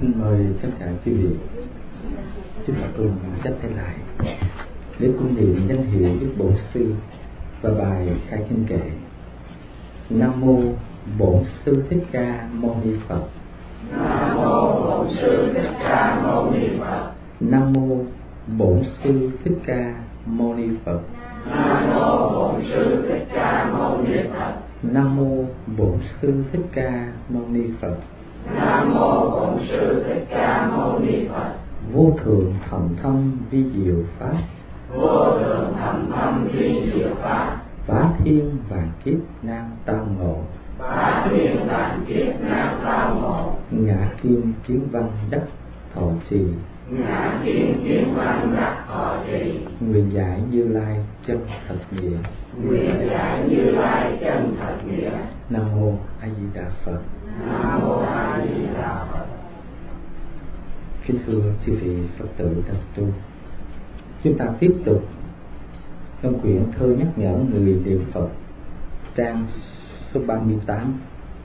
Xin mời tất cả quý vị chúng ta cùng chắp tay lại để cung niệm danh hiệu Đức Bổn Sư và bài khai kinh kệ. Nam mô Bổn Sư Thích Ca Mâu Ni Phật. Nam mô Bổn Sư Thích Ca Mâu Ni Phật. Nam mô Bổn Sư Thích Ca Mâu Ni Phật. Nam mô Bổn Sư Thích Ca Mâu Ni Phật. Nam mô Bổn Sư Thích Ca Mâu Ni Phật. Nam mô Bổn Sư Thích Ca Mâu Ni Phật. Vô thượng thầm thâm vi diệu pháp. Vô thượng thầm thâm vi diệu pháp. Phá thiên vạn kiếp nan tao ngộ. Phá thiên vạn kiếp nan tao ngộ. Ngã kim kiến văn đắc thọ trì. Ngã kim kiến văn đắc thọ trì. Nguyện giải Như Lai chân thật nghĩa. Nguyện giải Như Lai chân thật nghĩa. Nam mô A Di Đà Phật. Nam mô A Di Đà Phật. Kính thưa chư vị Phật tử đồng tu, chúng ta tiếp tục trong quyển thơ nhắc nhở người niệm Phật, trang số 38.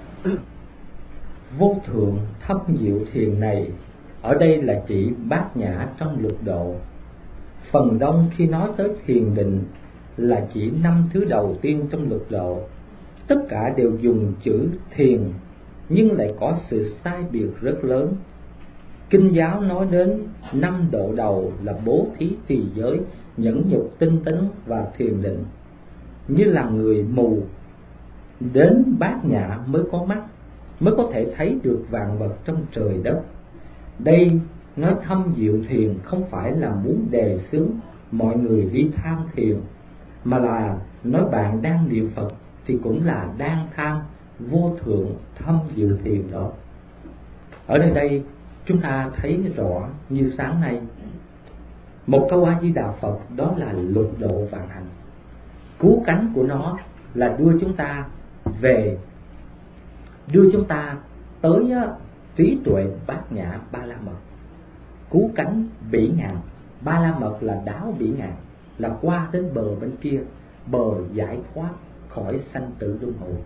Vô thượng thâm diệu thiền này ở đây là chỉ bát nhã trong lục độ. Phần đông khi nói tới thiền định là chỉ 5 thứ đầu tiên trong lục độ. Tất cả đều dùng chữ thiền nhưng lại có sự sai biệt rất lớn. Kinh giáo nói đến 5 độ đầu là bố thí, trì giới, nhẫn nhục, tinh tấn và thiền định. Như là người mù đến bát nhã mới có mắt, mới có thể thấy được vạn vật trong trời đất. Đây nói thâm diệu thiền không phải là muốn đề xướng mọi người đi tham thiền, mà là nói bạn đang niệm Phật thì cũng là đang tham vô thượng thâm diệu thiền đó. Ở nơi đây chúng ta thấy rõ như sáng nay, một câu A Di Đà Phật đó là lục độ vạn hạnh. Cứu cánh của nó là đưa chúng ta về, đưa chúng ta tới trí tuệ bát nhã ba la mật. Cứu cánh bỉ ngạn, ba la mật là đáo bỉ ngạn, là qua đến bờ bên kia, bờ giải thoát khỏi sanh tử luân hồi.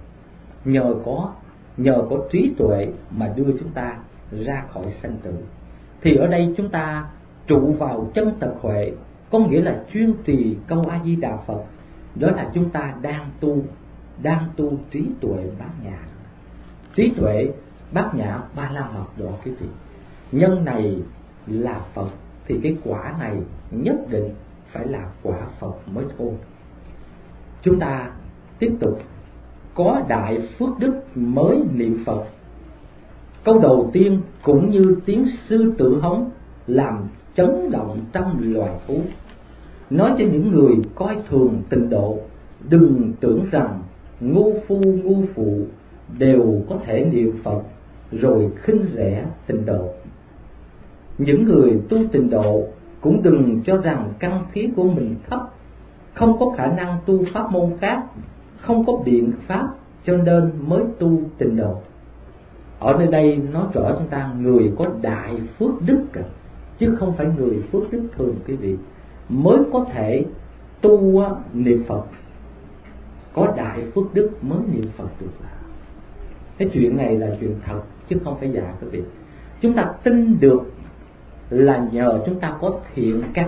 Nhờ có trí tuệ mà đưa chúng ta ra khỏi sanh tử. Thì ở đây chúng ta trụ vào chân tật huệ, có nghĩa là chuyên trì câu A Di Đà Phật. Đó là chúng ta đang tu trí tuệ bát nhã. Trí tuệ bát nhã ba la mật đó quý vị. Nhân này là Phật thì cái quả này nhất định phải là quả Phật mới thôi. Chúng ta tiếp tục có đại phước đức mới niệm Phật. Câu đầu tiên cũng như tiếng sư tử hống làm chấn động trong loài thú, nói cho những người coi thường tịnh độ đừng tưởng rằng ngu phu ngu phụ đều có thể niệm Phật rồi khinh rẻ tịnh độ. Những người tu tịnh độ cũng đừng cho rằng căn khí của mình thấp, không có khả năng tu pháp môn khác, không có biện pháp cho nên mới tu tịnh độ. Ở nơi đây nói rõ chúng ta người có đại phước đức chứ không phải người phước đức thường quý vị mới có thể tu niệm Phật. Có đại phước đức mới niệm Phật được. Cái chuyện này là chuyện thật chứ không phải giả quý vị. Chúng ta tin được là nhờ chúng ta có thiện căn.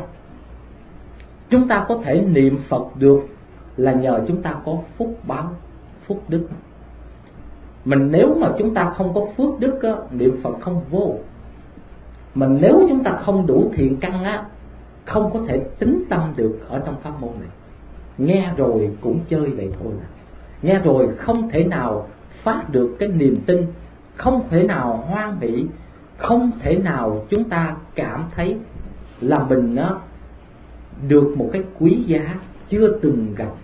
Chúng ta có thể niệm Phật được là nhờ chúng ta có phúc báo, phúc đức. Mình nếu mà chúng ta không có phước đức niệm Phật không vô. Mình nếu chúng ta không đủ thiện căn không có thể tín tâm được ở trong pháp môn này. Nghe rồi cũng chơi vậy thôi. Nghe rồi không thể nào phát được cái niềm tin, không thể nào hoan hỷ, không thể nào chúng ta cảm thấy là mình được một cái quý giá chưa từng gặp.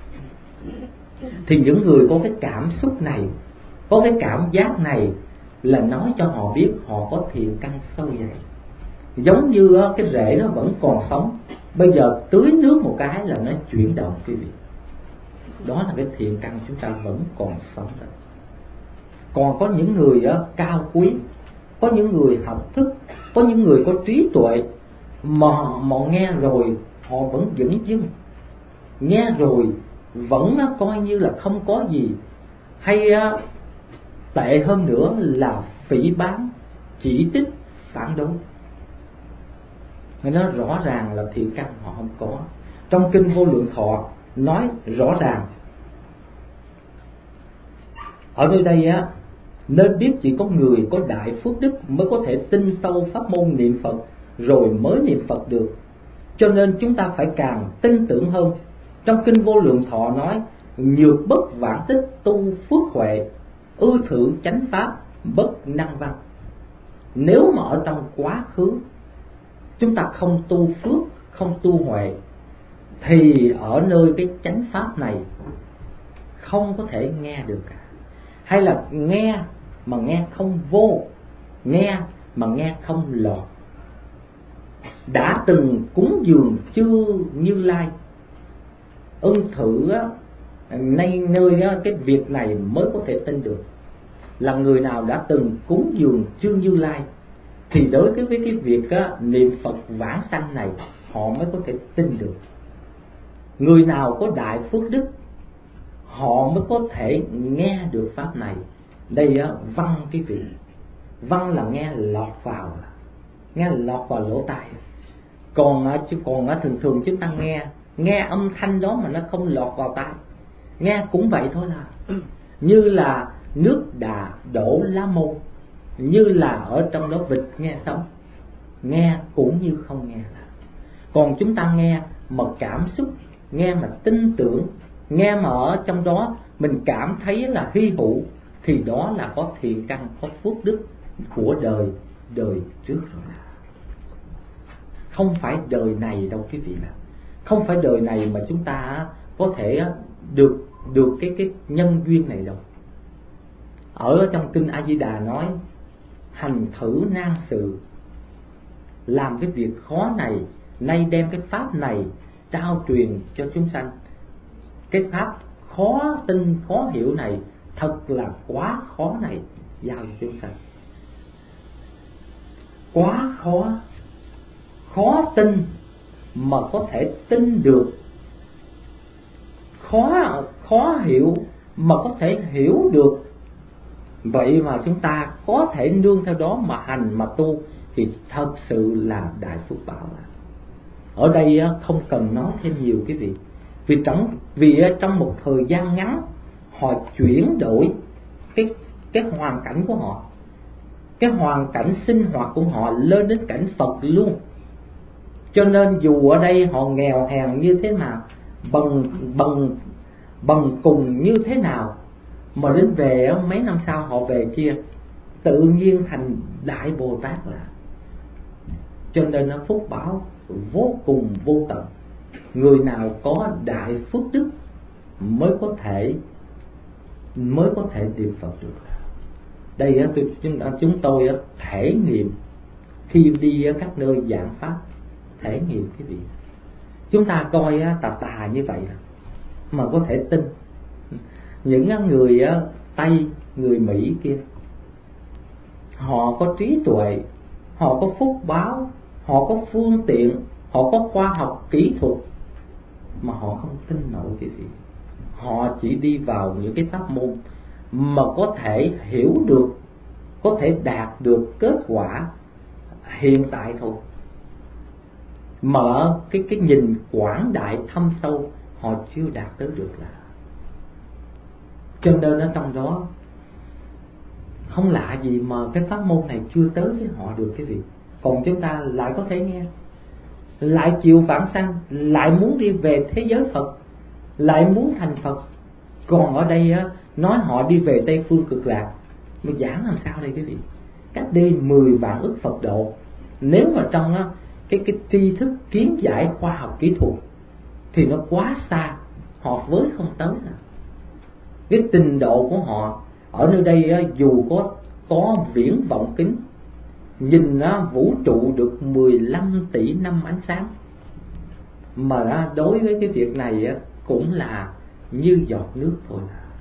Thì những người có cái cảm xúc này, có cái cảm giác này là nói cho họ biết họ có thiện căn sâu dày. Giống như cái rễ nó vẫn còn sống, bây giờ tưới nước một cái là nó chuyển động quý vị. Đó là cái thiện căn chúng ta vẫn còn sống đó. Còn có những người cao quý, có những người học thức, có những người có trí tuệ mà nghe rồi họ vẫn dửng dưng, nghe rồi vẫn coi như là không có gì, hay tệ hơn nữa là phỉ báng, chỉ trích, phản đối. Nó rõ ràng là thiện căn họ không có. Trong kinh Vô Lượng Thọ nói rõ ràng. Ở nơi đây á, nên biết chỉ có người có đại phước đức mới có thể tin sâu pháp môn niệm Phật, rồi mới niệm Phật được. Cho nên chúng ta phải càng tin tưởng hơn. Trong kinh Vô Lượng Thọ nói: nhược bất vãng tích tu phước huệ, ư thử chánh pháp bất năng văn. Nếu mà ở trong quá khứ chúng ta không tu phước, không tu huệ, thì ở nơi cái chánh pháp này không có thể nghe được. Hay là nghe mà nghe không vô, nghe mà nghe không lọt. Đã từng cúng dường chư Như Lai, ưng thử á, nơi á, cái việc này mới có thể tin được. Là người nào đã từng cúng dường chư Như Lai thì đối với cái việc á, niệm Phật vãng sanh này họ mới có thể tin được. Người nào có đại phước đức họ mới có thể nghe được pháp này. Đây á, văn cái vị. Văn là nghe lọt vào, nghe lọt vào lỗ tai. Còn thường thường chúng ta nghe âm thanh đó mà nó không lọt vào tai. Nghe cũng vậy thôi là như là nước đà đổ lá môn, như là ở trong đó vịt nghe sống. Nghe cũng như không nghe. Còn chúng ta nghe mà cảm xúc, nghe mà tin tưởng, nghe mà ở trong đó mình cảm thấy là hy hữu, thì đó là có thiện căn, có phước đức của đời trước rồi. Không phải đời này đâu quý vị ạ. Không phải đời này mà chúng ta có thể được cái nhân duyên này đâu. Ở trong kinh A Di Đà nói: hành thử nan sự, làm cái việc khó này, nay đem cái pháp này trao truyền cho chúng sanh. Cái pháp khó tin, khó hiểu này, thật là quá khó này, giao cho chúng sanh. Quá khó, khó tin mà có thể tin được, khó hiểu mà có thể hiểu được. Vậy mà chúng ta có thể nương theo đó mà hành mà tu thì thật sự là đại phước báo. Ở đây không cần nói thêm nhiều quý vị. Vì trong một thời gian ngắn họ chuyển đổi cái hoàn cảnh của họ, cái hoàn cảnh sinh hoạt của họ lên đến cảnh Phật luôn. Cho nên dù ở đây họ nghèo hèn như thế nào, bằng cùng như thế nào, mà đến về mấy năm sau họ về kia tự nhiên thành Đại Bồ Tát là. Cho nên nó phúc báo vô cùng vô tận. Người nào có đại phước đức mới có thể niệm Phật được. Đây chúng tôi thể nghiệm khi đi các nơi giảng pháp, thể nghiệm cái gì. Chúng ta coi tà như vậy mà có thể tin. Những người Tây, người Mỹ kia, họ có trí tuệ, họ có phúc báo, họ có phương tiện, họ có khoa học kỹ thuật, mà họ không tin nổi cái gì. Họ chỉ đi vào những cái pháp môn mà có thể hiểu được, có thể đạt được kết quả hiện tại thôi. Mà cái nhìn quảng đại thâm sâu họ chưa đạt tới được là. Cho nên ở trong đó không lạ gì mà cái pháp môn này chưa tới với họ được cái gì. Còn chúng ta lại có thể nghe, lại chịu vãng sanh, lại muốn đi về thế giới Phật, lại muốn thành Phật. Còn ở đây nói họ đi về Tây Phương Cực Lạc, mà giảng làm sao đây quý vị? Cách đây 10 vạn ức Phật độ. Nếu mà trong cái tri thức kiến giải khoa học kỹ thuật thì nó quá xa, họ với không tới. Cái trình độ của họ ở nơi đây dù có viễn vọng kính, nhìn vũ trụ được 15 tỷ năm ánh sáng, mà đối với cái việc này cũng là như giọt nước thôi.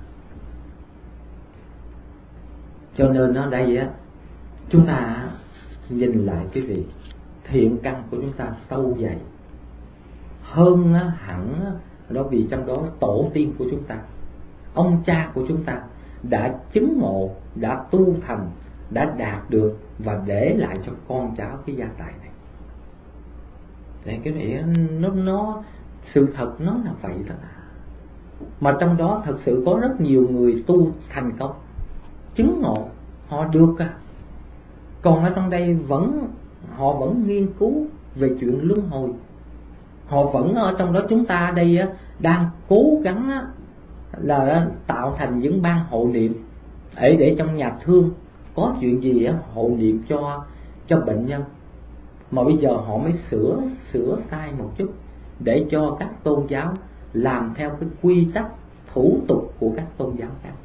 Cho nên ở đây chúng ta nhìn lại cái việc thiện căn của chúng ta sâu dày hơn hẳn đó, vì trong đó tổ tiên của chúng ta, ông cha của chúng ta đã chứng ngộ, đã tu thành, đã đạt được và để lại cho con cháu cái gia tài này. Để cái này nó sự thật nó là vậy đó. Mà trong đó thật sự có rất nhiều người tu thành công, chứng ngộ, họ được à. Còn ở trong đây họ vẫn nghiên cứu về chuyện luân hồi. Họ vẫn ở trong đó, chúng ta đây đang cố gắng là tạo thành những ban hộ niệm để trong nhà thương có chuyện gì hộ niệm cho bệnh nhân. Mà bây giờ họ mới sửa sai một chút để cho các tôn giáo làm theo cái quy tắc thủ tục của các tôn giáo khác.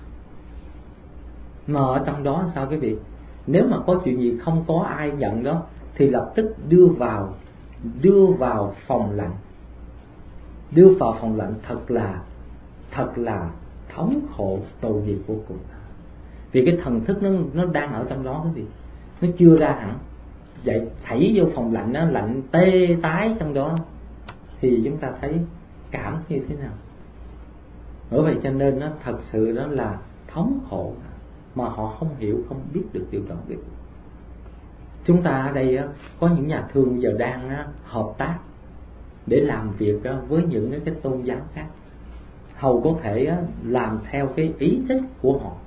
Mà ở trong đó sao quý vị, nếu mà có chuyện gì không có ai nhận đó thì lập tức đưa vào phòng lạnh. Đưa vào phòng lạnh thật là thống khổ tội nghiệp vô cùng. Vì cái thần thức nó đang ở trong đó quý vị, nó chưa ra hẳn. Vậy thảy vô phòng lạnh, nó lạnh tê tái trong đó thì chúng ta thấy cảm như thế nào. Bởi vậy cho nên nó thật sự đó là thống khổ mà họ không hiểu, không biết được điều đó. Chúng ta ở đây có những nhà thương bây giờ đang hợp tác để làm việc với những cái tôn giáo khác, hầu có thể làm theo cái ý thích của họ.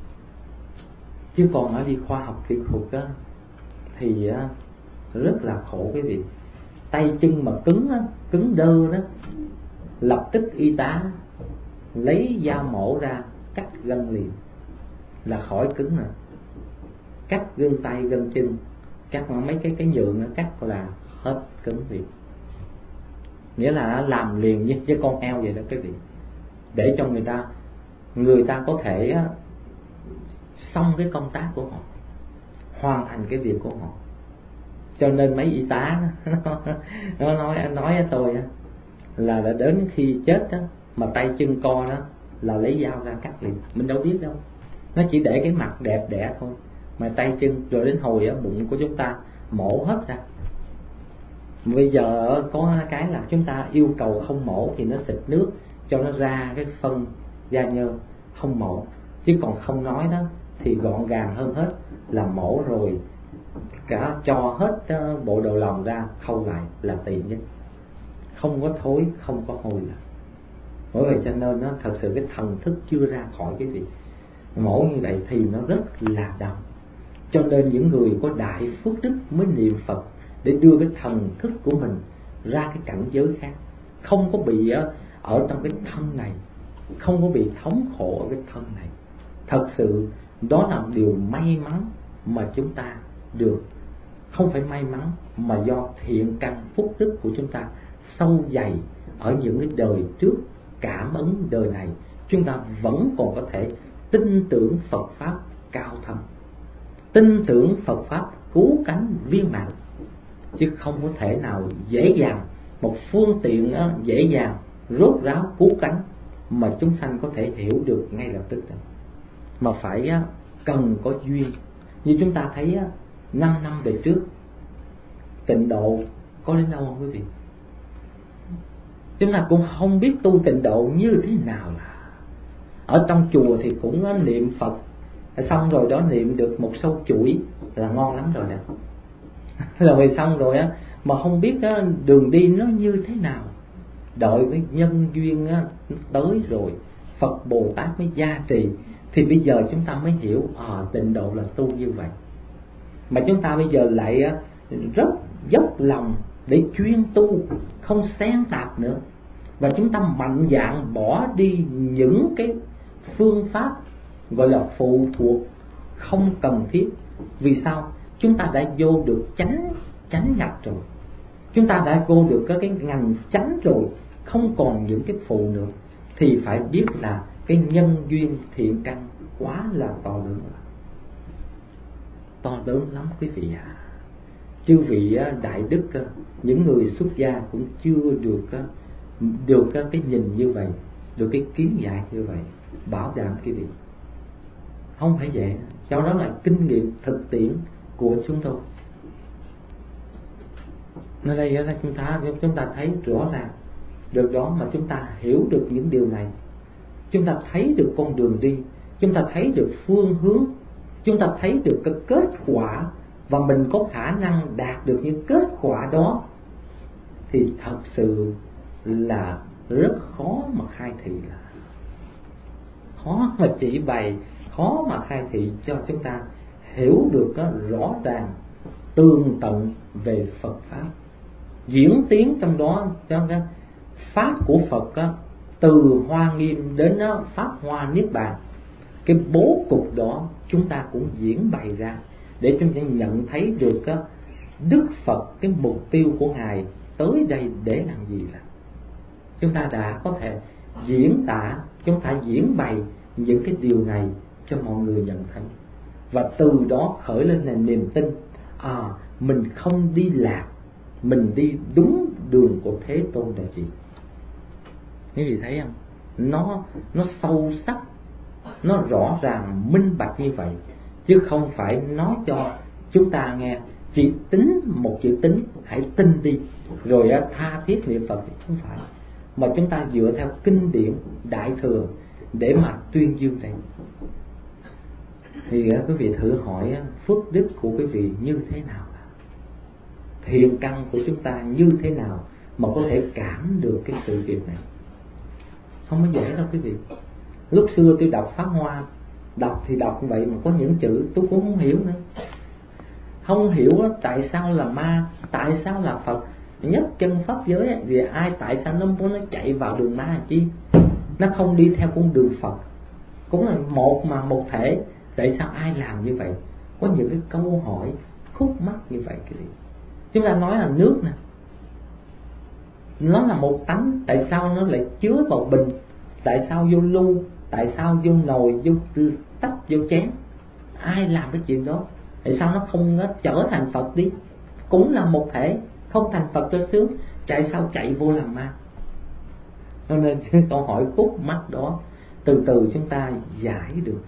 Chứ còn ở đi khoa học kỹ thuật thì rất là khổ quý vị. Tay chân mà cứng đơ đó, lập tức y tá lấy dao mổ ra cắt gân liền là khỏi cứng rồi. Cắt gân tay gân chân, cắt mấy cái nhượng cắt là hết cứng việc. Nghĩa là làm liền như với con eo vậy đó quý vị, để cho người ta có thể xong cái công tác của họ, hoàn thành cái việc của họ. Cho nên mấy y tá nó nói tôi là đã đến khi chết đó, mà tay chân co đó là lấy dao ra cắt liền. Mình đâu biết đâu, nó chỉ để cái mặt đẹp đẽ thôi, mà tay chân rồi đến hồi bụng của chúng ta mổ hết ra. Bây giờ có cái là chúng ta yêu cầu không mổ thì nó xịt nước cho nó ra cái phân da nhơ, không mổ. Chứ còn không nói đó thì gọn gàng hơn hết là mổ rồi cả cho hết bộ đầu lòng ra khâu lại là tiện nhất, không có thối, không có hôi là. Bởi vậy cho nên nó thật sự cái thần thức chưa ra khỏi cái việc mổ như vậy thì nó rất là đau. Cho nên những người có đại phước đức mới niệm Phật để đưa cái thần thức của mình ra cái cảnh giới khác, không có bị ở trong cái thân này, không có bị thống khổ ở cái thân này. Thật sự đó là điều may mắn mà chúng ta được. Không phải may mắn mà do thiện căn phúc đức của chúng ta sâu dày ở những cái đời trước, cảm ứng đời này chúng ta vẫn còn có thể tin tưởng Phật Pháp cao thâm, tin tưởng Phật Pháp cứu cánh viên mãn. Chứ không có thể nào dễ dàng, một phương tiện dễ dàng rốt ráo cứu cánh mà chúng sanh có thể hiểu được ngay lập tức. Mà phải cần có duyên. Như chúng ta thấy 5 năm về trước tịnh độ có đến đâu không quý vị? Chúng ta cũng không biết tu tịnh độ như thế nào. Là ở trong chùa thì cũng niệm Phật, xong rồi đó niệm được một sâu chuỗi là ngon lắm rồi nè. Rồi xong rồi mà không biết đường đi nó như thế nào. Đợi cái nhân duyên tới rồi Phật Bồ Tát mới gia trì thì bây giờ chúng ta mới hiểu tịnh độ là tu như vậy. Mà chúng ta bây giờ lại rất dốc lòng để chuyên tu, không xen tạp nữa. Và chúng ta mạnh dạn bỏ đi những cái phương pháp gọi là phụ thuộc không cần thiết. Vì sao? Chúng ta đã vô được chánh ngạch rồi, chúng ta đã vô được cái ngành chánh rồi, không còn những cái phụ nữa. Thì phải biết là cái nhân duyên thiện căn quá là to lớn lắm quý vị ạ. Chư vị đại đức, những người xuất gia cũng chưa được cái nhìn như vậy, được cái kiến giải như vậy. Bảo đảm quý vị không phải vậy. Cho đó là kinh nghiệm thực tiễn của chúng tôi. Nơi đây là chúng ta thấy rõ ràng được đó, mà chúng ta hiểu được những điều này, chúng ta thấy được con đường đi, chúng ta thấy được phương hướng chúng ta thấy được cái kết quả và mình có khả năng đạt được những kết quả đó, thì thật sự là rất khó mà khai thị, là khó mà chỉ bày, khó mà khai thị cho chúng ta hiểu được đó rõ ràng tường tận về Phật pháp, diễn tiến trong đó cho cái pháp của Phật đó, từ Hoa Nghiêm đến pháp Hoa Niết Bàn. Cái bố cục đó chúng ta cũng diễn bày ra để chúng ta nhận thấy được Đức Phật, cái mục tiêu của Ngài tới đây để làm gì. Là chúng ta đã có thể diễn tả, chúng ta diễn bày những cái điều này cho mọi người nhận thấy, và từ đó khởi lên là niềm tin, mình không đi lạc, mình đi đúng đường của Thế Tôn là gì. Quý vị thấy không? Nó sâu sắc, nó rõ ràng minh bạch như vậy, chứ không phải nói cho chúng ta nghe chỉ tính một chữ tính, hãy tin đi rồi tha thiết niệm Phật, thì không phải, mà chúng ta dựa theo kinh điển Đại Thừa để mà tuyên dương đây. Thì quý vị thử hỏi phước đức của quý vị như thế nào, thiện căn của chúng ta như thế nào mà có thể cảm được cái sự việc này. Không có dễ đâu quý vị. Lúc xưa tôi đọc Pháp Hoa, đọc thì đọc vậy mà có những chữ tôi cũng không hiểu nữa. Không hiểu tại sao là ma, tại sao là Phật. Nhất chân pháp giới vì ai, tại sao nó chạy vào đường ma chi, nó không đi theo con đường Phật. Cũng là một mà một thể, tại sao ai làm như vậy? Có những cái câu hỏi khúc mắc như vậy. Chúng ta nói là nước nè, nó là một tánh, tại sao nó lại chứa vào bình, tại sao vô lu, tại sao vô nồi, vô tách, vô chén? Ai làm cái chuyện đó? Tại sao nó không trở thành Phật đi? Cũng là một thể, không thành Phật cho sướng, tại sao chạy vô làm ma? Cho nên câu hỏi khúc mắc đó từ từ chúng ta giải được.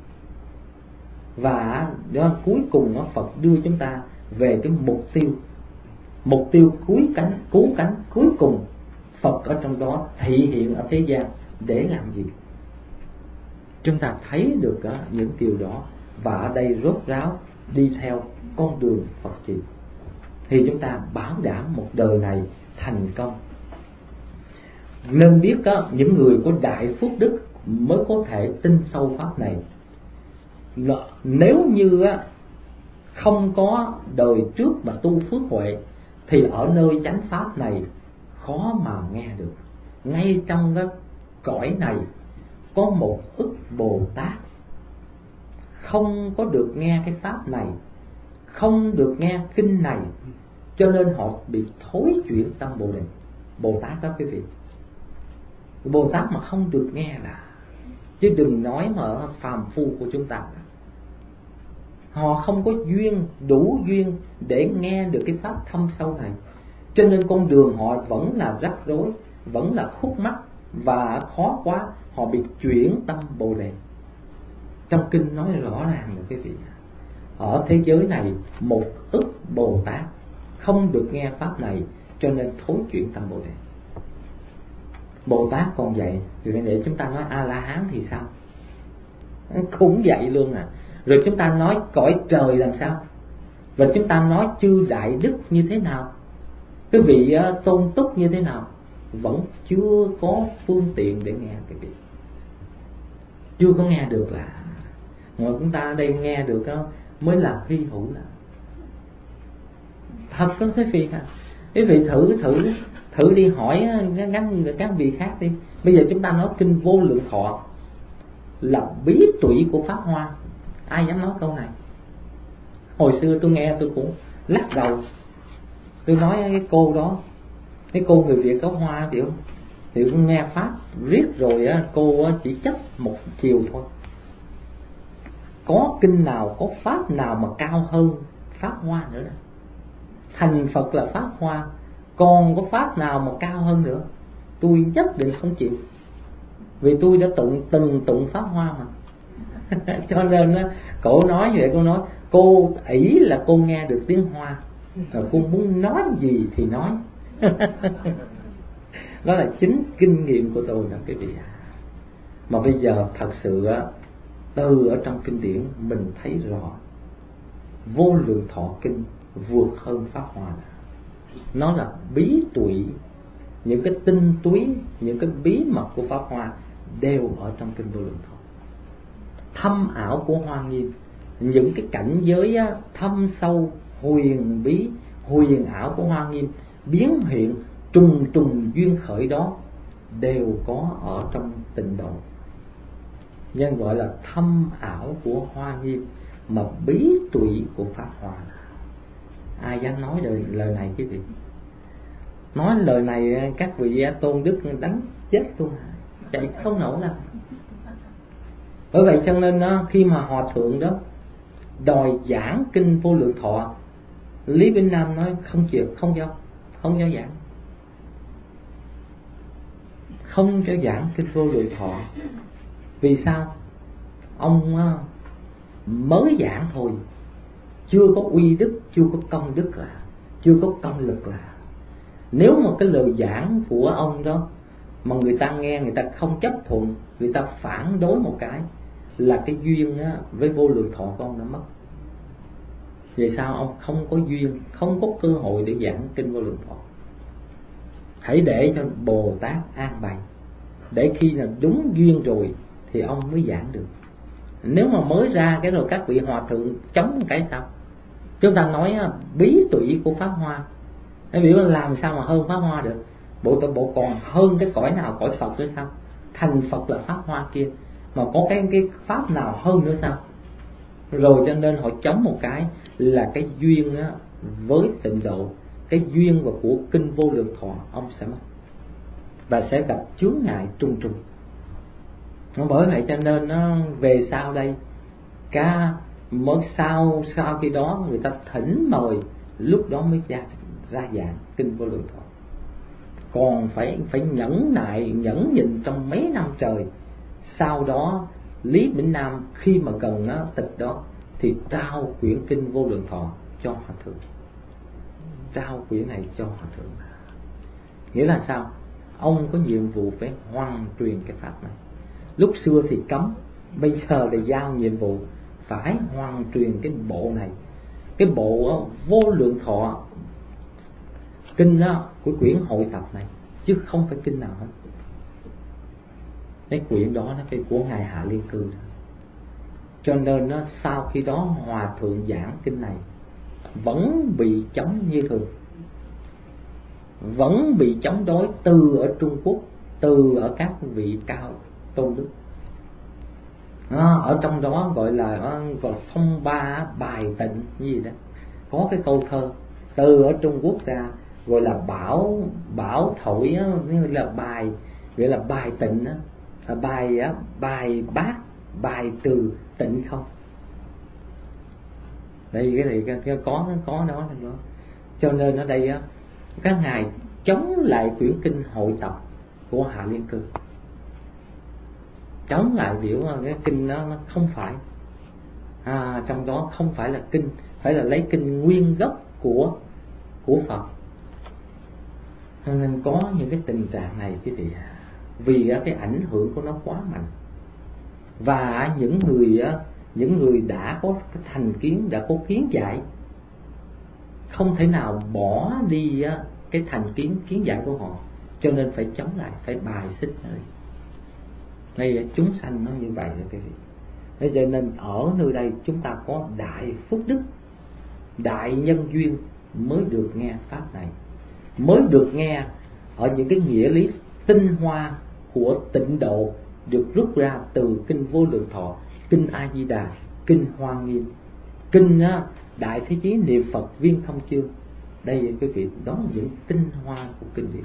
Và đó cuối cùng Phật đưa chúng ta về cái mục tiêu cứu cánh cuối cùng. Phật ở trong đó thị hiện ở thế gian để làm gì? Chúng ta thấy được những điều đó, và ở đây rốt ráo đi theo con đường Phật trị, thì chúng ta bảo đảm một đời này thành công. Nên biết những người có đại phước đức mới có thể tin sâu pháp này. Nếu như không có đời trước mà tu phước huệ thì ở nơi chánh pháp này khó mà nghe được. Ngay trong cái cõi này có một ức Bồ Tát không có được nghe cái pháp này, không được nghe kinh này, cho nên họ bị thối chuyển tâm Bồ Đề. Bồ Tát đó quý vị, Bồ Tát mà không được nghe là, chứ đừng nói mà ở phàm phu của chúng ta, họ không có duyên, đủ duyên để nghe được cái pháp thâm sâu này, cho nên con đường họ vẫn là rắc rối, vẫn là khúc mắc và khó quá, họ bị chuyển tâm Bồ Đề. Trong kinh nói rõ ràng là quý vị, ở thế giới này một ức Bồ Tát không được nghe pháp này, cho nên thối chuyển tâm Bồ Đề. Bồ Tát còn vậy, thì để chúng ta nói A La Hán thì sao? Cũng vậy luôn à. Rồi chúng ta nói cõi trời làm sao? Và chúng ta nói chư đại đức như thế nào? Cái vị tôn túc như thế nào? Vẫn chưa có phương tiện để nghe cái vị, chưa có nghe được là. Mà chúng ta ở đây nghe được mới là hy hữu là. Thật đó quý vị ha. Quý vị thử đi hỏi các vị khác đi. Bây giờ chúng ta nói kinh Vô Lượng Thọ là bí tủy của Pháp Hoa, ai dám nói câu này? Hồi xưa tôi nghe tôi cũng lắc đầu. Tôi nói cái cô đó, cái cô người Việt có Hoa thì cũng nghe pháp riết rồi cô chỉ chấp một chiều thôi. Có kinh nào, có pháp nào mà cao hơn Pháp Hoa nữa đó. Thành Phật là Pháp Hoa, còn có pháp nào mà cao hơn nữa? Tôi nhất định không chịu, vì tôi đã từng tụng Pháp Hoa mà. Cho nên cổ nói vậy, cô nói cô ỷ là cô nghe được tiếng Hoa, rồi cô muốn nói gì thì nói. Đó là chính kinh nghiệm của tôi đó quý vị. Mà bây giờ thật sự từ ở trong kinh điển mình thấy rõ Vô Lượng Thọ Kinh vượt hơn Pháp Hoa. Nó là bí tụy, những cái tinh túy, những cái bí mật của Pháp Hoa đều ở trong kinh Vô Lượng Thọ. Thâm ảo của Hoa Nghiêm, những cái cảnh giới thâm sâu huyền bí, huyền ảo của Hoa Nghiêm biến hiện trùng trùng duyên khởi đó đều có ở trong Tịnh Độ, nên gọi là thâm ảo của Hoa Nghiêm, mà bí tụy của Pháp Hoa. Ai dám nói lời này quý vị? Nói lời này các vị tôn đức đánh chết luôn, chạy không nổi đâu. Bởi vậy cho nên khi mà Hòa Thượng đó đòi giảng kinh Vô Lượng Thọ, Lý Bỉnh Nam nói không chịu, không cho giảng, không cho giảng kinh Vô Lượng Thọ. Vì sao? Ông mới giảng thôi, chưa có uy đức, chưa có công đức, chưa có công lực. Nếu mà cái lời giảng của ông đó mà người ta nghe, người ta không chấp thuận, người ta phản đối một cái, là cái duyên với Vô Lượng Thọ của ông đã mất. Vì sao? Ông không có duyên, không có cơ hội để giảng kinh Vô Lượng Thọ. Hãy để cho Bồ Tát an bày, để khi nào đúng duyên rồi thì ông mới giảng được. Nếu mà mới ra cái rồi các vị hòa thượng chống cái sao? Chúng ta nói bí tụy của Pháp Hoa, cái biểu làm sao mà hơn Pháp Hoa được? Bộ còn hơn cái cõi nào, cõi Phật nữa sao? Thành Phật là Pháp Hoa kia, mà có cái pháp nào hơn nữa sao? Rồi cho nên họ chống một cái là cái duyên với Tịnh Độ, cái duyên và của kinh Vô Lượng Thọ ông sẽ mất, và sẽ gặp chướng ngại trùng trùng. Bởi vậy cho nên nó về sau đây mới sau khi đó người ta thỉnh mời, lúc đó mới ra giảng kinh Vô Lượng Thọ. Còn phải nhẫn nại, nhẫn nhịn trong mấy năm trời. Sau đó Lý Bỉnh Nam khi mà gần tịch đó thì trao quyển kinh Vô Lượng Thọ cho Hòa Thượng. Trao quyển này cho Hòa Thượng, nghĩa là sao? Ông có nhiệm vụ phải hoàn truyền cái pháp này. Lúc xưa thì cấm, bây giờ là giao nhiệm vụ phải hoàn truyền cái bộ này, cái bộ Vô Lượng Thọ kinh của quyển hội tập này, chứ không phải kinh nào hết. Cái quyển đó nó cái của ngài Hạ Liên Cư. Cho nên sau khi đó Hòa Thượng giảng kinh này vẫn bị chống như thường, vẫn bị chống đối từ ở Trung Quốc, từ ở các vị cao tôn đức. Ở trong đó gọi là phong ba bài tịnh gì đó, có cái câu thơ từ ở Trung Quốc ra gọi là bảo thổi, là bài, gọi là bài tịnh, bài bát, bài trừ tịnh không. Đây cái này có đó. Cho nên ở đây các ngài chống lại quyển kinh hội tập của Hạ Liên Cư, chống lại biểu cái kinh đó nó không phải, trong đó không phải là kinh, phải là lấy kinh nguyên gốc của Phật. Nên có những cái tình trạng này quý vị, vì cái ảnh hưởng của nó quá mạnh, và những người đã có cái thành kiến, đã có kiến giải, không thể nào bỏ đi cái thành kiến giải của họ, cho nên phải chống lại, phải bài xích này. Đây chúng sanh nó như vậy rồi quý vị. Thế cho nên ở nơi đây chúng ta có đại phúc đức, đại nhân duyên mới được nghe pháp này, mới được nghe ở những cái nghĩa lý tinh hoa của Tịnh Độ được rút ra từ kinh Vô Lượng Thọ, kinh A Di Đà, kinh Hoa Nghiêm, kinh Đại Thế Chí Niệm Phật Viên Thông Chương. Đây quý vị, đó là những tinh hoa của kinh điển.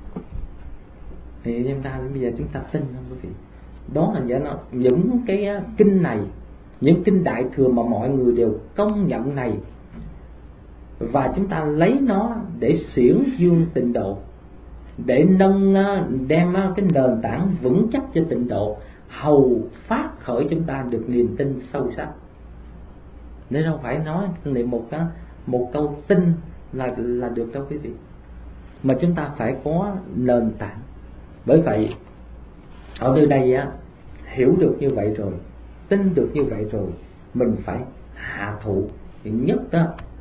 Thì bây giờ chúng ta tin không quý vị? Đó là những cái kinh này, những kinh Đại Thừa mà mọi người đều công nhận này, và chúng ta lấy nó để xiển dương Tịnh Độ, để đem cái nền tảng vững chắc cho Tịnh Độ, hầu phát khởi chúng ta được niềm tin sâu sắc. Nếu đâu phải nói niệm một câu tin là được đâu quý vị, mà chúng ta phải có nền tảng. Bởi vậy ở nơi đây hiểu được như vậy rồi, tin được như vậy rồi, mình phải hạ thụ. Nhất đó,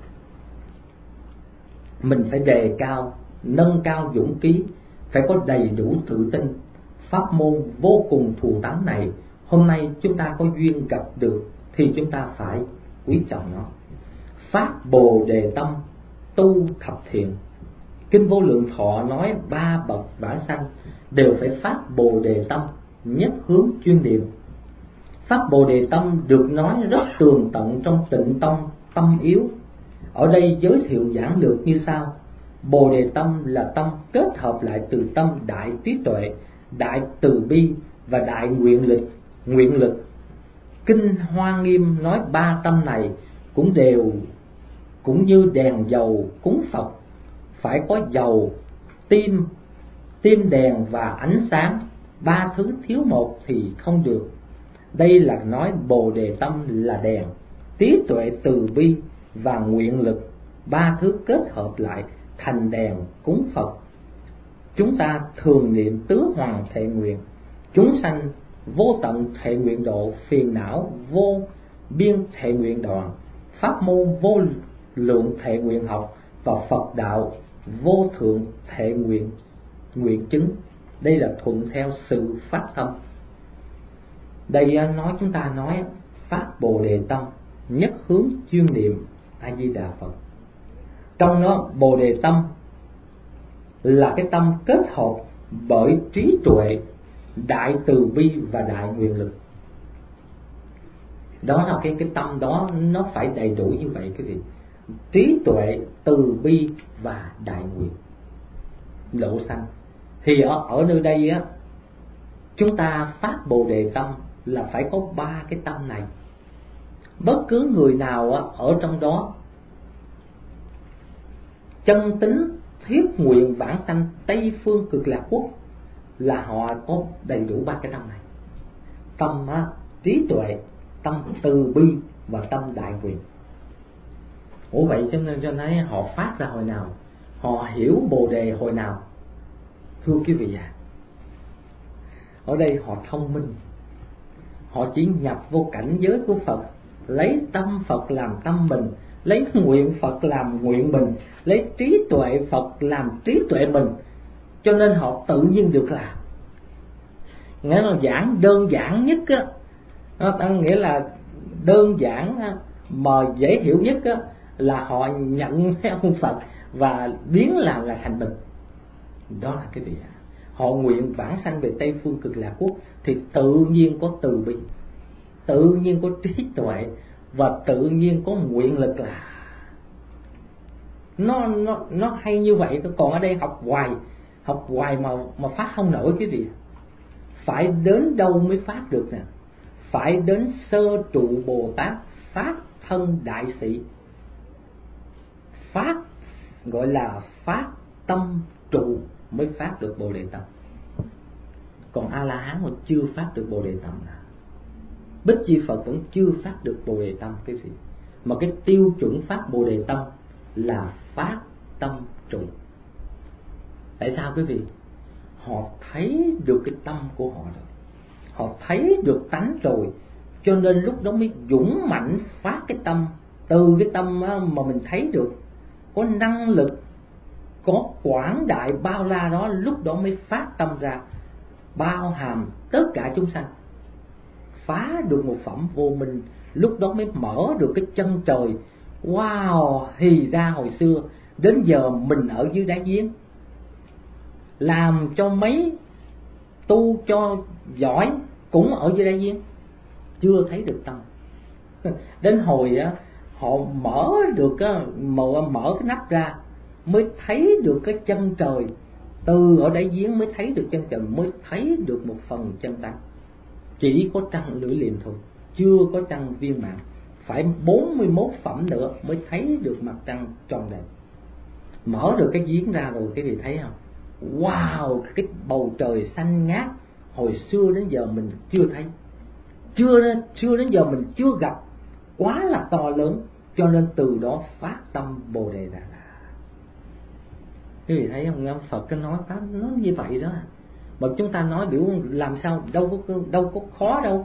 mình phải đề cao, nâng cao dũng khí, phải có đầy đủ tự tin. Pháp môn vô cùng thù thắng này, hôm nay chúng ta có duyên gặp được thì chúng ta phải quý trọng nó. Phát Bồ Đề tâm, tu thập thiện. Kinh Vô Lượng Thọ nói 3 bậc vãng sanh đều phải phát Bồ Đề tâm, nhất hướng chuyên niệm. Phát Bồ Đề tâm được nói rất tường tận trong Tịnh Tông Tâm Yếu. Ở đây giới thiệu giản lược như sau. Bồ Đề tâm là tâm kết hợp lại từ tâm đại trí tuệ, đại từ bi và đại nguyện lực. Kinh Hoa Nghiêm nói 3 tâm này cũng như đèn dầu cúng Phật, phải có dầu, tim đèn và ánh sáng, 3 thứ thiếu một thì không được. Đây là nói Bồ Đề tâm là đèn, trí tuệ từ bi và nguyện lực, 3 thứ kết hợp lại thành đèn cúng Phật. Chúng ta thường niệm tứ hoàng thệ nguyện, chúng sanh vô tận thệ nguyện độ, phiền não vô biên thệ nguyện đoạn, pháp môn vô lượng thệ nguyện học và Phật đạo vô thượng thệ nguyện chứng. Đây là thuận theo sự phát tâm. Đây chúng ta nói phát Bồ Đề tâm, nhất hướng chuyên niệm A Di Đà Phật. Trong đó Bồ Đề tâm là cái tâm kết hợp bởi trí tuệ, đại từ bi và đại nguyện lực. Đó là cái tâm đó nó phải đầy đủ như vậy quý vị. Trí tuệ, từ bi và đại nguyện độ sanh. Thì ở nơi đây á, chúng ta phát Bồ Đề tâm là phải có 3 cái tâm này. Bất cứ người nào ở trong đó chân tính thiết nguyện vãng sanh Tây Phương Cực Lạc Quốc là họ có đầy đủ 3 cái tâm này. Tâm trí tuệ, tâm từ bi và tâm đại nguyện. Ủa vậy cho nên họ phát ra hồi nào, họ hiểu Bồ Đề hồi nào? Thưa quý vị ở đây họ thông minh, họ chỉ nhập vô cảnh giới của Phật, lấy tâm Phật làm tâm mình, lấy nguyện Phật làm nguyện mình, lấy trí tuệ Phật làm trí tuệ mình, cho nên họ tự nhiên được làm. Nghĩa là giảng đơn giản nhất nghĩa là đơn giản mà dễ hiểu nhất là họ nhận ông Phật và biến làm là thành mình. Đó là cái gì? Họ nguyện vãng sanh về Tây Phương Cực Lạc Quốc thì tự nhiên có từ bi, tự nhiên có trí tuệ và tự nhiên có nguyện lực. Là nó hay như vậy. Còn ở đây học hoài mà phát không nổi quý vị. Phải đến đâu mới phát được nè? Phải đến Sơ Trụ Bồ Tát phát thân đại sĩ, phát gọi là phát tâm trụ mới phát được Bồ Đề tâm. Còn A La Hán mà chưa phát được Bồ Đề tâm, Bích Chi Phật vẫn chưa phát được Bồ Đề tâm quý vị. Mà cái tiêu chuẩn phát Bồ Đề tâm là phát tâm trụ. Tại sao quý vị? Họ thấy được cái tâm của họ rồi, họ thấy được tánh rồi, cho nên lúc đó mới dũng mạnh phát cái tâm. Từ cái tâm mà mình thấy được có năng lực, có quảng đại bao la đó, lúc đó mới phát tâm ra, bao hàm tất cả chúng sanh, phá được một phẩm vô minh. Lúc đó mới mở được cái chân trời. Wow, thì ra hồi xưa đến giờ mình ở dưới đáy giếng, làm cho mấy tu cho giỏi cũng ở dưới đáy giếng, chưa thấy được tâm. Đến hồi họ mở được mở cái nắp ra mới thấy được cái chân trời. Từ ở đáy giếng mới thấy được chân trời, mới thấy được một phần chân tánh. Chỉ có trăng lưỡi liềm thôi, chưa có trăng viên mãn. Phải 41 phẩm nữa mới thấy được mặt trăng tròn đẹp. Mở được cái giếng ra rồi cái gì thấy không? Wow, cái bầu trời xanh ngát hồi xưa đến giờ mình chưa thấy, chưa đến giờ mình chưa gặp, quá là to lớn. Cho nên từ đó phát tâm Bồ Đề ra. Quý vị thấy không? Phật cái nói pháp nó như vậy đó. Mà chúng ta nói biểu làm sao đâu có khó đâu.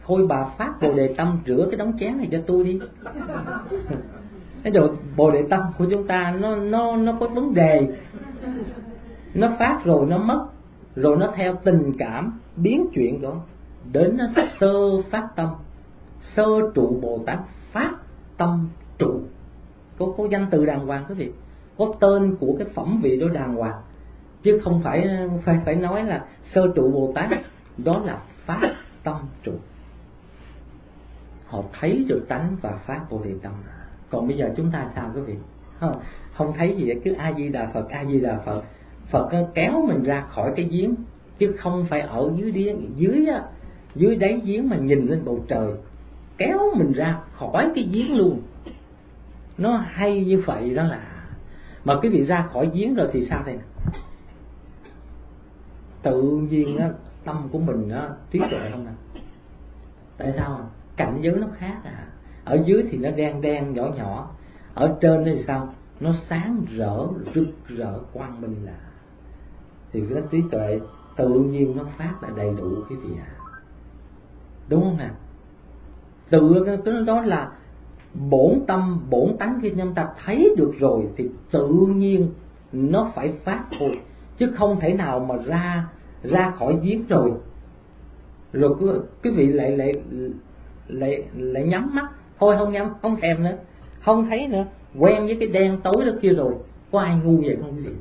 thôi bà phát Bồ Đề Tâm rửa cái đống chén này cho tôi đi. Cái đồ Bồ Đề Tâm của chúng ta nó có vấn đề. Nó phát rồi nó mất, rồi nó theo tình cảm biến chuyển đó đến nó sơ phát tâm, sơ trụ Bồ Tát phát tâm trụ. Có danh từ đàng hoàng quý vị, có tên của cái phẩm vị đó đàng hoàng, chứ không phải nói là sơ trụ Bồ Tát. Đó là phát tâm trụ. Họ thấy được tánh và phát Bồ Đề Tâm. Còn bây giờ chúng ta sao quý vị? Không thấy gì, cứ A Di Đà Phật, A Di Đà Phật. Phật kéo mình ra khỏi cái giếng, chứ không phải ở dưới đáy giếng mà nhìn lên bầu trời, kéo mình ra khỏi cái giếng luôn. Nó hay như vậy đó là. Mà quý vị ra khỏi giếng rồi thì sao đây? Tự nhiên á, tâm của mình á, trí tuệ không nè. Tại sao? Cảnh giới nó khác à. Ở dưới thì nó đen đen nhỏ nhỏ, ở trên thì sao? Nó sáng rỡ rực rỡ quang minh là. Thì cái trí tuệ tự nhiên nó phát là đầy đủ cái gì à. Đúng không nè? Tự cái đó là bổn tâm bổn tánh. Khi chúng ta thấy được rồi thì tự nhiên nó phải phát thôi, chứ không thể nào mà ra khỏi giếng rồi quý vị lại nhắm mắt thôi, không thèm nữa, không thấy nữa, quen với cái đen tối đó kia rồi. Có ai ngu vậy không quý vị?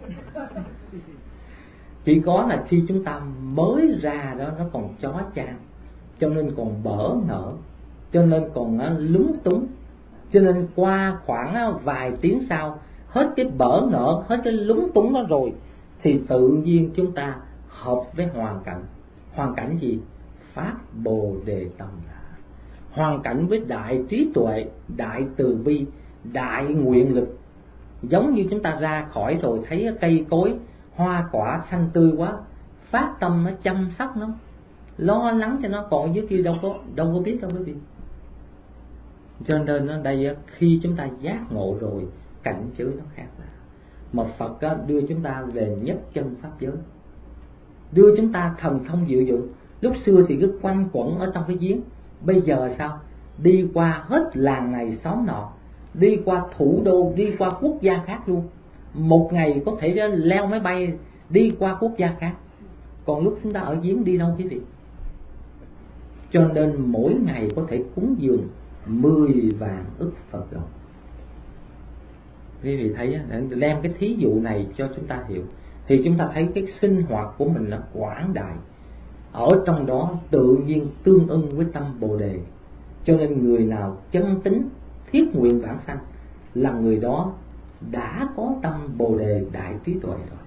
Chỉ có là khi chúng ta mới ra đó nó còn chó chang, cho nên còn bỡ ngỡ, cho nên còn lúng túng, cho nên qua khoảng vài tiếng sau, hết cái bỡ ngỡ, hết cái lúng túng đó rồi, thì tự nhiên chúng ta hợp với hoàn cảnh. Hoàn cảnh gì? Phát Bồ Đề Tâm là hoàn cảnh với đại trí tuệ, đại từ bi, đại nguyện lực. Giống như chúng ta ra khỏi rồi thấy cây cối hoa quả xanh tươi quá, phát tâm nó chăm sóc nó, lo lắng cho nó, còn dưới kia đâu có biết đâu quý vị. Cho nên ở đây khi chúng ta giác ngộ rồi, cảnh giới nó khác là. Mà Phật đưa chúng ta về nhất chân pháp giới, đưa chúng ta thần thông diệu dụng. Lúc xưa thì cứ quanh quẩn ở trong cái giếng, bây giờ sao? Đi qua hết làng này xóm nọ, đi qua thủ đô, đi qua quốc gia khác luôn. Một ngày có thể leo máy bay đi qua quốc gia khác. Còn lúc chúng ta ở giếng đi đâu quý vị? Cho nên mỗi ngày có thể cúng dường 10 vạn ức Phật độ. Quý vị thấy, đem cái thí dụ này cho chúng ta hiểu, thì chúng ta thấy cái sinh hoạt của mình là quảng đại. Ở trong đó tự nhiên tương ưng với tâm Bồ Đề. Cho nên người nào chân tín thiết nguyện vãng sanh là người đó đã có tâm Bồ Đề đại trí tuệ rồi.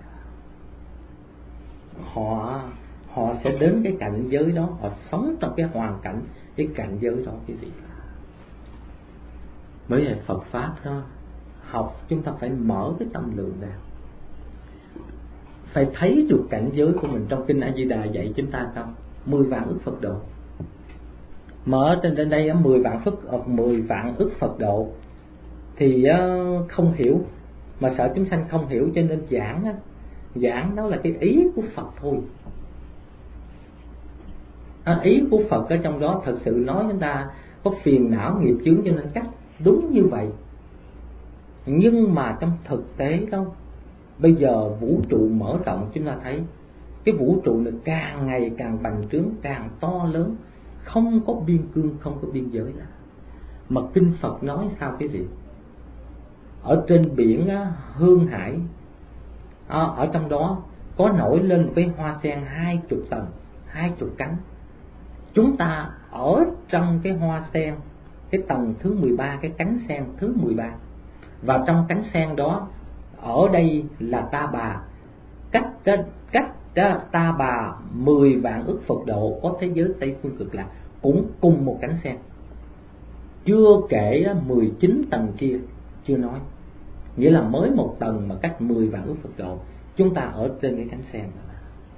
Họ sẽ đến cái cảnh giới đó, họ sống trong cái hoàn cảnh, cái cảnh giới đó quý vị. Mới là Phật Pháp đó, học chúng ta phải mở cái tâm lượng ra, phải thấy được cảnh giới của mình. Trong kinh A Di Đà dạy chúng ta xong 10 vạn ức Phật độ. Mở trên đây 10 vạn ức Phật độ thì không hiểu, mà sợ chúng sanh không hiểu, cho nên giảng đó là cái ý của Phật thôi. Ý của Phật ở trong đó thật sự nói chúng ta có phiền não nghiệp chướng, cho nên cách đúng như vậy. Nhưng mà trong thực tế đâu, bây giờ vũ trụ mở rộng, chúng ta thấy cái vũ trụ này càng ngày càng bành trướng, càng to lớn, không có biên cương, không có biên giới nào. Mà kinh Phật nói sao quý vị? Ở trên biển Hương Hải, ở trong đó có nổi lên một cái hoa sen 20 tầng, 20 cánh. Chúng ta ở trong cái hoa sen, cái tầng thứ 13, cái cánh sen thứ 13. Và trong cánh sen đó, ở đây là Ta Bà, cách Ta Bà 10 vạn ức Phật độ có thế giới Tây Phương Cực Lạc, cũng cùng một cánh sen. Chưa kể 19 tầng kia chưa nói, nghĩa là mới một tầng mà cách 10 vạn ức Phật độ. Chúng ta ở trên cái cánh sen đó.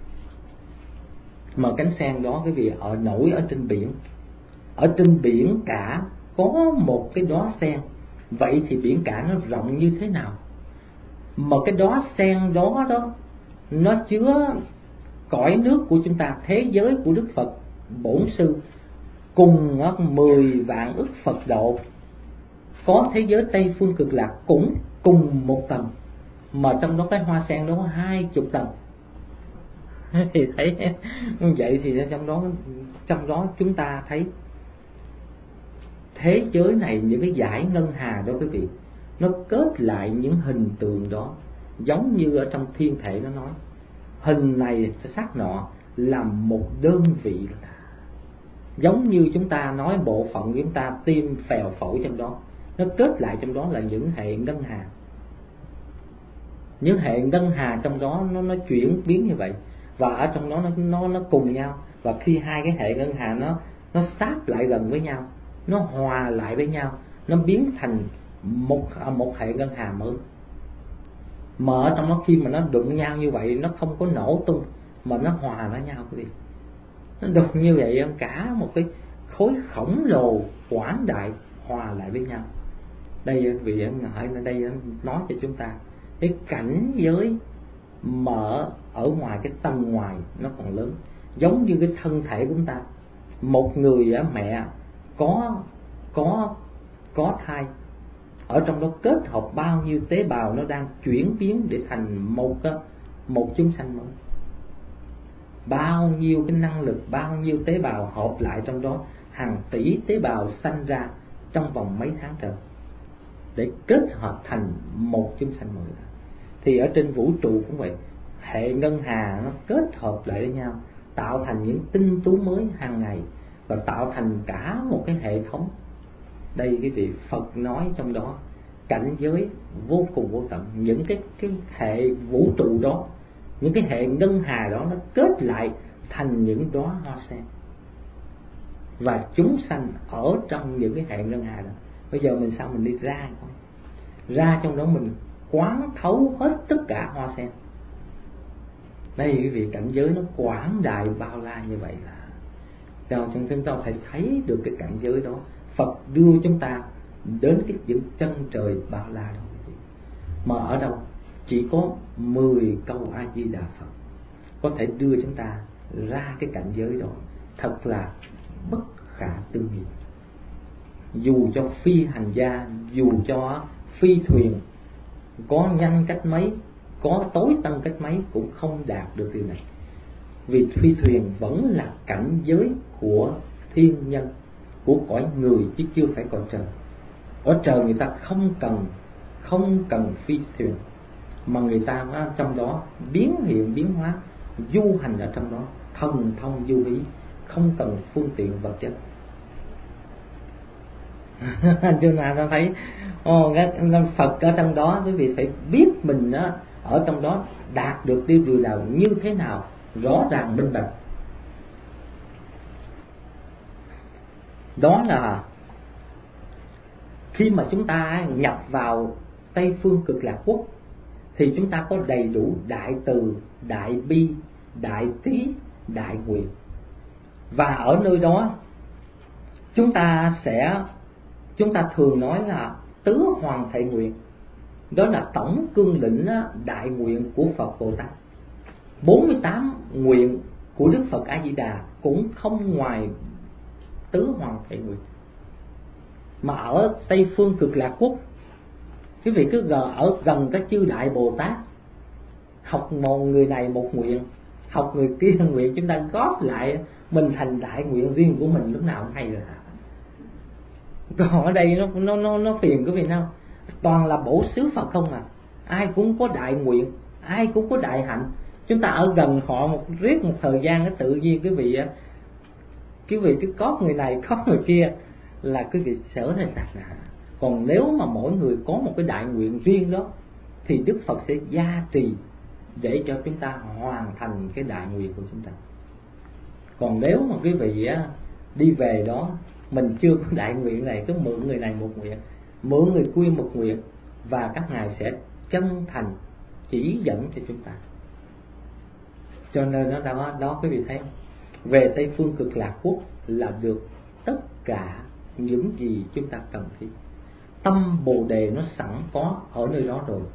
Mà cánh sen đó quý vị nổi ở trên biển. Ở trên biển cả có một cái đóa sen. Vậy thì biển cả nó rộng như thế nào? Mà cái đóa sen đó nó chứa cõi nước của chúng ta, thế giới của Đức Phật Bổn Sư, cùng 10 vạn ức Phật độ, có thế giới Tây Phương Cực Lạc cũng cùng một tầng, mà trong đó cái hoa sen đó có 20 tầng. Thì thấy vậy thì trong đó chúng ta thấy thế giới này, những cái dải ngân hà đó quý vị, nó kết lại những hình tượng đó, giống như ở trong thiên thể nó nói hình này sắc nọ làm một đơn vị, giống như chúng ta nói bộ phận của chúng ta tim phèo phổi, trong đó nó kết lại trong đó là những hệ ngân hà. Những hệ ngân hà trong đó nó chuyển biến như vậy, và ở trong đó nó cùng nhau, và khi hai cái hệ ngân hà nó sát lại gần với nhau, nó hòa lại với nhau, nó biến thành một hệ ngân hà mới. Mà ở trong đó khi mà nó đụng nhau như vậy, nó không có nổ tung mà nó hòa với nhau quý vị. Nó đụng như vậy, cả một cái khối khổng lồ quảng đại hòa lại với nhau. Đây vì hỏi ở đây nói cho chúng ta cái cảnh giới mở ở ngoài, cái tầng ngoài nó còn lớn, giống như cái thân thể của chúng ta. Một người mẹ có thai, ở trong đó kết hợp bao nhiêu tế bào nó đang chuyển biến để thành một chúng sanh mới. Bao nhiêu cái năng lực, bao nhiêu tế bào hợp lại trong đó, hàng tỷ tế bào sanh ra trong vòng mấy tháng trời để kết hợp thành một chúng sanh mới. Thì ở trên vũ trụ cũng vậy, hệ ngân hà nó kết hợp lại với nhau, tạo thành những tinh tú mới hàng ngày, và tạo thành cả một cái hệ thống. Đây cái vị Phật nói trong đó cảnh giới vô cùng vô tận, những cái hệ vũ trụ đó, những cái hệ ngân hà đó nó kết lại thành những đóa hoa sen, và chúng sanh ở trong những cái hệ ngân hà đó. Bây giờ mình sao mình đi ra trong đó mình quán thấu hết tất cả hoa sen. Đây quý vị, cảnh giới nó quảng đại bao la như vậy, là cho chúng ta phải thấy được cái cảnh giới đó. Phật đưa chúng ta đến cái những chân trời bao la đó quý vị. Mà ở đâu chỉ có 10 câu A Di Đà Phật có thể đưa chúng ta ra cái cảnh giới đó, thật là bất khả tư nghị. Dù cho phi hành gia, dù cho phi thuyền có nhanh cách mấy, có tối tân cách mấy cũng không đạt được điều này. Vì phi thuyền vẫn là cảnh giới của thiên nhân, của cõi người, chứ chưa phải cõi trời. Ở trời người ta không cần phi thuyền, mà người ta trong đó biến hiện biến hóa, du hành ở trong đó thần thông du hí, không cần phương tiện vật chất. Chưa nào ta thấy Phật ở trong đó, quý vị phải biết mình ở trong đó đạt được điều nào, như thế nào, rõ ràng minh bạch. Đó là khi mà chúng ta nhập vào Tây Phương Cực Lạc Quốc thì chúng ta có đầy đủ đại từ, đại bi, đại trí, đại nguyện. Và ở nơi đó chúng ta thường nói là tứ hoàng thệ nguyện. Đó là tổng cương lĩnh đại nguyện của Phật Bồ Tát. 48 nguyện của Đức Phật A Di Đà cũng không ngoài tứ hoàng thệ nguyện. Mà ở Tây Phương Cực Lạc Quốc, quý vị cứ ở gần các chư đại Bồ Tát, học một người này một nguyện, học người kia nguyện, chúng ta góp lại mình thành đại nguyện riêng của mình, lúc nào cũng hay rồi. Còn ở đây nó phiền quý vị nào, toàn là bổ xứ Phật không à, ai cũng có đại nguyện, ai cũng có đại hạnh. Chúng ta ở gần họ riết một thời gian, cái tự nhiên quý vị cứ có người này có người kia là quý vị sở thành sạch. Còn nếu mà mỗi người có một cái đại nguyện riêng đó thì Đức Phật sẽ gia trì để cho chúng ta hoàn thành cái đại nguyện của chúng ta. Còn nếu mà quý vị đi về đó mình chưa có đại nguyện này, cứ mượn người này một nguyện, mượn người kia một nguyện, và các ngài sẽ chân thành chỉ dẫn cho chúng ta. Cho nên đó quý vị thấy không? Về Tây Phương Cực Lạc Quốc là được tất cả những gì chúng ta cần thiết. Tâm Bồ Đề nó sẵn có ở nơi đó rồi.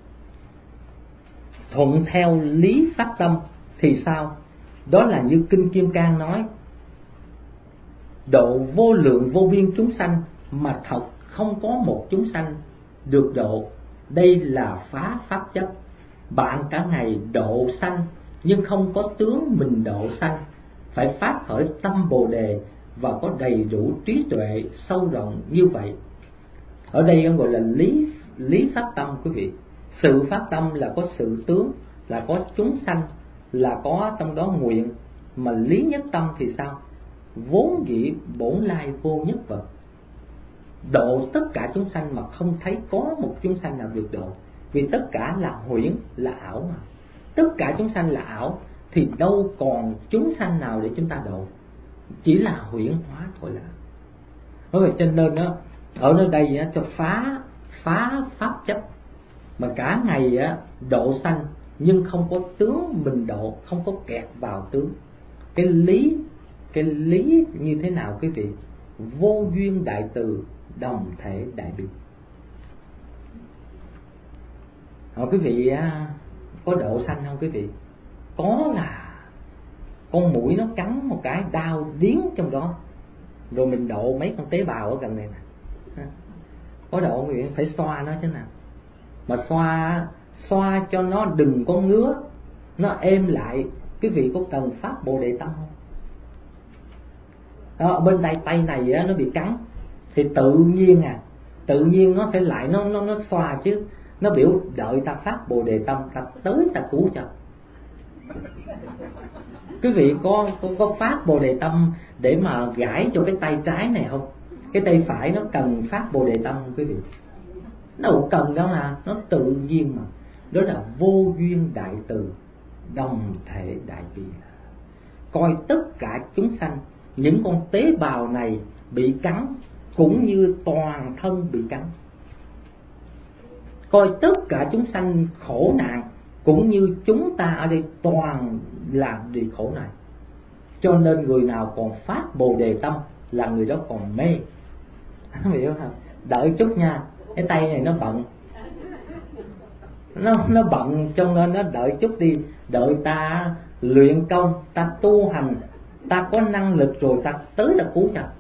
Thuận theo lý phát tâm thì sao? Đó là như Kinh Kim Cang nói, độ vô lượng vô biên chúng sanh mà thật không có một chúng sanh được độ. Đây là phá pháp chấp. Bạn cả ngày độ sanh nhưng không có tướng mình độ sanh. Phải phát khởi tâm Bồ Đề và có đầy đủ trí tuệ sâu rộng như vậy. Ở đây gọi là lý pháp tâm quý vị. Sự phát tâm là có sự tướng, là có chúng sanh, là có trong đó nguyện. Mà lý nhất tâm thì sao? Vốn dĩ bổn lai vô nhất vật. Độ tất cả chúng sanh mà không thấy có một chúng sanh nào được độ. Vì tất cả là huyễn, là ảo mà. Tất cả chúng sanh là ảo thì đâu còn chúng sanh nào để chúng ta độ. Chỉ là huyễn hóa thôi là. Bởi vậy cho nên đó, ở nơi đây cho phá pháp chấp. Mà cả ngày độ sanh nhưng không có tướng mình độ, không có kẹt vào tướng. Cái lý như thế nào quý vị? Vô duyên đại từ, đồng thể đại bi. Quý vị có độ sanh không quý vị? Có, là con muỗi nó cắn một cái đau điếng trong đó, rồi mình độ mấy con tế bào ở gần này nè. Có độ quý vị, phải xoa nó chứ nào. Mà xoa cho nó đừng có ngứa, nó êm lại. Quý vị có cần pháp Bồ Đề tâm không? Ở bên tay này nó bị cắn thì tự nhiên nó phải lại nó xoa chứ. Nó biểu đợi ta phát Bồ Đề tâm, ta tới ta cứu cho. Quý vị có phát Bồ Đề tâm để mà gãi cho cái tay trái này không? Cái tay phải nó cần phát Bồ Đề tâm không quý vị? Nó đâu cần đâu, là nó tự nhiên mà. Đó là vô duyên đại từ, đồng thể đại bi. Coi tất cả chúng sanh, những con tế bào này bị cắn cũng như toàn thân bị cắn. Coi tất cả chúng sanh khổ nạn cũng như chúng ta ở đây toàn là bị khổ nạn. Cho nên người nào còn phát Bồ Đề tâm là người đó còn mê. Hiểu không? Đợi chút nha, cái tay này nó bận, nó bận, cho nên nó đợi chút đi. Đợi ta luyện công, ta tu hành, ta có năng lực rồi ta tới ta cứu cho.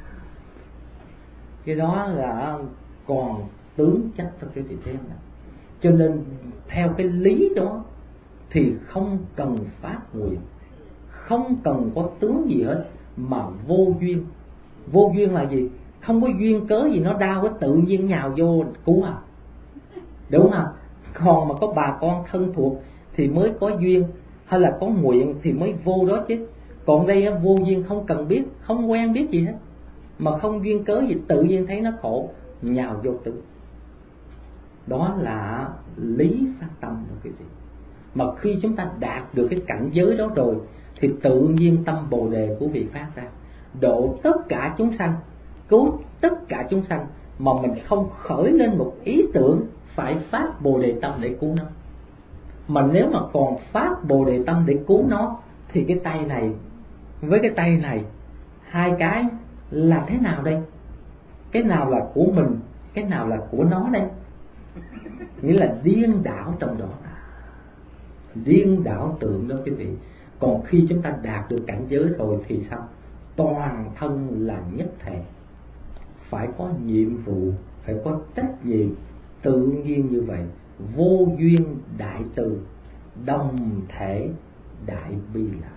Cái đó là còn tướng chất cho cái vị thế này. Cho nên theo cái lý đó thì không cần phát nguyện, không cần có tướng gì hết, mà vô duyên. Vô duyên là gì? Không có duyên cớ gì nó đau cái tự nhiên nhào vô cứu à, đúng không? Còn mà có bà con thân thuộc thì mới có duyên, hay là có nguyện thì mới vô đó chứ. Còn đây vô duyên, không cần biết, không quen biết gì hết, mà không duyên cớ gì tự nhiên thấy nó khổ nhào vô tử. Đó là lý phát tâm đó quý vị. Mà khi chúng ta đạt được cái cảnh giới đó rồi thì tự nhiên tâm Bồ Đề của vị phát ra, độ tất cả chúng sanh, cứu tất cả chúng sanh, mà mình không khởi lên một ý tưởng phải phát Bồ Đề tâm để cứu nó. Mà nếu mà còn phát Bồ Đề tâm để cứu nó thì cái tay này với cái tay này, hai cái là thế nào đây? Cái nào là của mình, cái nào là của nó đây? Nghĩa là điên đảo trong đó, điên đảo tượng đó quý vị. Còn khi chúng ta đạt được cảnh giới rồi thì sao? Toàn thân là nhất thể, phải có nhiệm vụ, phải có trách nhiệm, tự nhiên như vậy. Vô duyên đại từ, đồng thể đại bi là.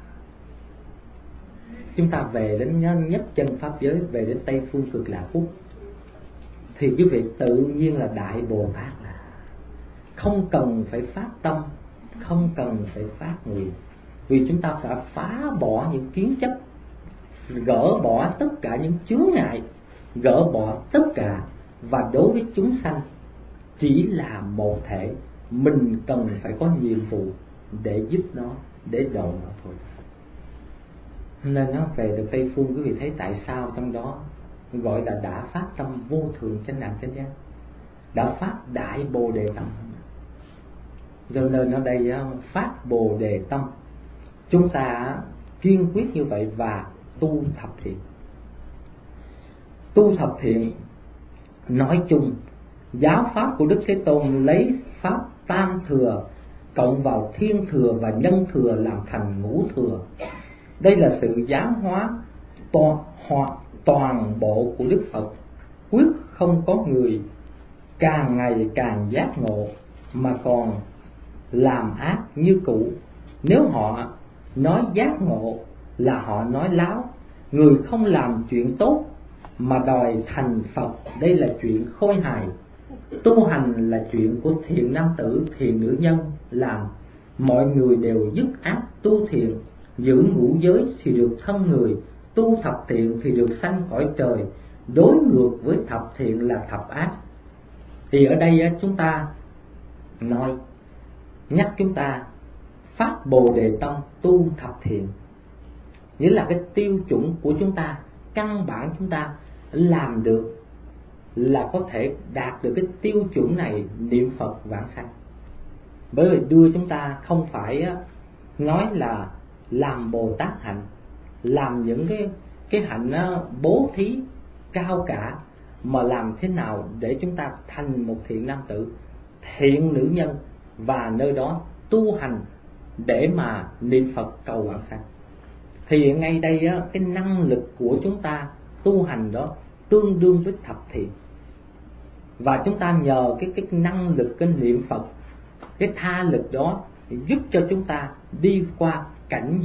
Chúng ta về đến nhất chân pháp giới, về đến Tây Phương Cực Lạc Quốc thì quý vị tự nhiên là Đại Bồ Tát là. Không cần phải phát tâm, không cần phải phát nguyện. Vì chúng ta phải phá bỏ những kiến chấp, gỡ bỏ tất cả những chướng ngại, gỡ bỏ tất cả. Và đối với chúng sanh chỉ là một thể, mình cần phải có nhiệm vụ để giúp nó, để độ nó thôi. Nên nó về được Tây Phương, quý vị thấy tại sao trong đó gọi là đã phát tâm vô thượng chánh đẳng chánh giác, đã phát đại Bồ Đề tâm. Cho nên ở đây phát Bồ Đề tâm, chúng ta kiên quyết như vậy và tu thập thiện. Tu thập thiện nói chung, giáo pháp của Đức Thế Tôn lấy pháp tam thừa cộng vào thiên thừa và nhân thừa làm thành ngũ thừa. Đây là sự giáo hóa hoặc toàn bộ của Đức Phật quyết không có người càng ngày càng giác ngộ mà còn làm ác như cũ. Nếu họ nói giác ngộ là họ nói láo. Người không làm chuyện tốt mà đòi thành Phật, đây là chuyện khôi hài. Tu hành là chuyện của thiện nam tử, thiện nữ nhân làm. Mọi người đều dứt ác tu thiện, giữ ngũ giới thì được thân người, tu thập thiện thì được sanh cõi trời. Đối ngược với thập thiện là thập ác. Thì ở đây chúng ta nói, nhắc chúng ta phát Bồ Đề Tâm tu thập thiện, nghĩa là cái tiêu chuẩn của chúng ta, căn bản chúng ta làm được là có thể đạt được cái tiêu chuẩn này, niệm Phật vãng sanh. Bởi vì đưa chúng ta không phải nói là làm Bồ Tát hạnh, làm những cái hạnh bố thí cao cả, mà làm thế nào để chúng ta thành một thiện nam tử, thiện nữ nhân, và nơi đó tu hành để mà niệm Phật cầu vãng sanh. Thì ngay đây cái năng lực của chúng ta tu hành đó tương đương với thập thiện. Và chúng ta nhờ cái năng lực cái niệm Phật, cái tha lực đó giúp cho chúng ta đi qua cảnh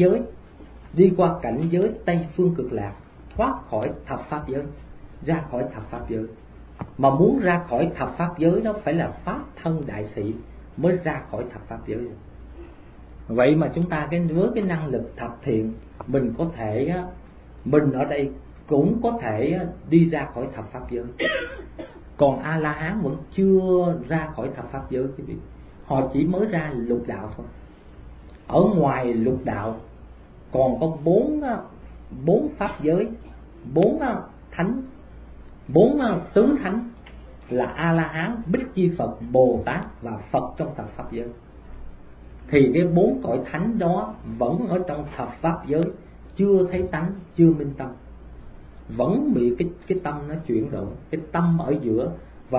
giới Tây Phương Cực Lạc, thoát khỏi thập pháp giới, ra khỏi thập pháp giới. Mà muốn ra khỏi thập pháp giới đó phải là pháp thân đại sĩ mới ra khỏi thập pháp giới. Vậy mà chúng ta với cái năng lực thập thiện, mình có thể, mình ở đây cũng có thể đi ra khỏi thập pháp giới. Còn A-la-hán vẫn chưa ra khỏi thập pháp giới quý vị. Họ chỉ mới ra lục đạo thôi. Ở ngoài lục đạo còn có bốn pháp giới, bốn thánh, bốn tướng thánh là A-la-hán, Bích Chi Phật, Bồ Tát và Phật trong thập pháp giới. Thì cái bốn cõi thánh đó vẫn ở trong thập pháp giới, chưa thấy tánh, chưa minh tâm, vẫn bị cái tâm nó chuyển động, cái tâm ở giữa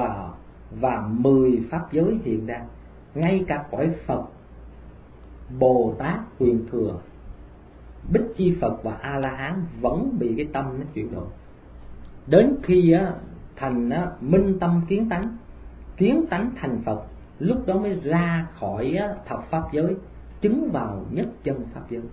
và 10 pháp giới hiện ra. Ngay cả cõi Phật, Bồ Tát, Quyền Thừa, Bích Chi Phật và A-la-hán vẫn bị cái tâm nó chuyển động. Đến khi thành minh tâm kiến tánh thành Phật, lúc đó mới ra khỏi thập pháp giới, chứng vào nhất chân pháp giới.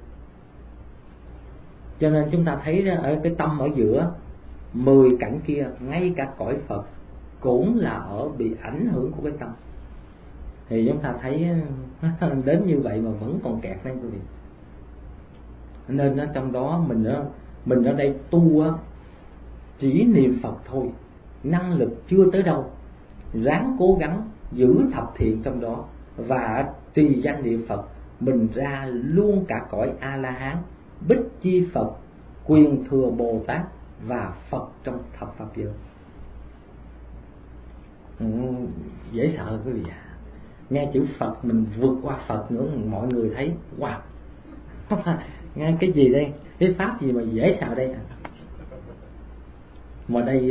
Cho nên chúng ta thấy ở cái tâm ở giữa 10 cảnh kia, ngay cả cõi Phật cũng là bị ảnh hưởng của cái tâm. Thì chúng ta thấy đến như vậy mà vẫn còn kẹt lên quý vị. Nên trong đó mình ở đây tu chỉ niệm Phật thôi, năng lực chưa tới đâu, ráng cố gắng giữ thập thiện trong đó và trì danh niệm Phật, mình ra luôn cả cõi A-la-hán, Bích Chi Phật, Quyền Thừa Bồ Tát và Phật trong thập pháp giới. Dễ sợ quý vị ạ. Nghe chữ Phật mình vượt qua Phật nữa, mọi người thấy wow, nghe cái gì đây, cái pháp gì mà dễ sợ đây. Mà đây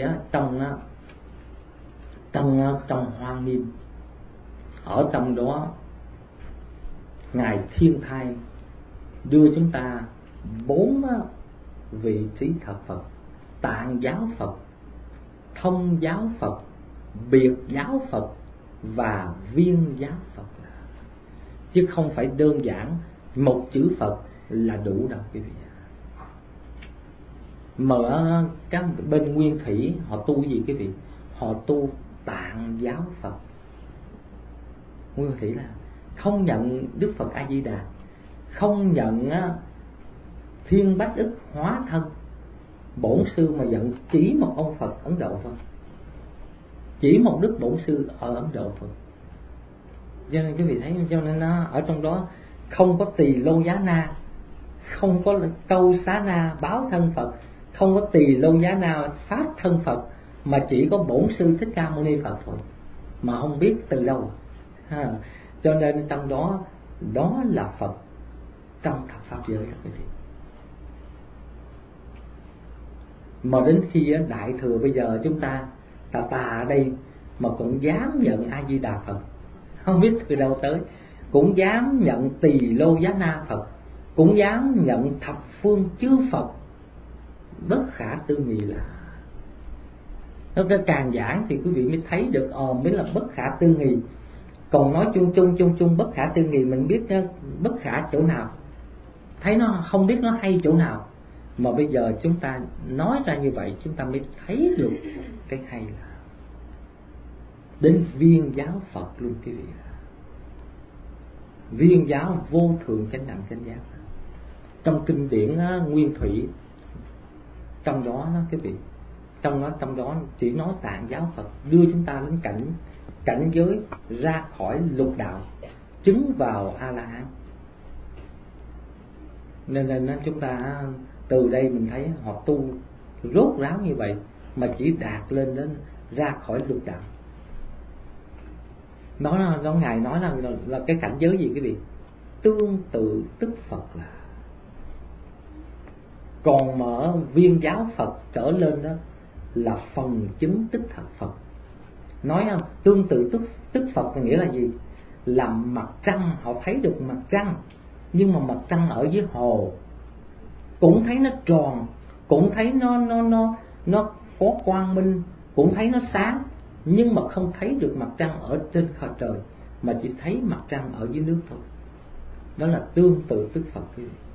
trong Hoa Nghiêm, ở trong đó Ngài Thiên Thai đưa chúng ta 4 vị trí thật Phật: Tạng giáo Phật, Thông giáo Phật, Biệt giáo Phật và Viên giáo Phật. Chứ không phải đơn giản một chữ Phật là đủ đâu quý vị. Mà các bên Nguyên Thủy họ tu gì quý vị? Họ tu Tạng giáo Phật. Nguyên Thủy là không nhận Đức Phật A Di Đà, không nhận Thiên Bách Ức hóa thân bổn sư, mà nhận chỉ một ông Phật Ấn Độ thôi, chỉ một Đức Bổn Sư ở Ấn Độ thôi. Cho nên quý vị thấy, cho nên ở trong đó không có Tỳ Lô Giá Na, không có Câu Xá Na báo thân Phật, không có Tỳ Lô Giá Na pháp thân Phật, mà chỉ có Bổn Sư Thích Ca Mâu Ni Phật thôi, mà không biết từ đâu. Cho nên trong đó là Phật trong thập pháp giới quý vị. Mà đến khi Đại Thừa bây giờ chúng ta ở đây mà cũng dám nhận A Di Đà Phật, không biết từ đâu tới, cũng dám nhận Tỳ Lô Giá Na Phật, cũng dám nhận thập phương chư Phật bất khả tư nghị là. Nó càng giảng thì quý vị mới thấy được mới là bất khả tư nghị. Còn nói chung bất khả tư nghị, mình biết bất khả chỗ nào, thấy nó không biết nó hay chỗ nào, mà bây giờ chúng ta nói ra như vậy chúng ta mới thấy được cái hay là đến viên giáo Phật luôn quý vị. Viên giáo vô thượng chánh đẳng chánh giác. Trong kinh điển Nguyên Thủy, trong đó quý vị, trong đó chỉ nói tạng giáo Phật đưa chúng ta đến cảnh giới ra khỏi lục đạo, chứng vào A La Hán. Nên chúng ta từ đây mình thấy họ tu rốt ráo như vậy mà chỉ đạt lên đến ra khỏi lục đạo. Nó Ngài nói là cái cảnh giới gì quý vị? Tương tự tức Phật là. Còn mở viên giáo Phật trở lên đó là phần chứng tức thật Phật. Nói không? Tương tự tức Phật nghĩa là gì? Là mặt trăng, họ thấy được mặt trăng, nhưng mà mặt trăng ở dưới hồ cũng thấy nó tròn, cũng thấy nó có quang minh, cũng thấy nó sáng, nhưng mà không thấy được mặt trăng ở trên khờ trời, mà chỉ thấy mặt trăng ở dưới nước thôi. Đó là tương tự tức Phật.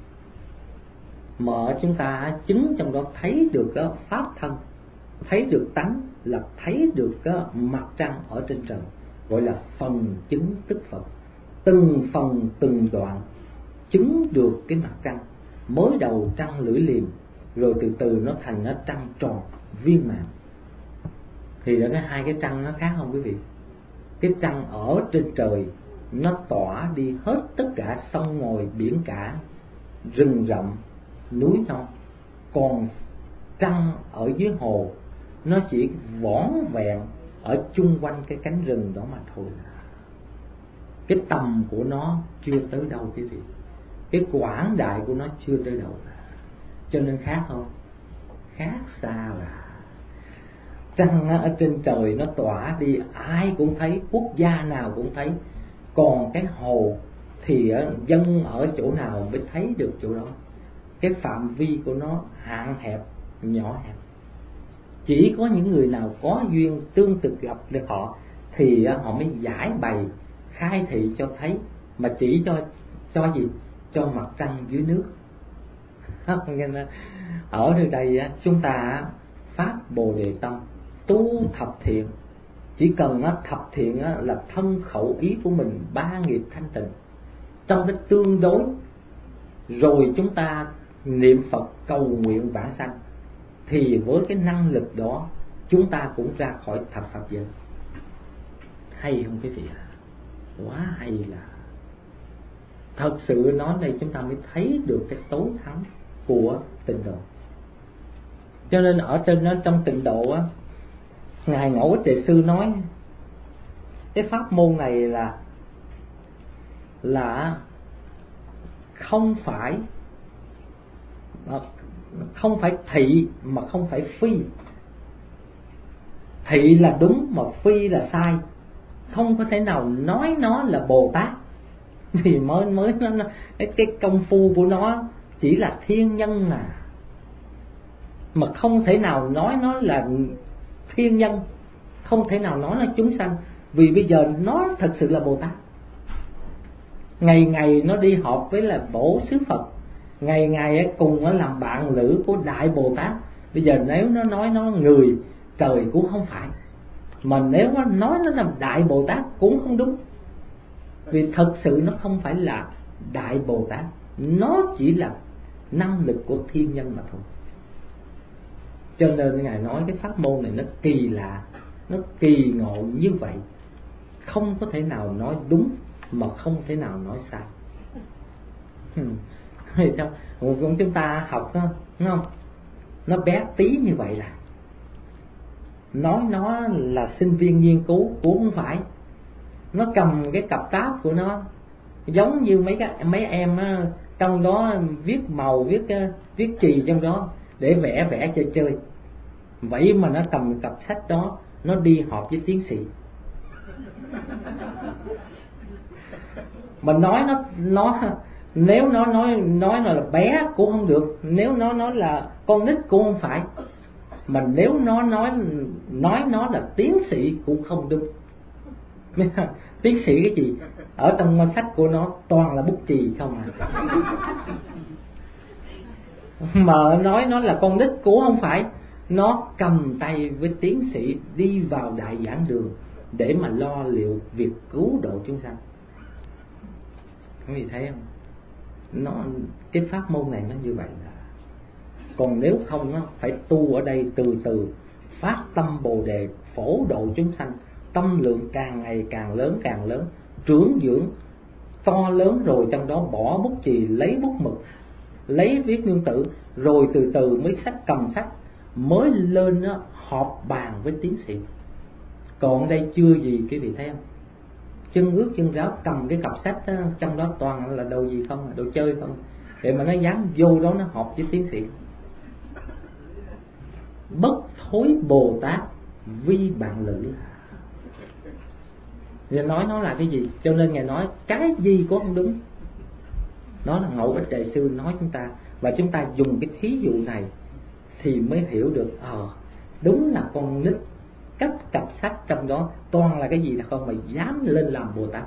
Mà chúng ta chứng trong đó thấy được pháp thân, thấy được tánh, là thấy được mặt trăng ở trên trời, gọi là phần chứng tức Phật. Từng phần từng đoạn chứng được cái mặt trăng. Mới đầu trăng lưỡi liềm, rồi từ từ nó thành nó trăng tròn viên mãn. Thì đó, cái hai cái trăng nó khác không quý vị? Cái trăng ở trên trời nó tỏa đi hết tất cả sông ngòi biển cả, rừng rậm, núi non. Còn trăng ở dưới hồ nó chỉ vỏn vẹn ở chung quanh cái cánh rừng đó mà thôi. Cái tầm của nó chưa tới đâu quý vị, cái quảng đại của nó chưa tới đâu. Cho nên khác không? Khác xa là. Trăng ở trên trời nó tỏa đi, ai cũng thấy, quốc gia nào cũng thấy. Còn cái hồ thì dân ở chỗ nào mới thấy được chỗ đó. Cái phạm vi của nó hạn hẹp, nhỏ hẹp. Chỉ có những người nào có duyên tương tự gặp được họ thì họ mới giải bày, khai thị cho thấy, mà chỉ cho gì? Cho mặt trăng dưới nước. Nên ở nơi đây chúng ta phát Bồ Đề tâm, tu thập thiện. Chỉ cần thập thiện là thân khẩu ý của mình ba nghiệp thanh tịnh trong cái tương đối, rồi chúng ta niệm Phật cầu nguyện vãng sanh, thì với cái năng lực đó chúng ta cũng ra khỏi thập pháp giới. Hay không quý vị? Quá hay là. Thật sự nói đây chúng ta mới thấy được cái tối thắng của tịnh độ. Cho nên ở trong tịnh độ Ngài Ngẫu Ích Đại Sư nói cái pháp môn này là không phải thị mà không phải phi. Thị là đúng mà phi là sai. Không có thể nào nói nó là Bồ Tát, thì mới nó cái công phu của nó chỉ là thiên nhân mà không thể nào nói nó là thiên nhân, không thể nào nói nó chúng sanh, vì bây giờ nó thật sự là Bồ Tát. Ngày ngày nó đi họp với là Bổ Xứ Phật, ngày ngày cùng nó làm bạn lữ của Đại Bồ Tát. Bây giờ nếu nó nói nó người trời cũng không phải, mà nếu nó nói nó là Đại Bồ Tát cũng không đúng, vì thật sự nó không phải là Đại Bồ Tát, nó chỉ là năng lực của thiên nhân mà thôi. Cho nên Ngài nói cái pháp môn này nó kỳ lạ, nó kỳ ngộ như vậy, không có thể nào nói đúng mà không thể nào nói sai. Còn chúng ta học đó, đúng không? Nó bé tí như vậy là nói nó là sinh viên nghiên cứu cũng không phải. Nó cầm cái cặp táp của nó giống như mấy em trong đó viết màu, viết chì trong đó để vẽ chơi. Vậy mà nó cầm cặp sách đó, nó đi họp với tiến sĩ. Mà nói Nếu nó nói là bé cũng không được, nếu nó nói là con nít cũng không phải, mà nếu nó nói nó là tiến sĩ cũng không đúng. Tiến sĩ cái gì? Ở trong sách của nó toàn là bút chì không à. Mà nói nó là con nít cũng không phải, nó cầm tay với tiến sĩ đi vào đại giảng đường để mà lo liệu việc cứu độ chúng sanh. Quý vị thấy không? Cái pháp môn này nó như vậy là. Còn nếu không nó phải tu ở đây từ từ, phát tâm Bồ Đề phổ độ chúng sanh, tâm lượng càng ngày càng lớn, trưởng dưỡng to lớn, rồi trong đó bỏ bút chì, lấy bút mực, lấy viết nương tử, rồi từ từ mới cầm sách mới lên đó, họp bàn với tiến sĩ. Còn đây chưa gì quý vị thấy không? Chân ướt chân ráo cầm cái cặp sách đó, trong đó toàn là đồ gì không, đồ chơi không, để mà nó dám vô đó nó họp với tiến sĩ. Bất thối Bồ Tát vi bạn lữ. Ngài nói nó là cái gì? Cho nên Ngài nói cái gì cũng không đúng. Nó là Ngẫu Ích Đại Sư nói chúng ta, và chúng ta dùng cái thí dụ này thì mới hiểu được đúng là con nít cất cặp sách trong đó toàn là cái gì là không mà dám lên làm Bồ Tát.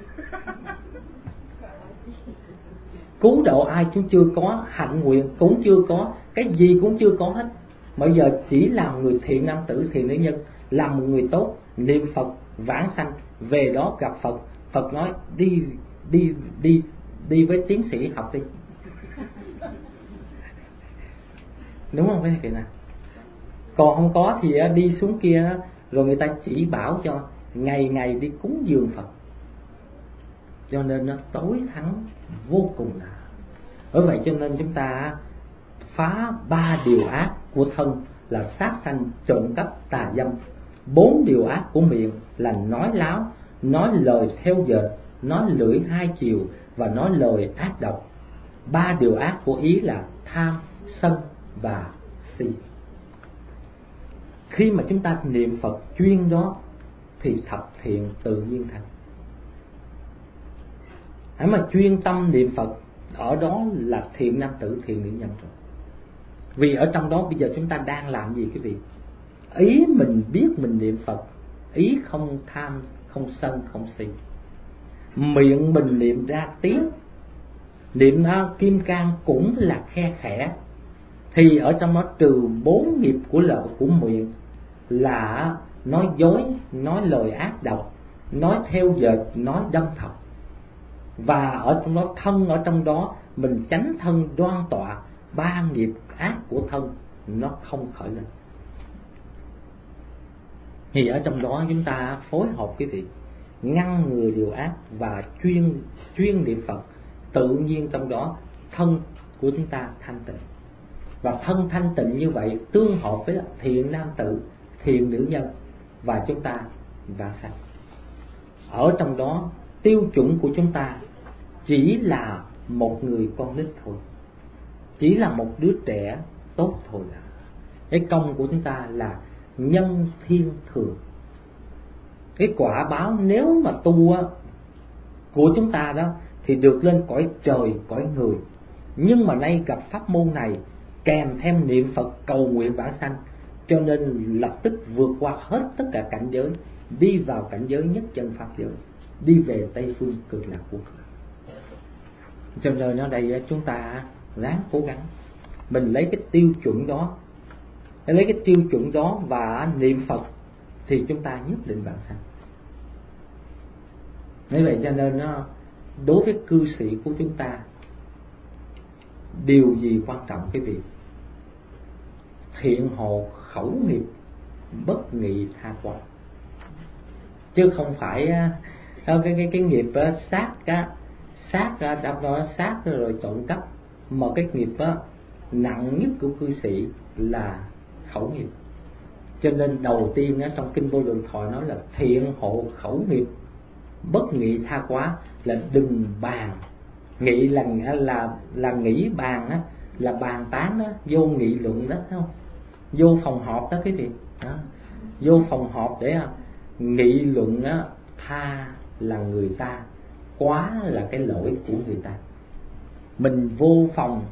Cứu độ ai cũng chưa có, hạnh nguyện cũng chưa có, cái gì cũng chưa có hết. Bây giờ chỉ làm người thiện nam tử, thiện nữ nhân, làm một người tốt, niệm Phật vãng sanh, về đó gặp Phật. Phật nói đi với tiến sĩ học đi. Đúng không cái này? Còn không có thì đi xuống kia, rồi người ta chỉ bảo cho ngày đi cúng dường Phật. Cho nên nó tối thắng vô cùng là. Bởi vậy cho nên chúng ta phá 3 điều ác của thân là sát sanh, trộm cắp, tà dâm. 4 điều ác của miệng là nói láo, nói lời theo dệt, nói lưỡi hai chiều và nói lời ác độc. 3 điều ác của ý là tham, sân và si. Khi mà chúng ta niệm Phật chuyên đó thì thập thiện tự nhiên thành. Hãy mà chuyên tâm niệm Phật, ở đó là thiện nam tử, thiện nữ nhân rồi. Vì ở trong đó bây giờ chúng ta đang làm gì quý vị? Ý mình biết mình niệm Phật, ý không tham, không sân, không si. Miệng mình niệm ra tiếng, niệm kim cang cũng là khe khẽ. Thì ở trong đó trừ 4 nghiệp của lợi của miệng là nói dối, nói lời ác độc, nói theo dệt, nói đâm thọc. Và ở trong đó thân, ở trong đó mình tránh thân đoan tọa, 3 nghiệp ác của thân nó không khởi lên. Thì ở trong đó chúng ta phối hợp quý vị, ngăn ngừa điều ác và chuyên niệm Phật, tự nhiên trong đó thân của chúng ta thanh tịnh. Và thân thanh tịnh như vậy tương hợp với thiện nam tử, thiện nữ nhân, và chúng ta vãng sanh. Ở trong đó tiêu chuẩn của chúng ta chỉ là một người con nít thôi, chỉ là một đứa trẻ tốt thôi. Cái công của chúng ta là nhân thiên thường. Cái quả báo nếu mà tu của chúng ta đó thì được lên cõi trời, cõi người. Nhưng mà nay gặp pháp môn này kèm thêm niệm Phật cầu nguyện vãng sanh, cho nên lập tức vượt qua hết tất cả cảnh giới, đi vào cảnh giới nhất chân pháp giới, đi về Tây phương cực lạc quốc. Cho nên ở đây chúng ta ráng cố gắng, mình lấy cái tiêu chuẩn đó, và niệm Phật thì chúng ta nhất định vãng sanh. Như vậy cho nên đối với cư sĩ của chúng ta, điều gì quan trọng quý vị? Thiện hộ khẩu nghiệp, bất nghị tha quá. Chứ không phải cái nghiệp sát rồi trộm cắp, mà cái nghiệp nặng nhất của cư sĩ là khẩu nghiệp. Cho nên đầu tiên trong kinh Vô Lượng Thọ nói là thiện hộ khẩu nghiệp, bất nghị tha quá, là đừng bàn. Nghị là nghĩ, bàn là bàn tán đó, vô nghị luận đó, thấy không? Vô phòng họp đó quý vị đó. Vô phòng họp để nghị luận đó, tha là người ta, quá là cái lỗi của người ta. mình vô phòng,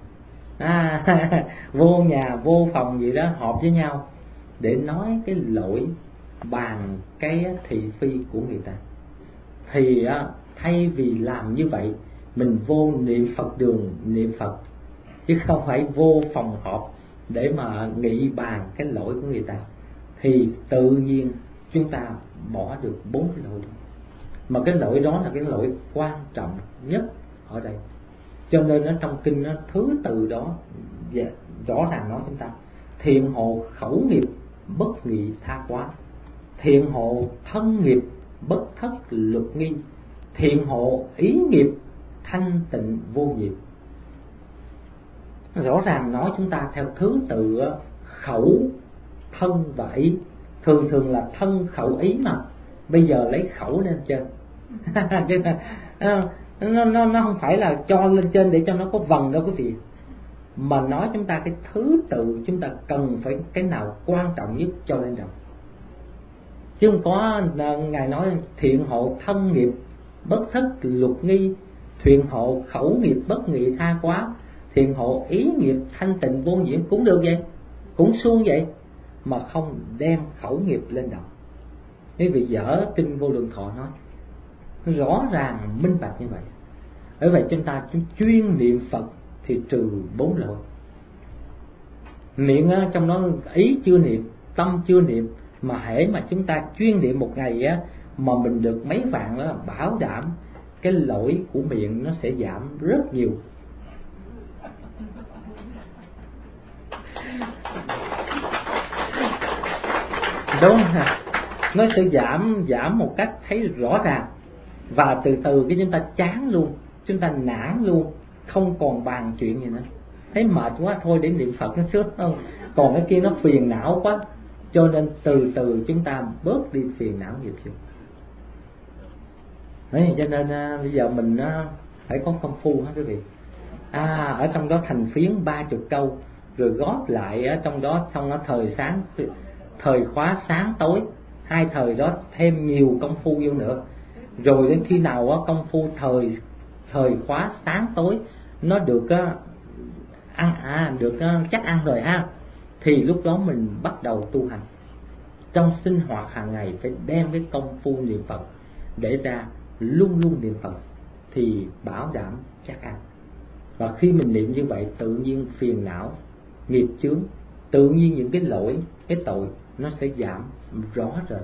vô nhà vô phòng gì đó họp với nhau để nói cái lỗi bàn cái thị phi của người ta, thì thay vì làm như vậy mình vô niệm Phật đường niệm Phật, chứ không phải vô phòng họp để mà nghị bàn cái lỗi của người ta, thì tự nhiên chúng ta bỏ được 4 cái lỗi đó. Mà cái lỗi đó là cái lỗi quan trọng nhất ở đây, cho nên ở trong kinh nó thứ tự đó rõ ràng nói chúng ta: thiện hộ khẩu nghiệp bất nghị tha quá, thiện hộ thân nghiệp bất thất luật nghi, thiện hộ ý nghiệp thanh tịnh vô nghiệp. Rõ ràng nói chúng ta theo thứ tự khẩu, thân và ý. Thường là thân khẩu ý, mà bây giờ lấy khẩu lên trên chứ nó không phải là cho lên trên để cho nó có vần đâu quý vị, mà nói chúng ta cái thứ tự chúng ta cần phải cái nào quan trọng nhất cho lên đầu, chứ không có ngài nói thiện hộ thân nghiệp bất thất luật nghi, thiện hộ khẩu nghiệp bất nghị tha quá, thiện hộ ý nghiệp thanh tịnh vô nhiễm, cũng được vậy, cũng suông vậy, mà không đem khẩu nghiệp lên đầu. Quý vị dở kinh Vô Lượng Thọ nói rõ ràng minh bạch như vậy. Bởi vậy chúng ta chuyên niệm Phật thì trừ 4 lỗi. Niệm trong đó ý chưa niệm, tâm chưa niệm, mà hễ mà chúng ta chuyên niệm một ngày mà mình được mấy vạn đó, bảo đảm cái lỗi của miệng nó sẽ giảm rất nhiều. Đúng không? Nó sẽ giảm một cách thấy rõ ràng, và từ từ cái chúng ta chán luôn, chúng ta nản luôn, không còn bàn chuyện gì nữa, thấy mệt quá thôi để niệm Phật nó sướng không, còn cái kia nó phiền não quá, cho nên từ từ chúng ta bớt đi phiền não nhiều chuyện. Đấy, cho nên bây giờ mình phải có công phu hết quý vị. Ở trong đó thành phiến 30 câu, rồi góp lại ở trong đó, xong nó thời khóa sáng tối, 2 thời đó thêm nhiều công phu vô nữa, rồi đến khi nào công phu thời khóa sáng tối nó được được chắc ăn rồi thì lúc đó mình bắt đầu tu hành. Trong sinh hoạt hàng ngày phải đem cái công phu niệm Phật để ra, luôn luôn niệm Phật thì bảo đảm chắc ăn. Và khi mình niệm như vậy, tự nhiên phiền não, nghiệp chướng, tự nhiên những cái lỗi, cái tội nó sẽ giảm rõ rệt.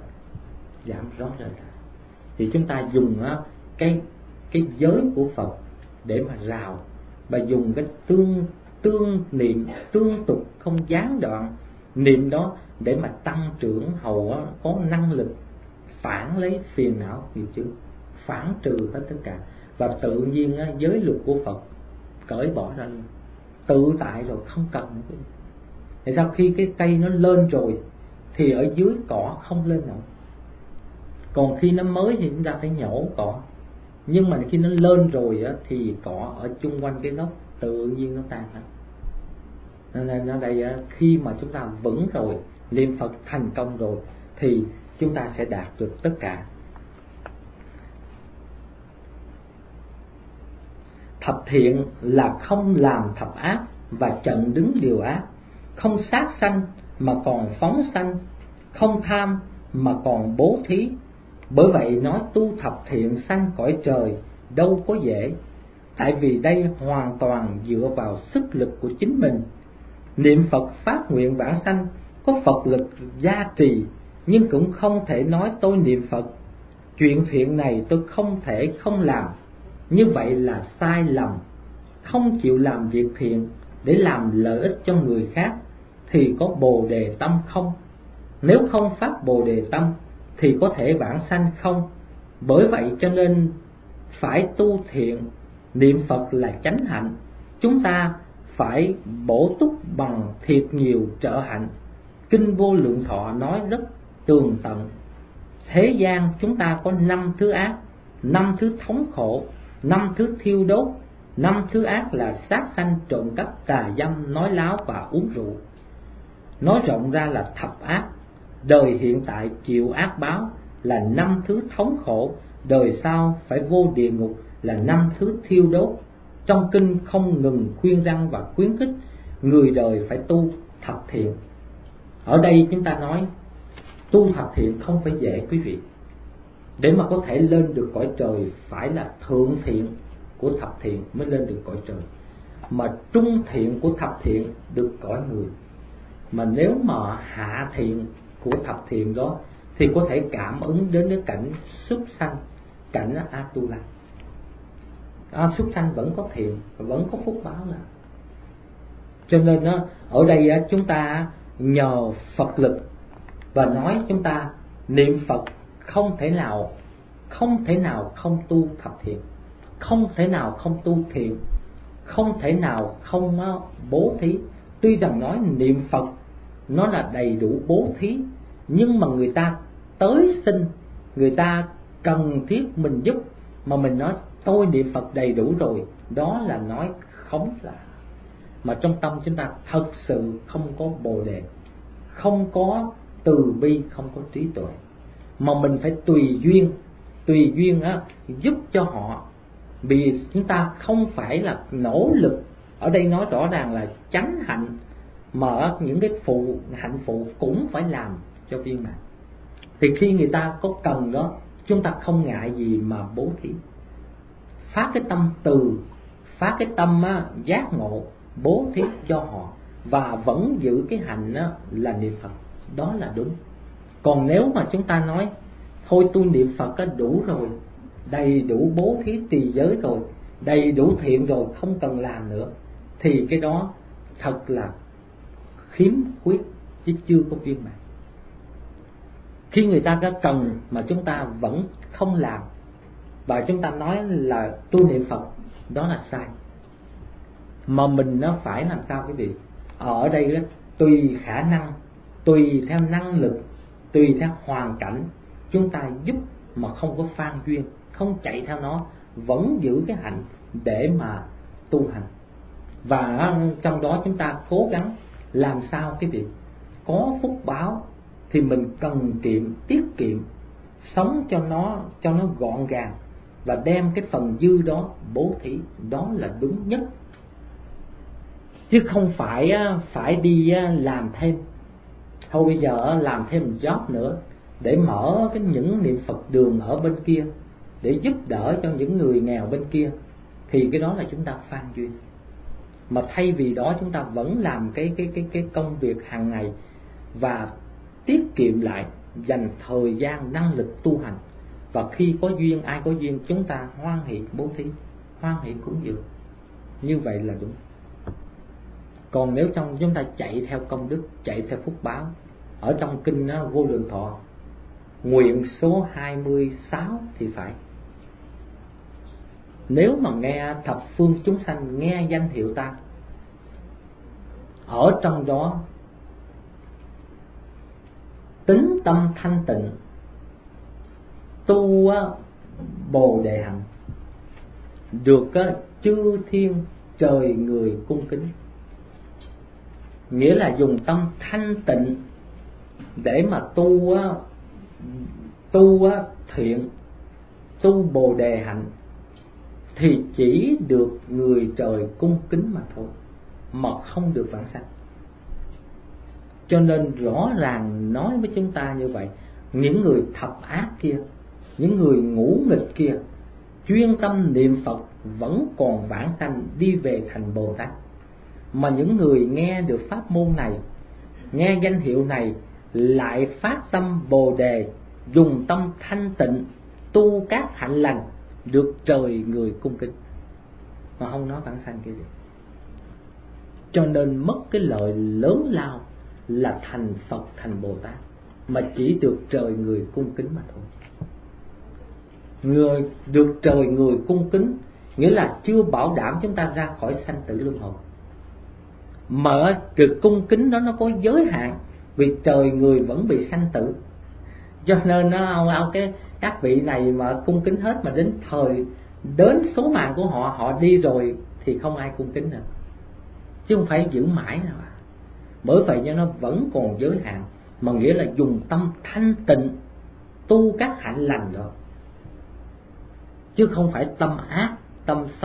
Thì chúng ta dùng cái giới của Phật để mà rào, và dùng cái tương niệm, tương tục không gián đoạn niệm đó để mà tăng trưởng hầu có năng lực phản lấy phiền não nghiệp chướng, phản trừ hết tất cả, và tự nhiên giới luật của Phật cởi bỏ ra luôn, tự tại rồi, không cần nữa. Thì sau khi cái cây nó lên rồi thì ở dưới cỏ không lên nổi, còn khi nó mới thì chúng ta phải nhổ cỏ, nhưng mà khi nó lên rồi thì cỏ ở chung quanh cái gốc tự nhiên nó tan hết. Nên ở đây khi mà chúng ta vững rồi, niệm Phật thành công rồi, thì chúng ta sẽ đạt được tất cả. Thập thiện là không làm thập ác và chặn đứng điều ác, không sát sanh mà còn phóng sanh, không tham mà còn bố thí. Bởi vậy nói tu thập thiện sanh cõi trời đâu có dễ, tại vì đây hoàn toàn dựa vào sức lực của chính mình. Niệm Phật phát nguyện vãng sanh có Phật lực gia trì, nhưng cũng không thể nói tôi niệm Phật, chuyện thiện này tôi không thể không làm. Như vậy là sai lầm. Không chịu làm việc thiện để làm lợi ích cho người khác thì có Bồ Đề tâm không? Nếu không phát Bồ Đề tâm thì có thể vãng sanh không? Bởi vậy cho nên phải tu thiện, niệm Phật là chánh hạnh. Chúng ta phải bổ túc bằng thiệt nhiều trợ hạnh. Kinh Vô Lượng Thọ nói rất tường tận. Thế gian chúng ta có 5 thứ ác, 5 thứ thống khổ, 5 thứ thiêu đốt. 5 thứ ác là sát sanh, trộm cắp, tà dâm, nói láo và uống rượu. Nói rộng ra là thập ác. Đời hiện tại chịu ác báo là 5 thứ thống khổ, đời sau phải vô địa ngục là 5 thứ thiêu đốt. Trong kinh không ngừng khuyên răn và khuyến khích người đời phải tu thập thiện. Ở đây chúng ta nói tu thập thiện không phải dễ quý vị. Để mà có thể lên được cõi trời phải là thượng thiện của thập thiện mới lên được cõi trời, mà trung thiện của thập thiện được cõi người. Mà nếu mà hạ thiện của thập thiện đó thì có thể cảm ứng đến cái cảnh súc sanh, cảnh Atula. Súc sanh vẫn có thiện, vẫn có phúc báo là. Cho nên ở đây chúng ta nhờ Phật lực và nói chúng ta niệm Phật không thể nào không tu thập thiện, không thể nào không tu thiện, không thể nào không bố thí. Tuy rằng nói niệm Phật nó là đầy đủ bố thí, nhưng mà người ta tới xin, người ta cần thiết mình giúp, mà mình nói tôi niệm Phật đầy đủ rồi, đó là nói khống là. Mà trong tâm chúng ta thật sự không có Bồ Đề, không có từ bi, không có trí tuệ, mà mình phải tùy duyên giúp cho họ. Vì chúng ta không phải là nỗ lực, ở đây nói rõ ràng là chánh hạnh, mà những cái hạnh phụ cũng phải làm cho viên mãn. Thì khi người ta có cần đó, chúng ta không ngại gì mà bố thí, phát cái tâm từ, phát cái tâm giác ngộ, bố thí cho họ, và vẫn giữ cái hạnh là niệm Phật, đó là đúng. Còn nếu mà chúng ta nói thôi tôi niệm Phật đủ rồi, đầy đủ bố thí trì giới rồi, đầy đủ thiện rồi, không cần làm nữa, thì cái đó thật là khiếm khuyết chứ chưa có viên mãn. Khi người ta có cần mà chúng ta vẫn không làm, và chúng ta nói là tu niệm Phật, đó là sai. Mà mình nó phải làm sao quý vị? Ở đây đó, tùy khả năng, tùy theo năng lực, tùy theo hoàn cảnh, chúng ta giúp mà không có phan duyên, không chạy theo nó, vẫn giữ cái hạnh để mà tu hành. Và trong đó chúng ta cố gắng làm sao quý vị có phúc báo thì mình cần kiệm, tiết kiệm, sống cho nó gọn gàng, và đem cái phần dư đó bố thí, đó là đúng nhất. Chứ không phải đi làm thêm. Thôi bây giờ làm thêm một job nữa để mở những niệm Phật đường ở bên kia, để giúp đỡ cho những người nghèo bên kia, thì cái đó là chúng ta phan duyên. Mà thay vì đó chúng ta vẫn làm cái công việc hàng ngày, và tiết kiệm lại, dành thời gian năng lực tu hành. Và khi có duyên, ai có duyên, chúng ta hoan hỷ bố thí, hoan hỷ cúng dường. Như vậy là đúng. Còn nếu trong chúng ta chạy theo công đức, chạy theo phúc báo, ở trong kinh Vô Lượng Thọ nguyện số 26 thì phải, nếu mà nghe thập phương chúng sanh nghe danh hiệu ta, ở trong đó tính tâm thanh tịnh, tu Bồ Đề hạnh, được chư thiên trời người cung kính. Nghĩa là dùng tâm thanh tịnh để mà tu thiện, tu Bồ Đề hạnh, thì chỉ được người trời cung kính mà thôi, mà không được vãng sanh. Cho nên rõ ràng nói với chúng ta như vậy, những người thập ác kia, những người ngũ nghịch kia, chuyên tâm niệm Phật vẫn còn vãng sanh đi về thành Bồ Tát. Mà những người nghe được pháp môn này, nghe danh hiệu này, lại phát tâm Bồ Đề, dùng tâm thanh tịnh, tu các hạnh lành, được trời người cung kính, mà không nói vãng sanh kia gì. Cho nên mất cái lợi lớn lao là thành Phật, thành Bồ Tát, mà chỉ được trời người cung kính mà thôi. Người được trời người cung kính nghĩa là chưa bảo đảm chúng ta ra khỏi sanh tử luân hồi, mà trực cung kính đó nó có giới hạn, vì trời người vẫn bị sanh tử. Cho nên các vị này mà cung kính hết, mà đến số mạng của họ đi rồi thì không ai cung kính nữa, chứ không phải giữ mãi đâu. Bởi vậy cho nó vẫn còn giới hạn, mà nghĩa là dùng tâm thanh tịnh tu các hạnh lành đó, chứ không phải tâm ác, tâm xấu,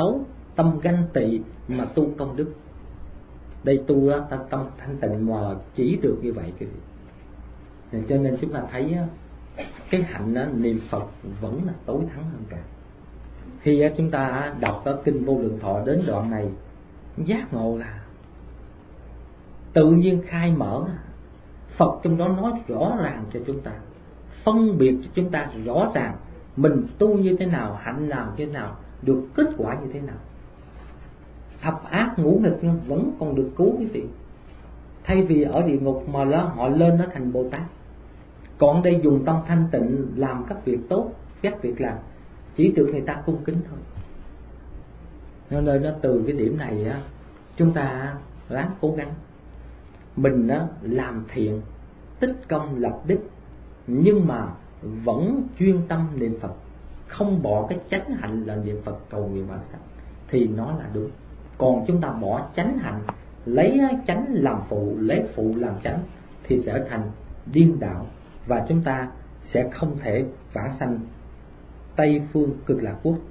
tâm ganh tị mà tu công đức. Đây tu tâm thanh tịnh mà chỉ được như vậy quý vị. Cho nên chúng ta thấy cái hạnh niệm Phật vẫn là tối thắng hơn cả. Khi chúng ta đọc kinh Vô Lượng Thọ đến đoạn này, giác ngộ là tự nhiên khai mở. Phật trong đó nói rõ ràng cho chúng ta, phân biệt cho chúng ta rõ ràng mình tu như thế nào, hạnh nào như thế nào, được kết quả như thế nào. Thập ác ngũ nghịch vẫn còn được cứu quý vị. Thay vì ở địa ngục mà họ lên nó thành Bồ Tát. Còn đây dùng tâm thanh tịnh làm các việc tốt, các việc làm, chỉ được người ta cung kính thôi. Nên nó từ cái điểm này chúng ta ráng cố gắng. Mình làm thiện, tích công lập đức, nhưng mà vẫn chuyên tâm niệm Phật, không bỏ cái chánh hạnh là niệm Phật cầu nguyện vãng sanh, thì nó là đúng. Còn chúng ta bỏ chánh hạnh, lấy chánh làm phụ, lấy phụ làm chánh, thì sẽ thành điên đạo, và chúng ta sẽ không thể vãng sanh Tây phương Cực Lạc Quốc.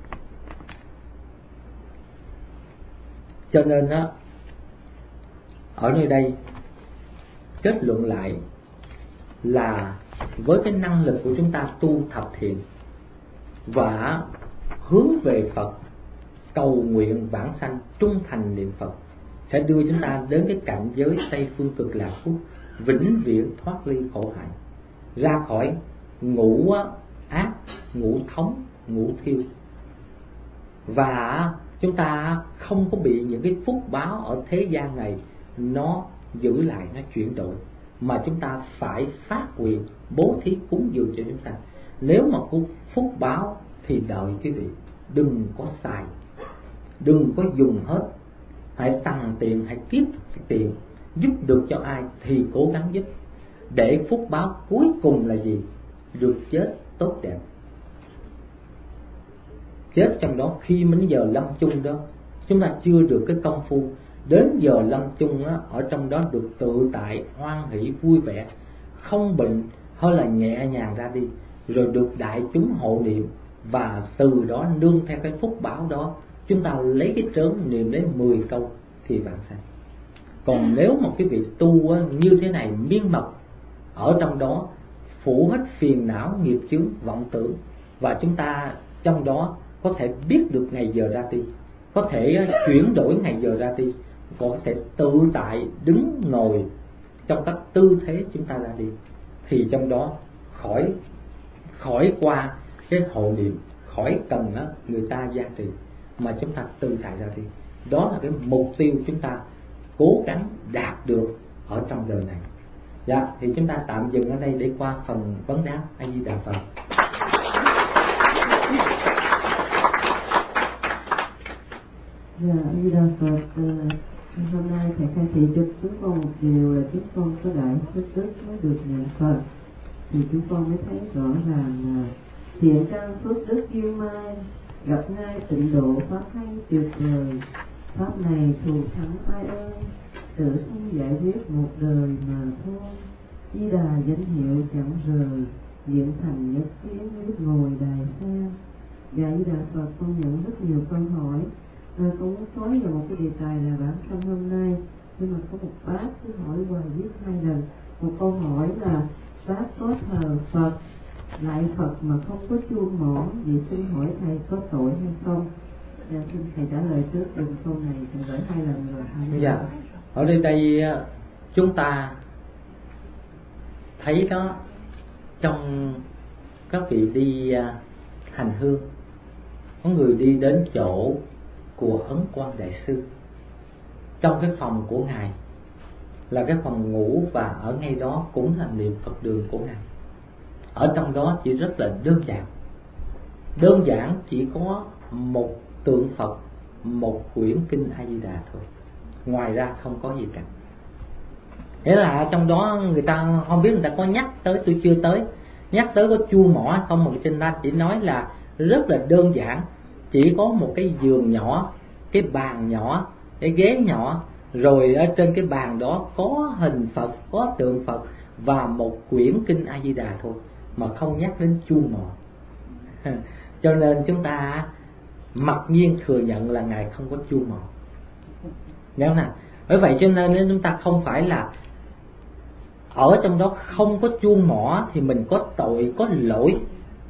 Cho nên ở nơi đây kết luận lại là với cái năng lực của chúng ta tu thập thiện và hướng về Phật, cầu nguyện vãng sanh, trung thành niệm Phật, sẽ đưa chúng ta đến cái cảnh giới Tây phương Cực Lạc Quốc, vĩnh viễn thoát ly khổ hại, ra khỏi ngũ ác, ngũ thống, ngũ thiêu. Và chúng ta không có bị những cái phúc báo ở thế gian này nó giữ lại, nó chuyển đổi, mà chúng ta phải phát nguyện bố thí cúng dường cho chúng ta. Nếu mà có phúc báo thì đợi quý vị, đừng có xài, đừng có dùng hết, hãy tăng tiền, hãy kiếp tiền, giúp được cho ai thì cố gắng giúp, để phúc báo cuối cùng là gì? Được chết tốt đẹp. Chết trong đó khi đến giờ lâm chung đó, chúng ta chưa được cái công phu, đến giờ lâm chung ở trong đó được tự tại, hoan hỷ, vui vẻ, không bệnh, hơi là nhẹ nhàng ra đi, rồi được đại chúng hộ niệm, và từ đó nương theo cái phúc báo đó, chúng ta lấy cái trớn niệm đến 10 câu thì vãng sanh. Còn nếu một cái vị tu như thế này miên mật ở trong đó, phủ hết phiền não, nghiệp chướng, vọng tưởng, và chúng ta trong đó có thể biết được ngày giờ ra đi, có thể chuyển đổi ngày giờ ra đi, có thể tự tại đứng ngồi trong các tư thế chúng ta ra đi, thì trong đó khỏi qua cái hộ niệm, khỏi cần người ta gia trì, mà chúng ta tự tại ra đi. Đó là cái mục tiêu chúng ta cố gắng đạt được ở trong đời này. Dạ, thì chúng ta tạm dừng ở đây để qua phần vấn đáp. A Di Đà Phật. Dạ, A Di Đà Phật. Hôm nay thầy khai thị cho chúng con một điều là chúng con có đại phước đức mới được niệm Phật, thì chúng con mới thấy rõ ràng thiện căn phước đức duyên mai, gặp ngay tịnh độ pháp hay tuyệt vời. Pháp này thù thắng ai ơi, tự sanh giải quyết một đời mà thôi. Di Đà danh hiệu chẳng rời, diện thành nhất kiến biết ngồi đài xa. Dạ Di Đà Phật, con nhận rất nhiều câu hỏi. Con muốn nói về một cái đề tài là vãng sanh hôm nay, nhưng mà có một bác cứ hỏi hoài viết 2 lần. Một câu hỏi là bác có thờ Phật, lại Phật mà không có chuông mỏ, vậy xin hỏi thầy có tội hay không? Dạ, xin thầy trả lời trước đừng câu này, thầy hỏi 2 lần rồi. Dạ, ở đây chúng ta thấy đó, trong các vị đi hành hương, có người đi đến chỗ của Ấn Quang Đại Sư, trong cái phòng của ngài là cái phòng ngủ, và ở ngay đó cũng là niệm Phật đường của ngài. Ở trong đó chỉ rất là đơn giản, chỉ có một tượng Phật, một quyển kinh A Di Đà thôi, ngoài ra không có gì cả. Nghĩa là trong đó người ta không biết, người ta có nhắc tới, tôi chưa tới, nhắc tới có chuông mỏ không, mà trên đó chỉ nói là rất là đơn giản, chỉ có một cái giường nhỏ, cái bàn nhỏ, cái ghế nhỏ, rồi ở trên cái bàn đó có hình Phật, có tượng Phật và một quyển kinh A Di Đà thôi, mà không nhắc đến chuông mỏ. Cho nên chúng ta mặc nhiên thừa nhận là Ngài không có chuông mỏ. Nhớ không nào? Bởi vậy cho nên chúng ta không phải là ở trong đó không có chuông mỏ thì mình có tội, có lỗi,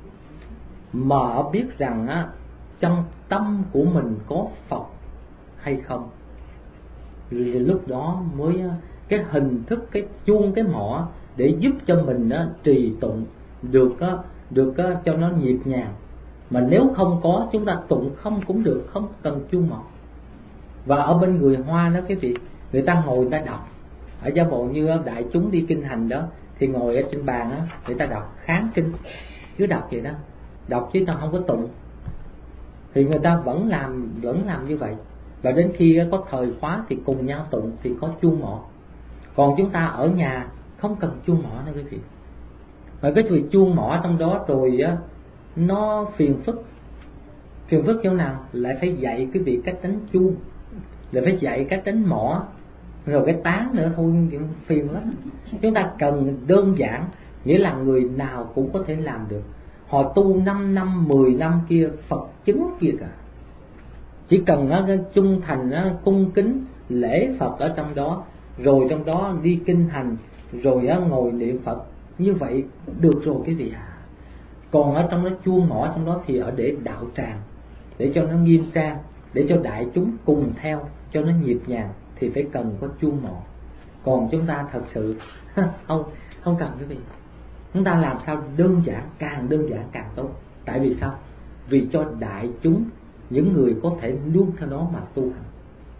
mà biết rằng á, trong tâm của mình có Phật hay không, thì lúc đó mới cái hình thức, cái chuông, cái mỏ để giúp cho mình á, trì tụng được cho nó nhịp nhàng. Mà nếu không có, chúng ta tụng không cũng được, không cần chuông mỏ. Và ở bên người Hoa đó quý vị, người ta ngồi người ta đọc. Ở giả bộ như đại chúng đi kinh hành đó, thì ngồi ở trên bàn á, người ta đọc kháng kinh, cứ đọc vậy đó, đọc chứ ta không có tụng. Thì người ta vẫn làm như vậy. Và đến khi có thời khóa thì cùng nhau tụng thì có chuông mỏ. Còn chúng ta ở nhà không cần chuông mỏ nữa quý vị. Mà cái chuyện chuông mỏ trong đó rồi á, nó phiền phức chỗ nào? Lại phải dạy quý vị cách đánh chuông, lại phải dạy cách đánh mỏ, rồi cái tán nữa, thôi phiền lắm. Chúng ta cần đơn giản, nghĩa là người nào cũng có thể làm được. Họ tu 5 năm, 10 năm kia, Phật chứng kia cả. Chỉ cần trung thành, cung kính lễ Phật ở trong đó, rồi trong đó đi kinh hành, rồi ngồi niệm Phật, như vậy được rồi quý vị ạ. Còn ở trong đó chuông mỏ trong đó thì ở để đạo tràng, để cho nó nghiêm trang, để cho đại chúng cùng theo cho nó nhịp nhàng thì phải cần có chuông mỏ. Còn chúng ta thật sự không cần quý vị. Chúng ta làm sao đơn giản, càng đơn giản càng tốt. Tại vì sao? Vì cho đại chúng, những người có thể luôn theo đó mà tu hành.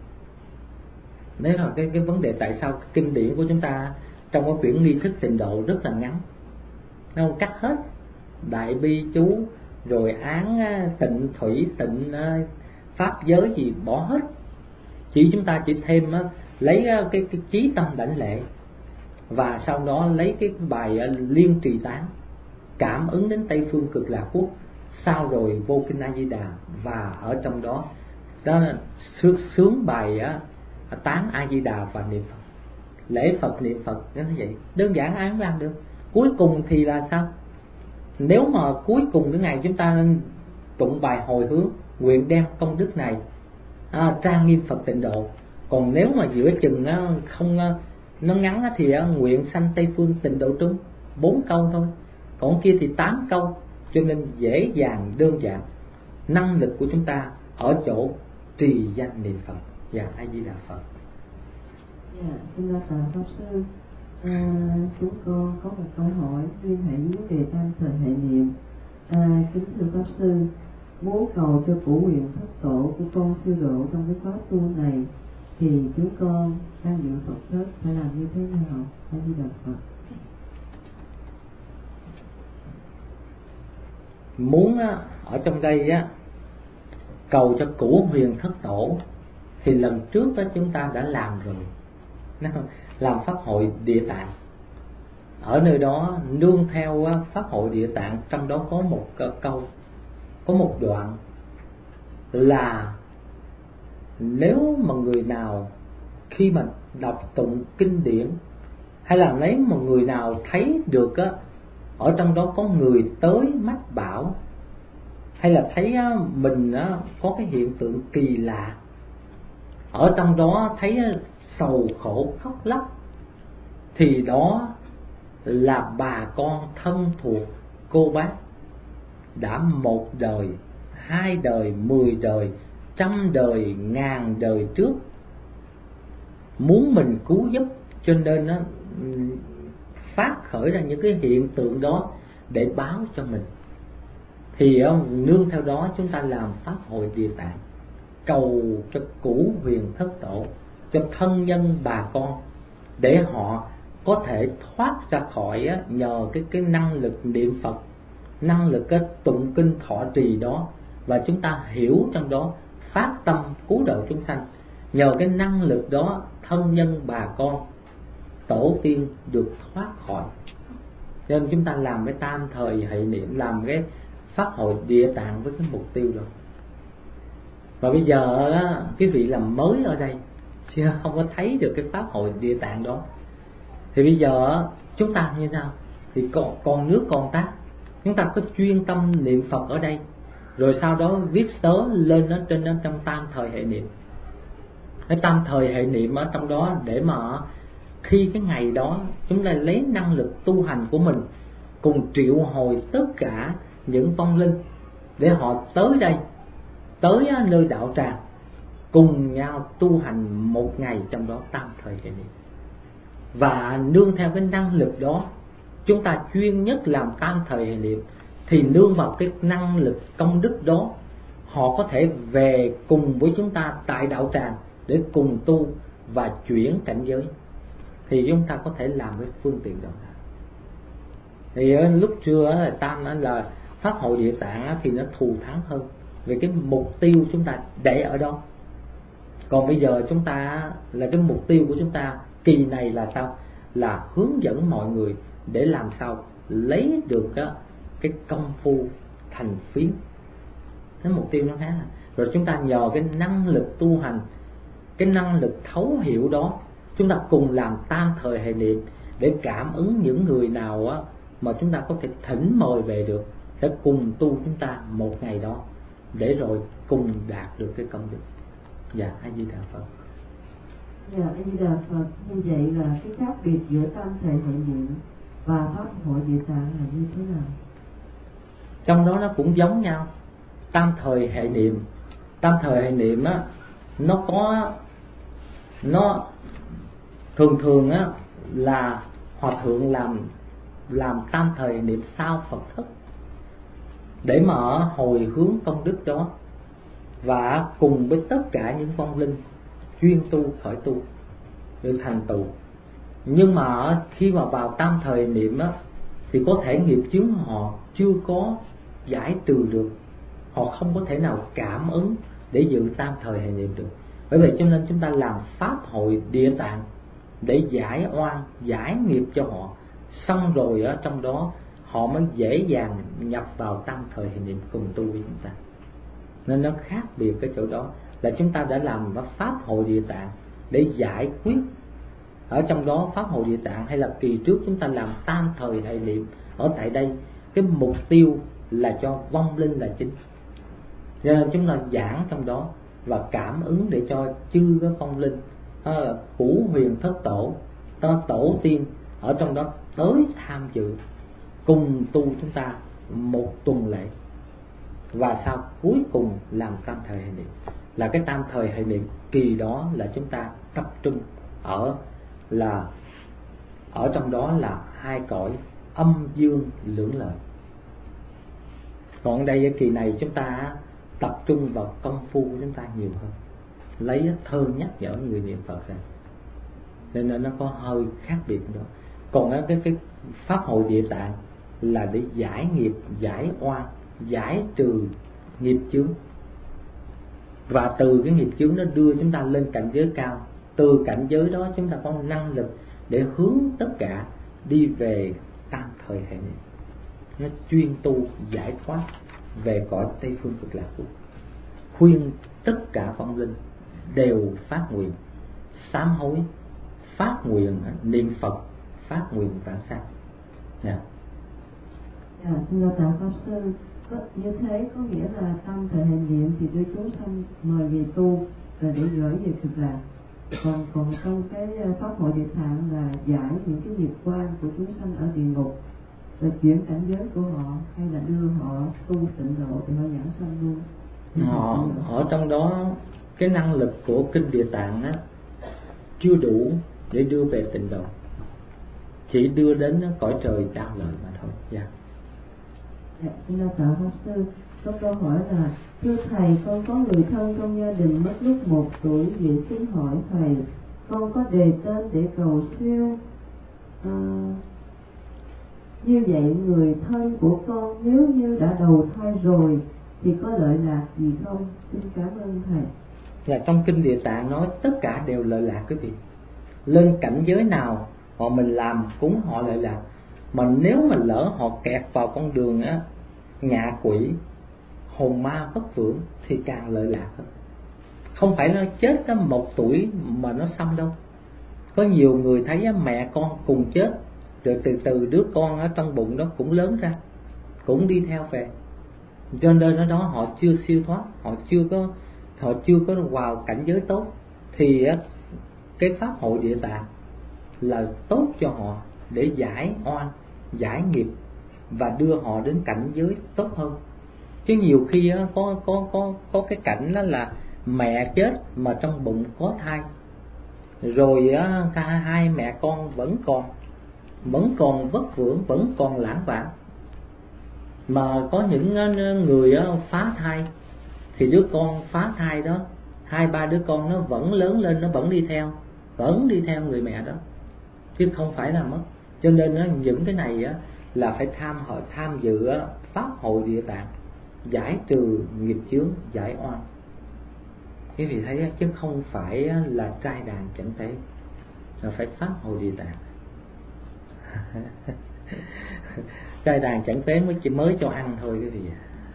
Đấy là cái vấn đề tại sao kinh điển của chúng ta trong cái quyển nghi thức tịnh độ rất là ngắn, nó không cắt hết đại bi chú, rồi án tịnh thủy, tịnh pháp giới gì bỏ hết. Chúng ta chỉ thêm lấy cái chí tâm đảnh lễ, và sau đó lấy cái bài liên trì tán, cảm ứng đến Tây Phương Cực Lạc Quốc, sau rồi vô kinh A Di Đà, và ở trong đó là sướng bài tán A Di Đà và niệm Phật, lễ Phật niệm Phật. Nó vậy đơn giản, ai cũng làm được. Cuối cùng thì là sao? Nếu mà cuối cùng cái ngày chúng ta nên tụng bài hồi hướng, nguyện đem công đức này trang nghiêm Phật tịnh độ. Còn nếu mà giữa chừng không nó ngắn thì nguyện sanh Tây Phương tịnh độ trung, 4 câu thôi. Còn kia thì 8 câu. Cho nên dễ dàng, đơn giản. Năng lực của chúng ta ở chỗ trì danh niệm Phật và A Di Đà Phật. Dạ, xin tạ Pháp sư. Chúng con có một câu hỏi liên hệ với vấn đề tam thời hệ niệm. Kính thưa Pháp sư, muốn cầu cho củ nguyện thất tổ của con siêu độ trong cái khóa tu này, thì chúng con đang niệm Phật thất phải làm như thế nào? A Di Đà Phật. Muốn ở trong đây cầu cho củ huyền thất tổ thì lần trước đó chúng ta đã làm rồi, làm pháp hội Địa Tạng. Ở nơi đó nương theo pháp hội Địa Tạng, trong đó có một câu, có một đoạn là nếu mà người nào khi mà đọc tụng kinh điển, hay là lấy một người nào thấy được ở trong đó có người tới mách bảo, hay là thấy mình có cái hiện tượng kỳ lạ, ở trong đó thấy sầu khổ khóc lóc, thì đó là bà con thân thuộc cô bác đã 1 đời, 2 đời, 10 đời, 100 đời, 1000 đời trước muốn mình cứu giúp, cho nên nó phát khởi ra những cái hiện tượng đó để báo cho mình. Thì nương theo đó chúng ta làm pháp hội Địa Tạng, cầu cho củ huyền thất tổ, cho thân nhân bà con, để họ có thể thoát ra khỏi nhờ cái năng lực niệm Phật, năng lực cái tụng kinh thọ trì đó, và chúng ta hiểu trong đó phát tâm cứu độ chúng sanh. Nhờ cái năng lực đó, thân nhân bà con, tổ tiên được thoát khỏi. Cho nên chúng ta làm cái tam thời hệ niệm, làm cái pháp hội Địa Tạng với cái mục tiêu đó. Và bây giờ quý vị làm mới ở đây, chứ không có thấy được cái pháp hội Địa Tạng đó, thì bây giờ chúng ta như thế nào? Thì còn nước còn tát, chúng ta có chuyên tâm niệm Phật ở đây, rồi sau đó viết sớ lên nó trên đó trong tam thời hệ niệm. Cái tam thời hệ niệm ở trong đó để mà khi cái ngày đó chúng ta lấy năng lực tu hành của mình cùng triệu hồi tất cả những vong linh để họ tới đây, tới nơi đạo tràng, cùng nhau tu hành một ngày trong đó tam thời hệ niệm. Và nương theo cái năng lực đó, chúng ta chuyên nhất làm tam thời hệ niệm, thì nương vào cái năng lực công đức đó, họ có thể về cùng với chúng ta tại đạo tràng để cùng tu và chuyển cảnh giới. Thì chúng ta có thể làm cái phương tiện đó. Thì lúc xưa tam là Pháp hội Địa Tạng thì nó thù thắng hơn về cái mục tiêu chúng ta để ở đó. Còn bây giờ chúng ta là cái mục tiêu của chúng ta kỳ này là sao? Là hướng dẫn mọi người để làm sao lấy được cái công phu thành phiến. Cái mục tiêu nó khác. Rồi chúng ta nhờ cái năng lực tu hành, cái năng lực thấu hiểu đó, chúng ta cùng làm tam thời hệ niệm để cảm ứng những người nào mà chúng ta có thể thỉnh mời về được, sẽ cùng tu chúng ta một ngày đó, để rồi cùng đạt được cái công đức. Dạ, A Di Đà Phật. Dạ, A Di Đà Phật. Như vậy là cái khác biệt giữa tam thời hệ niệm và Pháp hội Địa Tạng là như thế nào? Trong đó nó cũng giống nhau. Tam thời hệ niệm nó thường là hòa thượng làm tam thời hệ niệm sau Phật thất để mà hồi hướng công đức đó, và cùng với tất cả những vong linh chuyên tu khởi tu được thành tựu. Nhưng mà khi mà vào tam thời niệm thì có thể nghiệp chướng họ chưa có giải trừ được, họ không có thể nào cảm ứng để dự tam thời hệ niệm được. Bởi vậy cho nên chúng ta làm Pháp hội Địa Tạng để giải oan, giải nghiệp cho họ, xong rồi ở trong đó họ mới dễ dàng nhập vào tam thời hệ niệm cùng tu với chúng ta. Nên nó khác biệt cái chỗ đó là chúng ta đã làm Pháp hội Địa Tạng để giải quyết ở trong đó. Pháp hội Địa Tạng hay là kỳ trước chúng ta làm tam thời hệ niệm ở tại đây, cái mục tiêu là cho vong linh là chính, cho nên chúng ta giảng trong đó và cảm ứng để cho chư cái vong linh cửu huyền thất tổ, tổ tiên ở trong đó tới tham dự cùng tu chúng ta một tuần lễ. Và sau cuối cùng làm tam thời hệ niệm, là cái tam thời hệ niệm kỳ đó là chúng ta tập trung ở trong đó là hai cõi âm dương lưỡng lợi. Còn đây ở kỳ này chúng ta tập trung vào công phu của chúng ta nhiều hơn, lấy thơ nhắc nhở người niệm Phật ra, nên nó có hơi khác biệt đó. Còn cái Pháp hội Địa Tạng là để giải nghiệp, giải oan, giải trừ nghiệp chướng, và từ cái nghiệp chướng nó đưa chúng ta lên cảnh giới cao. Từ cảnh giới đó chúng ta có năng lực để hướng tất cả đi về tam thời hệ niệm, nó chuyên tu giải thoát về cõi Tây Phương Cực Lạc Quốc. Khuyên tất cả vong linh đều phát nguyện sám hối, phát nguyện niệm Phật, phát nguyện vãng sanh. Thưa Tạ Pháp Sư, như thế có nghĩa là tam thời hệ niệm thì đưa chúng sanh mời về tu là để gửi về Cực Lạc. Còn trong cái Pháp hội Địa Tạng là giải những cái nghiệp quan của chúng sanh ở địa ngục, là chuyển cảnh giới của họ, hay là đưa họ tu tịnh độ thì họ giảng sanh luôn. Họ ở trong đó cái năng lực của kinh Địa Tạng chưa đủ để đưa về tịnh độ, chỉ đưa đến cõi trời đạo lợi mà thôi. Xin Tạ Pháp Sư, có câu hỏi là: thưa thầy, con có người thân trong gia đình mất lúc 1 tuổi, vậy xin hỏi thầy, con có đề tên để cầu siêu. Như vậy người thân của con nếu như đã đầu thai rồi thì có lợi lạc gì không? Xin cảm ơn thầy. Là trong kinh Địa Tạng nói tất cả đều lợi lạc quý vị. Lên cảnh giới nào mình làm cúng họ lợi lạc. Mà nếu mà lỡ họ kẹt vào con đường ngạ quỷ, hồn ma vất vưởng thì càng lợi lạc hơn. Không phải nó chết 1 tuổi mà nó xong đâu. Có nhiều người thấy mẹ con cùng chết, rồi từ từ đứa con ở trong bụng đó cũng lớn ra, cũng đi theo về. Cho nên ở đó họ chưa siêu thoát, họ chưa có vào cảnh giới tốt, thì cái pháp hội Địa Tạng là tốt cho họ để giải oan, giải nghiệp và đưa họ đến cảnh giới tốt hơn. Chứ nhiều khi có cái cảnh đó là mẹ chết mà trong bụng có thai, rồi cả hai mẹ con vẫn còn vất vưởng, vẫn còn lãng vãng. Mà có những người phá thai, thì đứa con phá thai đó, 2-3 đứa con nó vẫn lớn lên, nó vẫn đi theo người mẹ đó, chứ không phải là mất. Cho nên những cái này là phải tham dự pháp hội Địa Tạng, giải trừ nghiệp chướng, giải oan. Quý vị thấy chứ không phải là trai đàn chẳng thế, là phải pháp hội Địa Tạng. Trai đàn chẳng tế mới cho ăn thôi quý vị.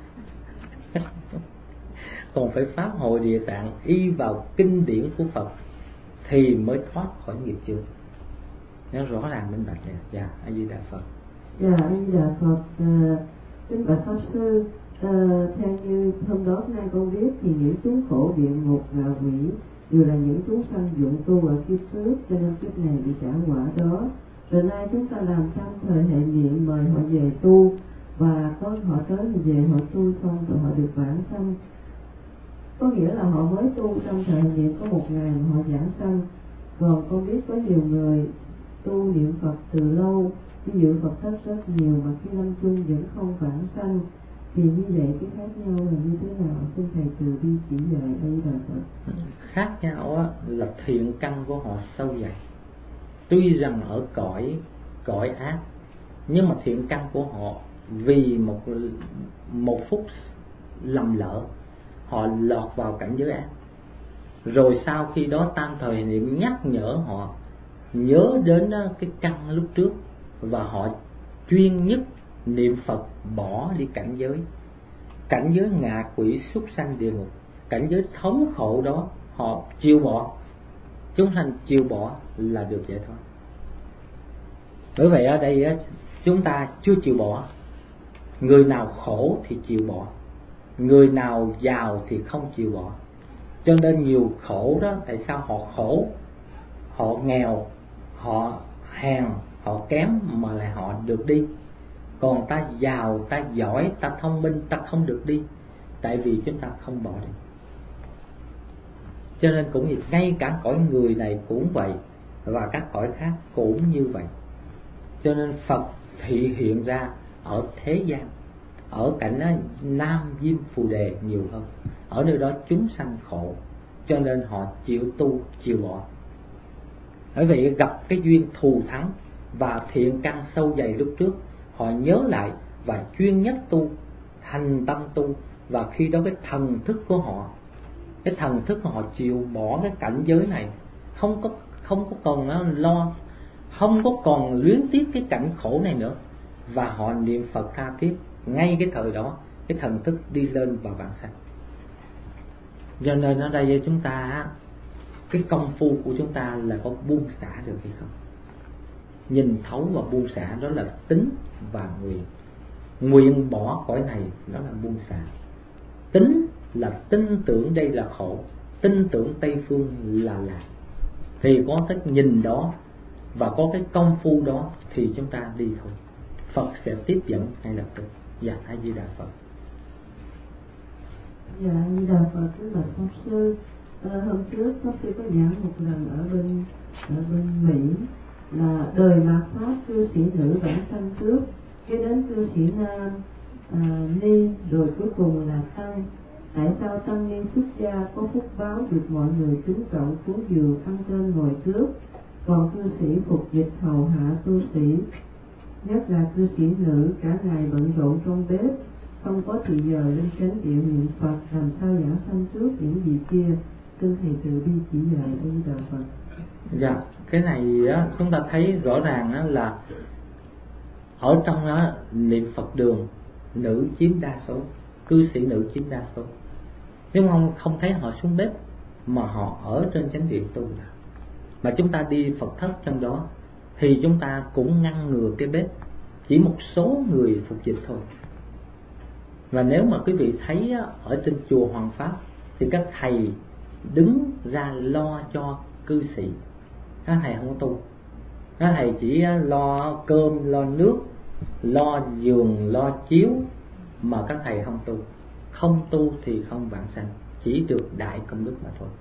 Còn phải pháp hội Địa Tạng, y vào kinh điển của Phật thì mới thoát khỏi nghiệp chướng. Nó rõ ràng minh bạch này. Dạ, A Di Đà Phật. Dạ, A Di Đà Phật. Kính bạch pháp sư, theo như hôm đó nay con biết thì những chúng khổ địa ngục ngạ quỷ đều là những chúng sanh dụng tu ở kiếp trước, cho nên kiếp này bị trả quả đó. Rồi nay chúng ta làm xong thời hệ niệm mời họ về tu, và có họ tới thì về họ tu xong rồi họ được vãng sanh. Có nghĩa là họ mới tu trong thời hệ niệm có 1 ngày mà họ vãng sanh. Còn con biết có nhiều người tu niệm Phật từ lâu, ví dụ Phật thất rất nhiều mà khi lâm chung vẫn không vãng sanh, thì như vậy cái khác nhau là như thế nào? Xin thầy từ bi chỉ dạy đây là Phật. Khác nhau là thiện căn của họ sâu dày. Tuy rằng ở cõi ác, nhưng mà thiện căn của họ vì một phút lầm lỡ, họ lọt vào cảnh giới ác. Rồi sau khi đó tam thời niệm nhắc nhở họ nhớ đến cái căn lúc trước, và họ chuyên nhất niệm Phật bỏ đi cảnh giới ngạ quỷ súc sanh địa ngục, cảnh giới thống khổ đó họ chịu bỏ. Chúng sanh chịu bỏ là được giải thoát. Bởi vậy ở đây chúng ta chưa chịu bỏ. Người nào khổ thì chịu bỏ, người nào giàu thì không chịu bỏ. Cho nên nhiều khổ đó, tại sao họ khổ, họ nghèo, họ hèn, họ kém mà lại họ được đi. Còn ta giàu, ta giỏi, ta thông minh, ta không được đi, tại vì chúng ta không bỏ đi. Cho nên cũng như ngay cả cõi người này cũng vậy, và các cõi khác cũng như vậy. Cho nên Phật thị hiện ra ở thế gian, ở cảnh Nam Diêm Phù Đề nhiều hơn. Ở nơi đó chúng sanh khổ, cho nên họ chịu tu, chịu bỏ. Bởi vậy gặp cái duyên thù thắng và thiện căn sâu dày lúc trước, họ nhớ lại và chuyên nhất tu, thành tâm tu. Và khi đó cái thần thức của họ chịu bỏ cái cảnh giới này, không có còn lo, không có còn luyến tiếc cái cảnh khổ này nữa, và họ niệm Phật tha thiết. Ngay cái thời đó cái thần thức đi lên và vãng sanh. Cho nên ở đây chúng ta, cái công phu của chúng ta là có buông xả được hay không? Nhìn thấu và buông xả, đó là tính và nguyện. Nguyện bỏ cõi này, đó là buông xả. Tính là tin tưởng đây là khổ, tin tưởng Tây Phương là lạc. Thì có cái nhìn đó và có cái công phu đó thì chúng ta đi thôi. Phật sẽ tiếp dẫn ngay lập tức. Dạ, A Di Đà Phật. Dạ, A Di Đà Phật. Kính bạch pháp sư, hôm trước pháp sư có giảng một lần ở bên Mỹ là đời mạt pháp cư sĩ nữ vãng sanh trước, cái đến cư sĩ nam ni, rồi cuối cùng là tăng. Tại sao tăng ni xuất gia có phúc báo được mọi người kính trọng cúng dường ăn trên ngồi trước, còn cư sĩ phục dịch hầu hạ tu sĩ, nhất là cư sĩ nữ cả ngày bận rộn trong bếp, không có thì giờ lên chánh điện niệm Phật, làm sao giảng sanh trước những gì kia? Xin thầy từ bi chỉ dạy. A Di Đà Phật. Dạ, cái này chúng ta thấy rõ ràng là ở trong niệm Phật đường nữ chiếm đa số, cư sĩ nữ chiếm đa số. Nhưng không thấy họ xuống bếp, mà họ ở trên chánh điện tu. Mà chúng ta đi Phật thất trong đó thì chúng ta cũng ngăn ngừa cái bếp, chỉ một số người phục dịch thôi. Và nếu mà quý vị thấy ở trên chùa Hoàng Pháp thì các thầy đứng ra lo cho cư sĩ, các thầy không có tu, các thầy chỉ lo cơm, lo nước, lo giường, lo chiếu, mà các thầy không tu. Không tu thì không vãng sanh, chỉ được đại công đức mà thôi.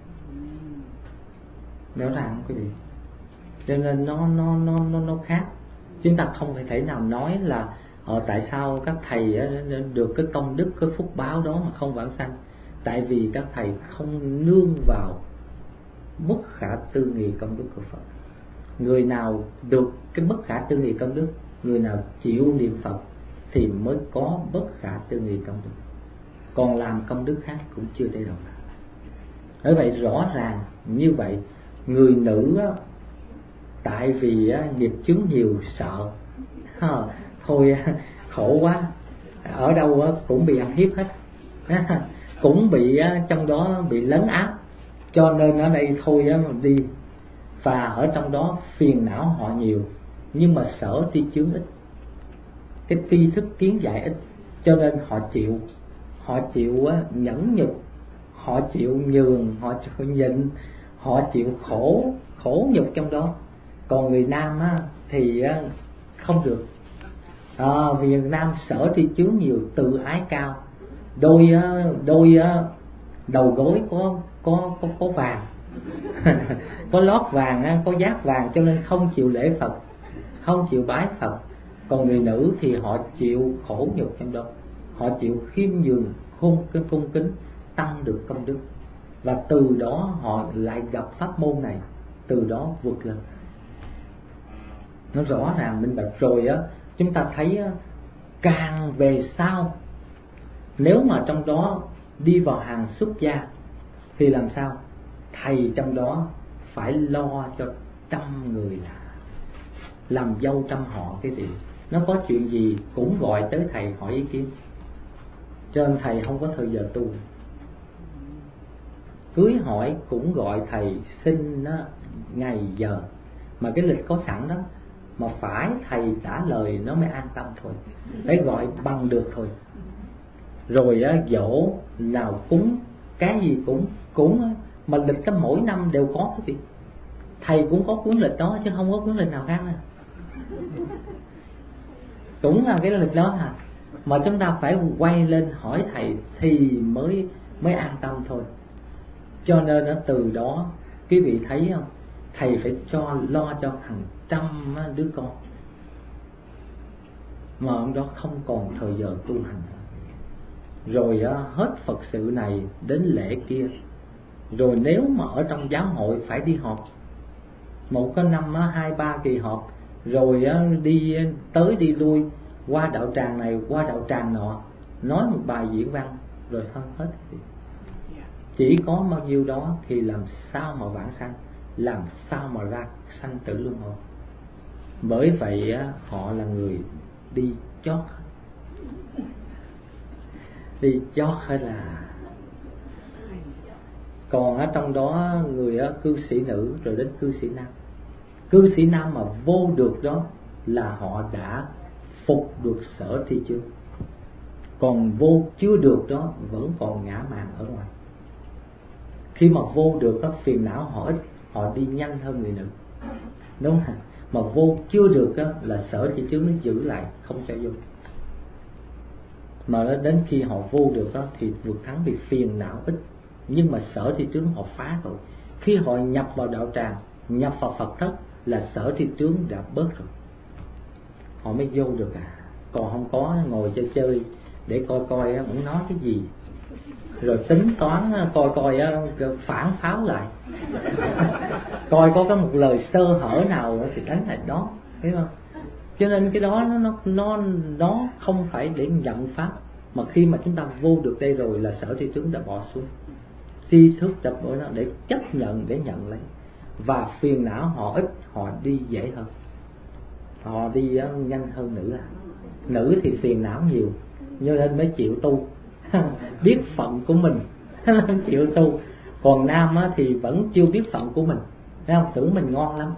Rõ ràng quý vị. Cho nên nó khác. Chúng ta không thể nào nói là tại sao các thầy được cái công đức, cái phúc báo đó mà không vãng sanh. Tại vì các thầy không nương vào bất khả tư nghị công đức của Phật. Người nào được cái bất khả tư nghị công đức, người nào chịu niệm Phật thì mới có bất khả tư nghị công đức. Còn làm công đức khác cũng chưa tới đâu. Bởi vậy rõ ràng như vậy, người nữ tại vì nghiệp chướng nhiều sợ thôi khổ quá, ở đâu cũng bị ăn hiếp hết, cũng bị trong đó bị lấn áp, cho nên ở đây thôi đi. Và ở trong đó phiền não họ nhiều, nhưng mà sở tri chướng ít, cái tri thức kiến giải ít, cho nên họ chịu nhẫn nhục, họ chịu nhường, họ chịu nhịn, họ chịu khổ nhục trong đó. Còn người nam thì không được. Vì người nam sở tri chướng nhiều, tự ái cao, đôi đầu gối có vàng có lót vàng, có giác vàng, cho nên không chịu lễ Phật, không chịu bái Phật. Còn người nữ thì họ chịu khổ nhục trong đó, họ chịu khiêm nhường, cung kính, tăng được công đức, và từ đó họ lại gặp pháp môn này, từ đó vượt lên. Nó rõ ràng minh bạch rồi chúng ta thấy càng về sau, nếu mà trong đó đi vào hàng xuất gia thì làm sao? Thầy trong đó phải lo cho 100 người làm dâu trăm họ. Cái gì nó có chuyện gì cũng gọi tới thầy hỏi ý kiến, cho nên thầy không có thời giờ tu. Cưới hỏi cũng gọi thầy xin ngày giờ, mà cái lịch có sẵn đó, mà phải thầy trả lời nó mới an tâm thôi, phải gọi bằng được thôi. Rồi dỗ nào cúng, cái gì cũng mà lịch cái mỗi năm đều có cái việc. Thầy cũng có cuốn lịch đó chứ không có cuốn lịch nào khác nữa. Cũng là cái lịch đó mà chúng ta phải quay lên hỏi thầy thì mới an tâm thôi. Cho nên từ đó quý vị thấy không, thầy phải lo cho hàng trăm đứa con, mà ông đó không còn thời giờ tu hành. Rồi hết Phật sự này đến lễ kia. Rồi nếu mà ở trong giáo hội phải đi họp, một cái năm 2-3 kỳ họp, rồi đi tới đi lui, qua đạo tràng này qua đạo tràng nọ, nói một bài diễn văn rồi thôi hết. Chỉ có bao nhiêu đó thì làm sao mà vãng sanh, làm sao mà ra sanh tử luân hồi. Bởi vậy họ là người đi chót, đi chót hết là. Còn ở trong đó người cư sĩ nữ rồi đến cư sĩ nam. Cư sĩ nam mà vô được đó là họ đã phục được sở thi chưa. Còn vô chưa được đó vẫn còn ngã mạn ở ngoài. Khi mà vô được đó, phiền não họ ít, họ đi nhanh hơn người nữ, đúng không? Mà vô chưa được đó là sở thi chướng nó giữ lại không cho vô. Mà đến khi họ vô được đó thì vượt thắng vì phiền não ít, nhưng mà sở thi chướng họ phá rồi. Khi họ nhập vào đạo tràng, nhập vào Phật thất là sở thi chướng đã bớt rồi, họ mới vô được Còn không có ngồi chơi để coi muốn nói cái gì, rồi tính toán coi phản pháo lại coi có cái một lời sơ hở nào thì đánh lại đó, thấy không? Cho nên cái đó nó không phải để nhận pháp, mà khi mà chúng ta vô được đây rồi là sở tri tướng đã bỏ xuống, tri thức tập ở đó để chấp nhận, để nhận lấy, và phiền não họ ít, họ đi dễ hơn, họ đi nhanh hơn nữ. Nữ thì phiền não nhiều, cho nên mới chịu tu biết phận của mình chịu tu. Còn nam thì vẫn chưa biết phận của mình, thấy không? Tưởng mình ngon lắm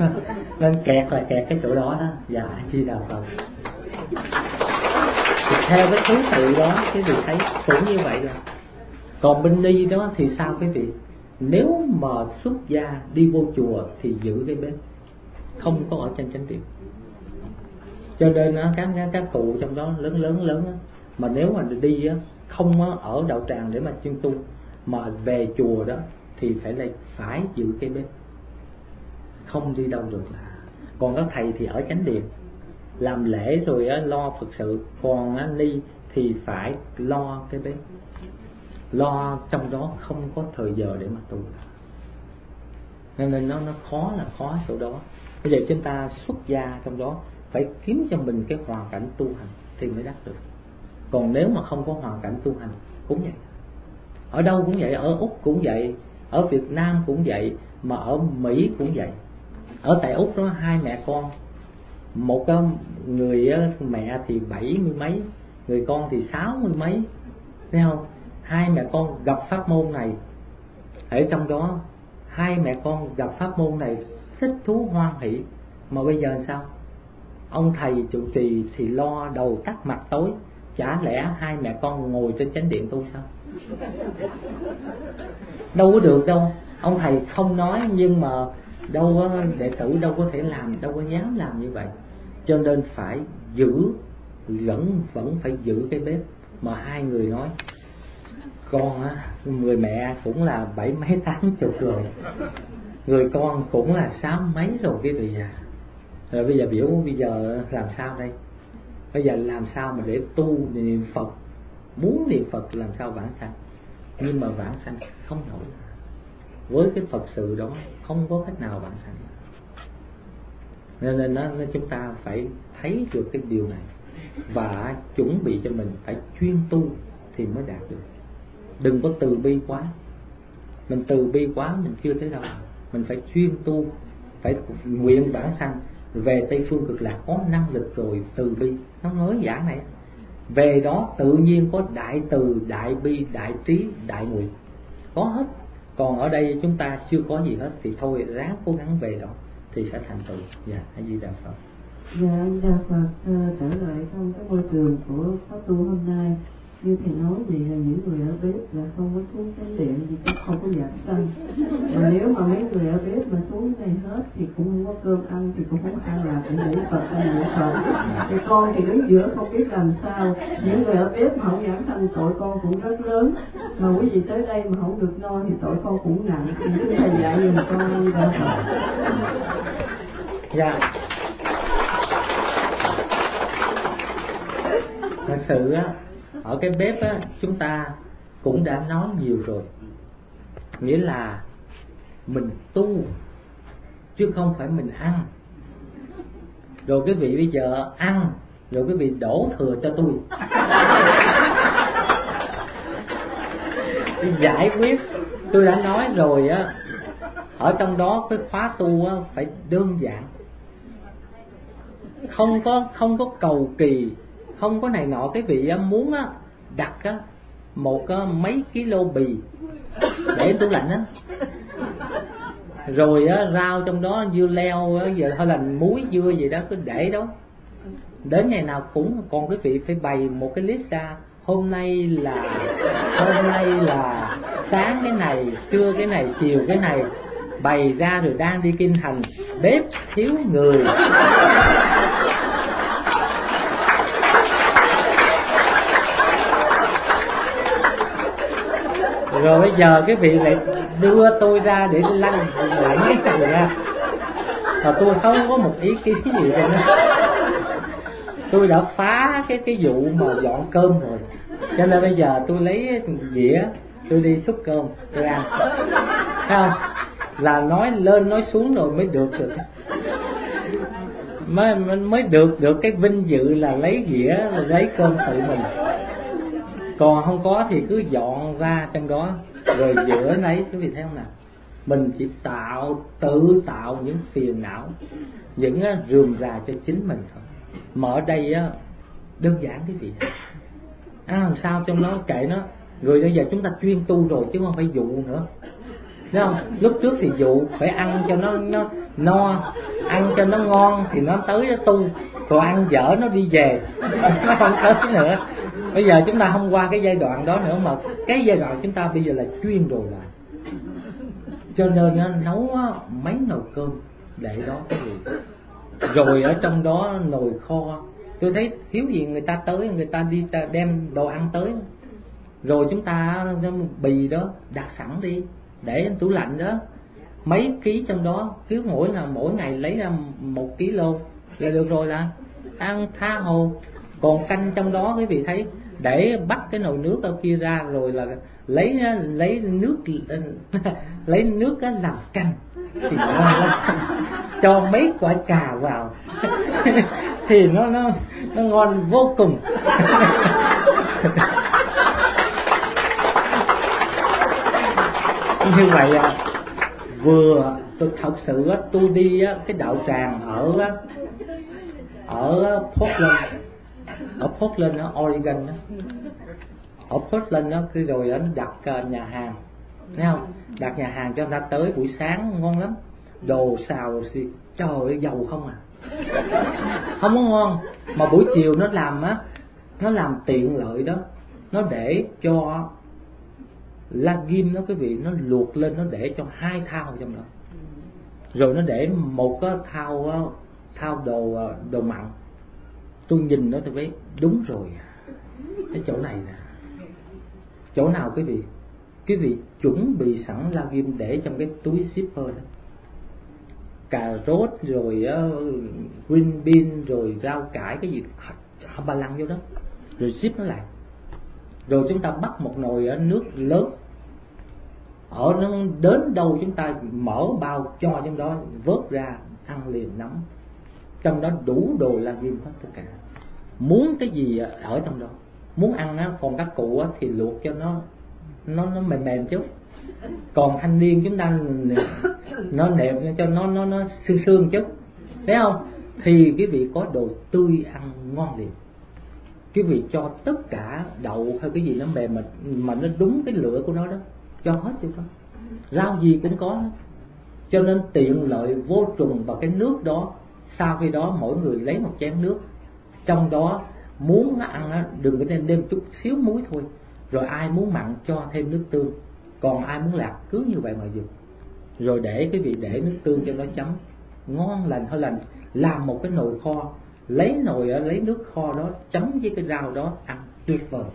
nên kẹt cái chỗ đó đó. Dạ, Di Đà Phật. theo cái thứ tự đó quý vị thấy cũng như vậy rồi. Còn bên ni đó thì sao quý vị? Nếu mà xuất gia đi vô chùa thì giữ cái bếp, không có ở trên chánh điện. Cho nên các cụ trong đó lớn á, mà nếu mà đi á, không ở đạo tràng để mà chuyên tu, mà về chùa đó thì phải giữ cái bếp, không đi đâu được. Còn các thầy thì ở chánh điện làm lễ rồi lo Phật sự, còn ni thì phải lo cái bếp, lo trong đó không có thời giờ để mà tu. Nên nó khó là khó chỗ đó. Bây giờ chúng ta xuất gia trong đó phải kiếm cho mình cái hoàn cảnh tu hành thì mới đắc được. Còn nếu mà không có hoàn cảnh tu hành cũng vậy, ở đâu cũng vậy, ở Úc cũng vậy, ở Việt Nam cũng vậy, mà ở Mỹ cũng vậy. Ở tại Úc đó 2 mẹ con, một cái người mẹ thì 70 mấy, người con thì 60 mấy, thấy không? 2 mẹ con gặp pháp môn này, ở trong đó 2 mẹ con gặp pháp môn này thích thú hoan hỷ. Mà bây giờ sao? Ông thầy trụ trì thì lo đầu tắt mặt tối, chả lẽ 2 mẹ con ngồi trên chánh điện tu sao? Đâu có được đâu. Ông thầy không nói, nhưng mà đâu có đệ tử đâu có thể làm, đâu có dám làm như vậy. Cho nên phải giữ, vẫn phải giữ cái bếp. Mà 2 người nói, con người mẹ cũng là 70 mấy 80 rồi, người con cũng là 60 mấy rồi cái vị à. Rồi bây giờ làm sao đây? Bây giờ làm sao mà để tu niệm Phật, muốn niệm Phật làm sao vãng sanh? Nhưng mà vãng sanh không nổi, với cái Phật sự đó không có cách nào vãng sanh. Nên chúng ta phải thấy được cái điều này và chuẩn bị cho mình phải chuyên tu thì mới đạt được. Đừng có từ bi quá. Mình từ bi quá mình chưa tới đâu. Mình phải chuyên tu, phải nguyện vãng sanh. Về Tây Phương Cực Lạc có năng lực rồi, từ bi. Nó nói giảng này, về đó tự nhiên có đại từ, đại bi, đại trí, đại nguyện, có hết. Còn ở đây chúng ta chưa có gì hết thì thôi ráng cố gắng về đó thì sẽ thành tựu. Dạ, A Di Đà Phật. Dạ, A Di Đà Phật. Trở lại trong cái môi trường của khóa tu hôm nay, như thầy nói vậy là những người ở bếp là không có xuống chánh điện thì cũng không có giảng sanh. Mà nếu mà mấy người ở bếp mà xuống đây hết thì cũng không có cơm ăn, thì cũng không ăn là cũng niệm Phật hay niệm Phật. Thì con thì đứng giữa không biết làm sao. Những người ở bếp mà không giảng sanh tội con cũng rất lớn. Mà quý vị tới đây mà không được no thì tội con cũng nặng. Thì xin thầy dạy giùm con đi đâu Phật. Dạ. Thật sự á, ở cái bếp á, chúng ta cũng đã nói nhiều rồi. Nghĩa là mình tu chứ không phải mình ăn. Rồi cái vị bây giờ ăn, rồi cái vị đổ thừa cho tôi. Giải quyết, tôi đã nói rồi á, ở trong đó cái khóa tu á, phải đơn giản, không có cầu kỳ, không có này nọ. Cái vị muốn á, đặt á, một mấy kilo bì để tủ lạnh á, rồi á, rau trong đó dưa leo á, giờ hơi là muối dưa gì đó cứ để đó, đến ngày nào cũng. Còn cái vị phải bày một cái list ra, hôm nay là sáng cái này, trưa cái này, chiều cái này, bày ra. Rồi đang đi kinh hành, bếp thiếu người, rồi bây giờ cái vị lại đưa tôi ra để lạnh cái cành ra, mà tôi không có một ý kiến gì trên đó. Tôi đã phá cái vụ mà dọn cơm rồi, cho nên bây giờ tôi lấy dĩa, tôi đi xúc cơm tôi ăn, thấy không? Là nói lên nói xuống rồi mới được mới được cái vinh dự là lấy dĩa, lấy cơm tự mình. Còn không có thì cứ dọn ra trong đó, rồi giữa nấy. Quý vị thấy không nào? Mình chỉ tự tạo những phiền não, những rườm rà cho chính mình thôi. Mà ở đây á, đơn giản cái gì làm sao trong nó kệ nó. Rồi bây giờ chúng ta chuyên tu rồi chứ không phải dụ nữa, thấy không? Lúc trước thì dụ phải ăn cho nó no, ăn cho nó ngon thì nó tới nó tu, còn ăn dở nó đi về, nó không tới nữa. Bây giờ chúng ta không qua cái giai đoạn đó nữa, mà cái giai đoạn chúng ta bây giờ là chuyên đồ lại. Cho nên nấu mấy nồi cơm để đó cái gì. Rồi ở trong đó nồi kho, tôi thấy thiếu gì người ta tới, người ta đi đem đồ ăn tới. Rồi chúng ta bì đó đặt sẵn đi, để trong tủ lạnh đó, mấy ký trong đó, cứ mỗi ngày lấy ra 1 kg là được rồi, là ăn tha hồ. Còn canh trong đó quý vị thấy, để bắt cái nồi nước ở kia ra, rồi là lấy nước lấy nước làm canh thì cho mấy quả cà vào thì nó ngon vô cùng. Như vậy vừa tôi thật sự tôi đi cái đạo tràng ở Portland ở Oregon đó. Ở Portland đó, cái rồi nó đặt nhà hàng, thấy không? Đặt nhà hàng cho người ta tới buổi sáng ngon lắm, đồ xào xì, trời ơi dầu không à, không có ngon. Mà buổi chiều nó làm tiện lợi đó, nó để cho legume đó quý vị, nó luộc lên, nó để cho 2 thau trong đó, rồi nó để một cái thau đồ mặn. Tôi nhìn nó tôi thấy đúng rồi, cái chỗ này nè, chỗ nào quý vị chuẩn bị sẵn legume để trong cái túi zipper đó, cà rốt rồi green bean rồi rau cải cái gì ba lăng vô đó, rồi zip nó lại. Rồi chúng ta bắt một nồi nước lớn, ở nó đến đâu chúng ta mở bao cho trong đó, vớt ra ăn liền nóng. Trong đó đủ đồ legume hết tất cả, muốn cái gì ở trong đó. Muốn ăn còn các cụ thì luộc cho nó mềm chút, còn thanh niên chúng ta nó nẹp cho nó xương chút, thấy không? Thì quý vị có đồ tươi ăn ngon liền. Quý vị cho tất cả đậu hay cái gì nó mềm mà nó đúng cái lửa của nó đó, cho hết cho đó. Rau gì cũng có, cho nên tiện lợi vô trùng. Vào cái nước đó, sau khi đó mỗi người lấy một chén nước, trong đó muốn ăn đừng có nên đem chút xíu muối thôi, rồi ai muốn mặn cho thêm nước tương, còn ai muốn lạc cứ như vậy mà dùng. Rồi để quý vị để nước tương cho nó chấm, ngon lành hơn lành. Làm một cái nồi kho, lấy nước kho đó chấm với cái rau đó ăn tuyệt vời.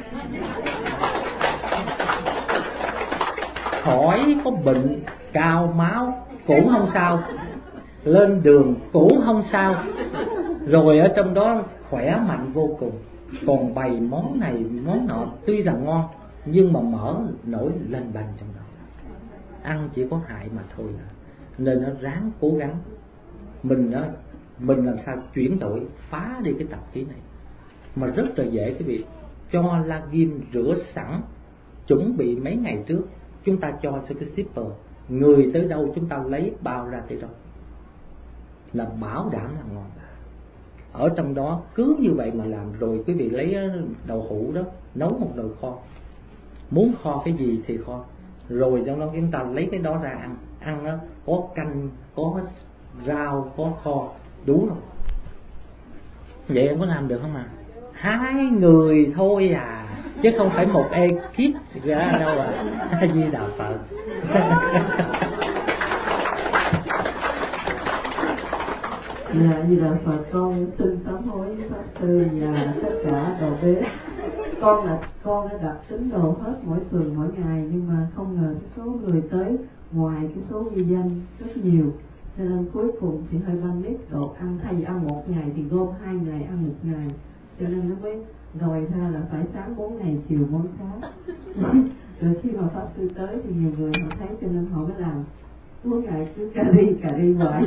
Khỏi có bệnh cao máu cũng không sao, lên đường cũng không sao, rồi ở trong đó khỏe mạnh vô cùng. Còn bày món này món nọ tuy rằng ngon, nhưng mà mỡ nổi lên bành trong đó, ăn chỉ có hại mà thôi. Nên nó ráng cố gắng mình làm sao chuyển đổi, phá đi cái tập khí này mà rất là dễ. Quý vị cho legume rửa sẵn, chuẩn bị mấy ngày trước, chúng ta cho cái shipper, người tới đâu chúng ta lấy bao ra tới đó, là bảo đảm là ngon. Ở trong đó cứ như vậy mà làm. Rồi quý vị lấy đậu hũ đó nấu một nồi kho, muốn kho cái gì thì kho, rồi trong đó chúng ta lấy cái đó ra ăn đó, có canh, có rau, có kho, đủ rồi. Vậy em có làm được không à? 2 người thôi à, chứ không phải một ekip ra đâu à. Di Đà Phật. Dạ, Di Đà Phật. Con xin sám hối với Pháp Sư và tất cả đầu bếp. Con đã đặt tính đồ hết mỗi tuần mỗi ngày, nhưng mà không ngờ cái số người tới ngoài cái số ghi danh rất nhiều, cho nên cuối cùng thì hơi panic. Đồ ăn thay vì ăn một ngày thì gom 2 ngày ăn 1 ngày, cho nên nó mới rồi ra là phải sáng 4 ngày chiều 4 sáng. Rồi khi mà Pháp Sư tới thì nhiều người họ thấy, cho nên họ mới làm mỗi ngày cứ cà ri hoài.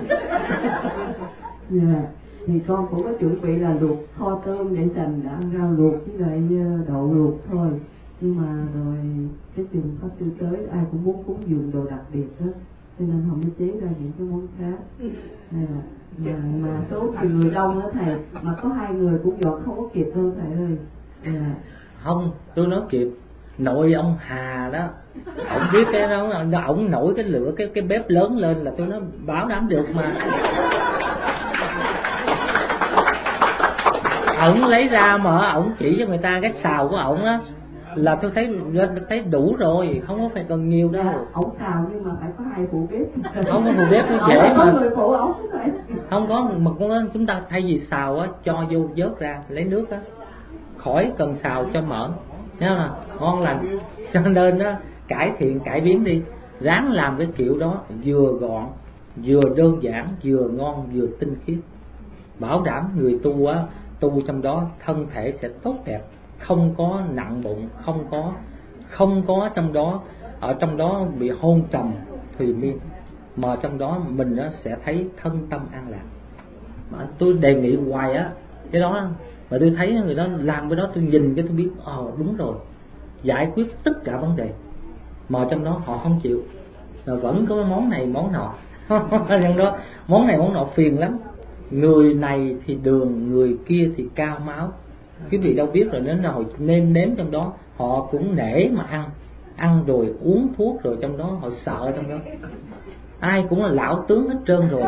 Dạ. Thì con cũng có chuẩn bị là luộc kho tôm để dành để ăn rau luộc với lại đậu luộc thôi. Nhưng mà rồi cái chừng Pháp Sư tới ai cũng muốn cúng dường đồ đặc biệt hết, cho nên họ mới chế ra những cái món khác. Mà số người đông đó thầy, mà có 2 người cũng dọn không có kịp đâu thầy ơi. Không, tôi nói kịp. Nội ông Hà đó, ổng biết cái đó, ổng nổi cái lửa cái bếp lớn lên là tôi nói bảo đảm được mà. ổng lấy ra mà ổng chỉ cho người ta cái xào của ổng á là tôi thấy đủ rồi, không có phải cần nhiều đâu. Ổng xào nhưng mà phải có 2 phụ bếp. Không có phụ bếp nó dễ mà. Người phụ ổng không có mà chúng ta thay vì xào á cho vô vớt ra lấy nước á, khỏi cần xào cho mỡ, nhớ là ngon lành. Cho nên á cải thiện cải biến đi, ráng làm cái kiểu đó vừa gọn vừa đơn giản vừa ngon vừa tinh khiết, bảo đảm người tu á tu trong đó thân thể sẽ tốt đẹp, không có nặng bụng, không có trong đó bị hôn trầm thùy miên, mà trong đó mình nó sẽ thấy thân tâm an lạc. Mà tôi đề nghị hoài á cái đó, mà tôi thấy người đó làm cái đó tôi nhìn cái tôi biết đúng rồi, giải quyết tất cả vấn đề, mà trong đó họ không chịu, mà vẫn có món này món nọ trong đó món này món nọ phiền lắm. Người này thì đường, người kia thì cao máu, quý vị đâu biết rồi, đến hồi nêm nếm trong đó họ cũng nể mà ăn rồi uống thuốc rồi trong đó họ sợ trong đó, ai cũng là lão tướng hết trơn rồi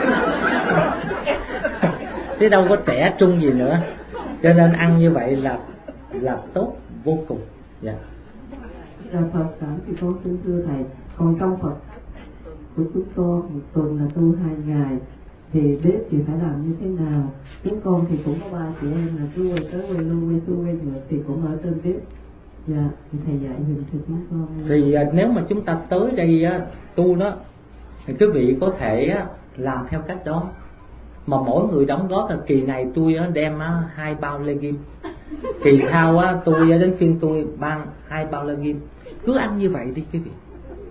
chứ đâu có trẻ trung gì nữa, cho nên ăn như vậy là tốt vô cùng. Dạ. Phật sản thì con xin thưa thầy, còn trong Phật của chúng con một tuần là tu 2 ngày thì bếp thì phải làm như thế nào? Chúng con thì cũng có 3 chị em là cứ quay tới quay lui quay xuôi quay ngược thì cũng ở trên bếp. Dạ, thì thầy dạy dùm cho chúng con. Thì nếu mà chúng ta tới đây tu đó thì quý vị có thể làm theo cách đó, mà mỗi người đóng góp là kỳ này tôi đem 2 bao lê kim, kỳ sau tôi đến phiên tôi ban 2 bao lê kim, cứ ăn như vậy đi quý vị,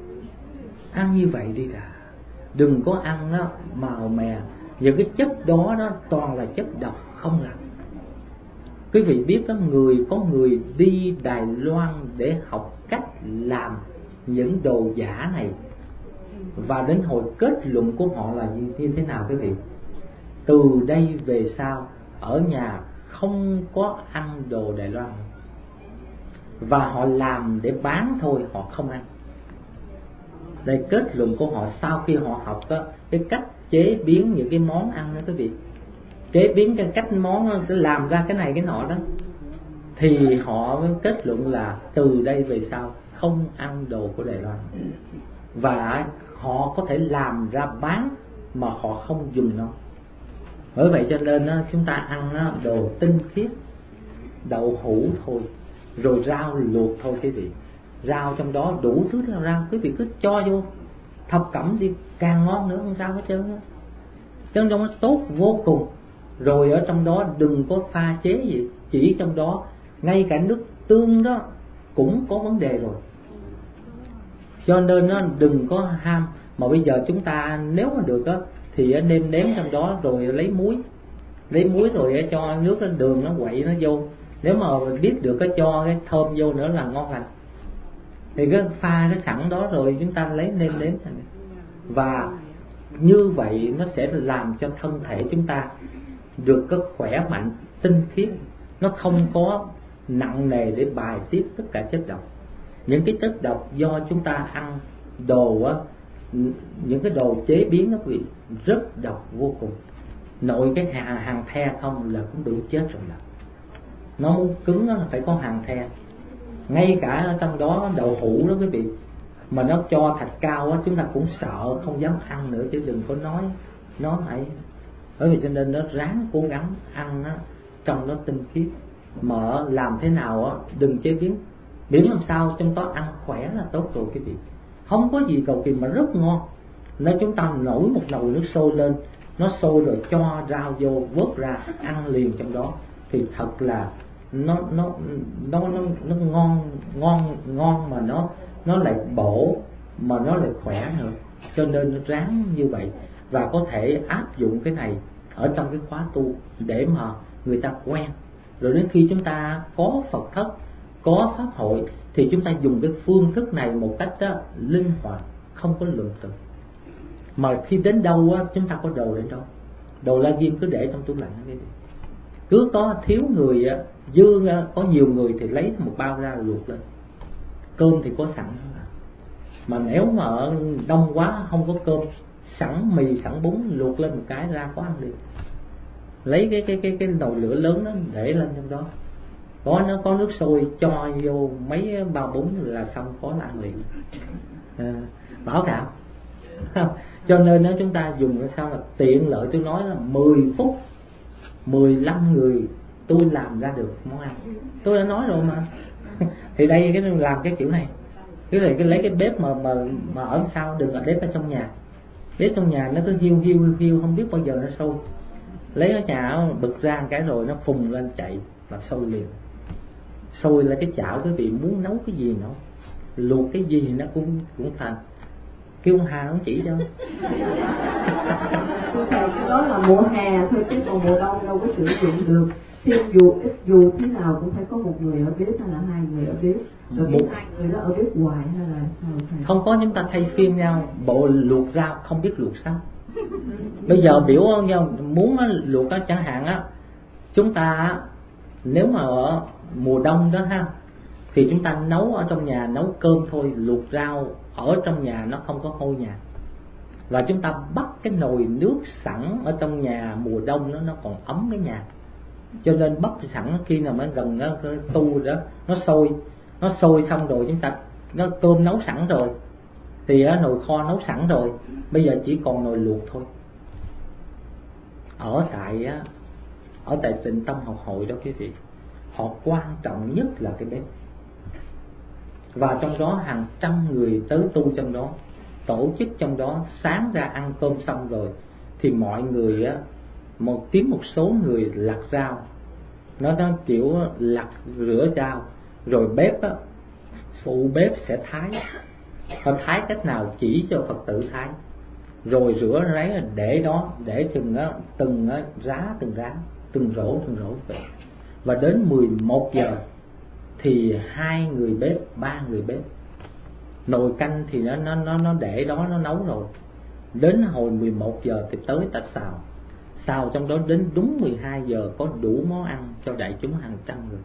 ăn như vậy đi cả, đừng có ăn màu mè, những cái chất đó toàn là chất độc không lành. Quý vị biết đó, có người đi Đài Loan để học cách làm những đồ giả này, và đến hồi kết luận của họ là như thế nào quý vị? Từ đây về sau ở nhà không có ăn đồ Đài Loan, và họ làm để bán thôi, họ không ăn. Đây kết luận của họ sau khi họ học cái cách chế biến những cái món ăn đó quý vị, chế biến cái cách món làm ra cái này cái nọ đó, thì họ mới kết luận là từ đây về sau không ăn đồ của Đài Loan, và họ có thể làm ra bán mà họ không dùng nó. Bởi vậy cho nên chúng ta ăn đồ tinh khiết, đậu hũ thôi, rồi rau luộc thôi quý vị, rau trong đó đủ thứ theo rau, quý vị cứ cho vô thập cẩm đi càng ngon nữa, không sao hết trơn á, trong đó tốt vô cùng. Rồi ở trong đó đừng có pha chế gì, chỉ trong đó ngay cả nước tương đó cũng có vấn đề rồi, cho nên đừng có ham. Mà bây giờ chúng ta nếu mà được thì nêm nếm trong đó, rồi lấy muối rồi cho nước đường nó quậy nó vô, nếu mà biết được cho cái thơm vô nữa là ngon lành. Thì cái pha cái sẵn đó rồi chúng ta lấy nêm nếm, và như vậy nó sẽ làm cho thân thể chúng ta được có khỏe mạnh tinh khiết, nó không có nặng nề để bài tiết tất cả chất độc. Những cái chất độc do chúng ta ăn đồ những cái đồ chế biến nó bị rất độc vô cùng. Nội cái hàng the không là cũng đủ chết rồi, là nó muốn cứng là phải có hàng the. Ngay cả trong đó đậu hũ đó quý vị, mà nó cho thạch cao chúng ta cũng sợ không dám ăn nữa, chứ đừng có nói ấy. Bởi vì cho nên nó ráng cố gắng ăn trong nó tinh khiết, mà làm thế nào đừng chế biến, miễn làm sao trong đó ăn khỏe là tốt rồi quý vị. Không có gì cầu kỳ mà rất ngon. Nếu chúng ta nổi một nồi nước sôi lên, nó sôi rồi cho rau vô vớt ra ăn liền trong đó, thì thật là nó ngon mà nó lại bổ, mà nó lại khỏe nữa. Cho nên nó ráng như vậy, và có thể áp dụng cái này ở trong cái khóa tu để mà người ta quen. Rồi đến khi chúng ta có Phật thất, có pháp hội, thì chúng ta dùng cái phương thức này một cách linh hoạt, không có lường từ. Mà khi đến đâu chúng ta có đồ đến đâu, đồ la diêm cứ để trong tủ lạnh cái gì. Cứ có thiếu người dư, có nhiều người thì lấy một bao ra luộc lên. Cơm thì có sẵn, mà nếu mà ở đông quá không có cơm, sẵn mì sẵn bún luộc lên một cái ra có ăn được. lấy cái nồi lửa lớn đó để lên trong đó, nó có nước sôi cho vô mấy bao bún là xong, có là ăn liền. Bảo đảm. Cho nên nếu chúng ta dùng cái sao là tiện lợi, tôi nói là 10 phút 15 người tôi làm ra được món ăn, tôi đã nói rồi mà. Thì đây cái làm cái kiểu này, cái lấy cái bếp mà ở sau, đừng ở bếp ở trong nhà. Bếp trong nhà nó cứ hiu không biết bao giờ nó sôi. Lấy ở nhà bực ra một cái rồi nó phùng lên chạy là sôi liền. Sôi là cái chảo, quý vị muốn nấu cái gì nấu, luộc cái gì nó cũng thành. Kêu ông Hà ông chỉ cho. Đó là mùa hè thôi, chứ còn mùa đông đâu có sử dụng được. Thì dù thế nào cũng phải có một người ở bếp hay là hai người ở bếp. Rồi hai người đó ở bếp hoài hay là sao? Không có, chúng ta thay phiên nhau. Bộ luộc rau không biết luộc sao. Bây giờ biểu muốn luộc chẳng hạn á, chúng ta nếu mà ở mùa đông đó ha, thì chúng ta nấu ở trong nhà, nấu cơm thôi, luộc rau ở trong nhà nó không có hôi nhà. Và chúng ta bắt cái nồi nước sẵn ở trong nhà, mùa đông nó còn ấm cái nhà, cho nên bắt sẵn, khi nào mới gần cái tu đó nó sôi xong rồi, chúng ta cơm nấu sẵn rồi thì nồi kho nấu sẵn rồi, bây giờ chỉ còn nồi luộc thôi. Ở tại Tịnh Tâm Học Hội đó quý vị, họ quan trọng nhất là cái bếp. Và trong đó hàng trăm người tới tu trong đó, tổ chức trong đó. Sáng ra ăn cơm xong rồi thì mọi người kiếm một số người lặt rau, nó kiểu lặt rửa rau, rồi bếp phụ bếp sẽ thái. Họ thái cách nào chỉ cho Phật tử thái, rồi rửa ráy để đó, để từng rá, từng rổ vậy. Và đến 11 giờ thì 2 người bếp, 3 người bếp. Nồi canh thì nó để đó, nó nấu rồi. Đến hồi 11 giờ thì tới ta xào trong đó đến đúng 12 giờ có đủ món ăn cho đại chúng hàng trăm người.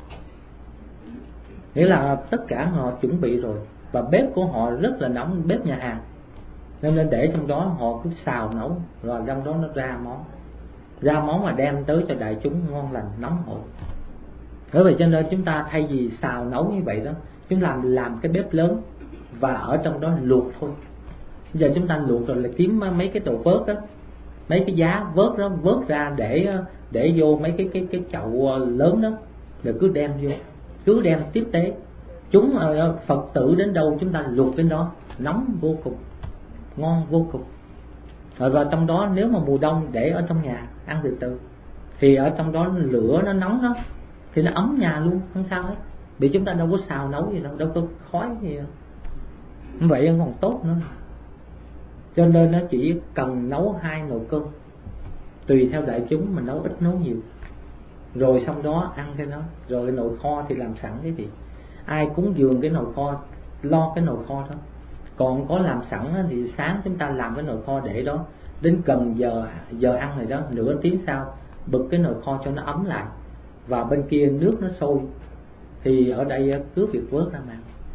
Nghĩa là tất cả họ chuẩn bị rồi. Và bếp của họ rất là nóng, bếp nhà hàng, nên để trong đó họ cứ xào nấu, rồi trong đó nó ra món mà đem tới cho đại chúng ngon lành nóng hổi. Bởi vậy cho nên chúng ta thay vì xào nấu như vậy đó, chúng làm cái bếp lớn và ở trong đó luộc thôi. Bây giờ chúng ta luộc rồi là kiếm mấy cái đồ vớt đó, mấy cái giá vớt đó, vớt ra để vô mấy cái chậu lớn đó, rồi cứ đem vô, cứ đem tiếp tế. Chúng Phật tử đến đâu chúng ta luộc đến đó, nóng vô cùng, ngon vô cùng. Và trong đó nếu mà mùa đông để ở trong nhà ăn từ từ thì ở trong đó lửa nó nóng đó thì nó ấm nhà luôn, không sao hết. Vì chúng ta đâu có xào nấu gì đâu có khói gì đâu. Vậy còn tốt nữa. Cho nên nó chỉ cần nấu 2 nồi cơm, tùy theo đại chúng mà nấu ít nấu nhiều, rồi xong đó ăn cái đó. Rồi cái nồi kho thì làm sẵn cái gì, ai cúng dường cái nồi kho, lo cái nồi kho đó. Còn có làm sẵn thì sáng chúng ta làm cái nồi kho để đó, đến gần giờ ăn rồi đó, nửa tiếng sau bực cái nồi kho cho nó ấm lại, và bên kia nước nó sôi thì ở đây cứ việc vớt ra mà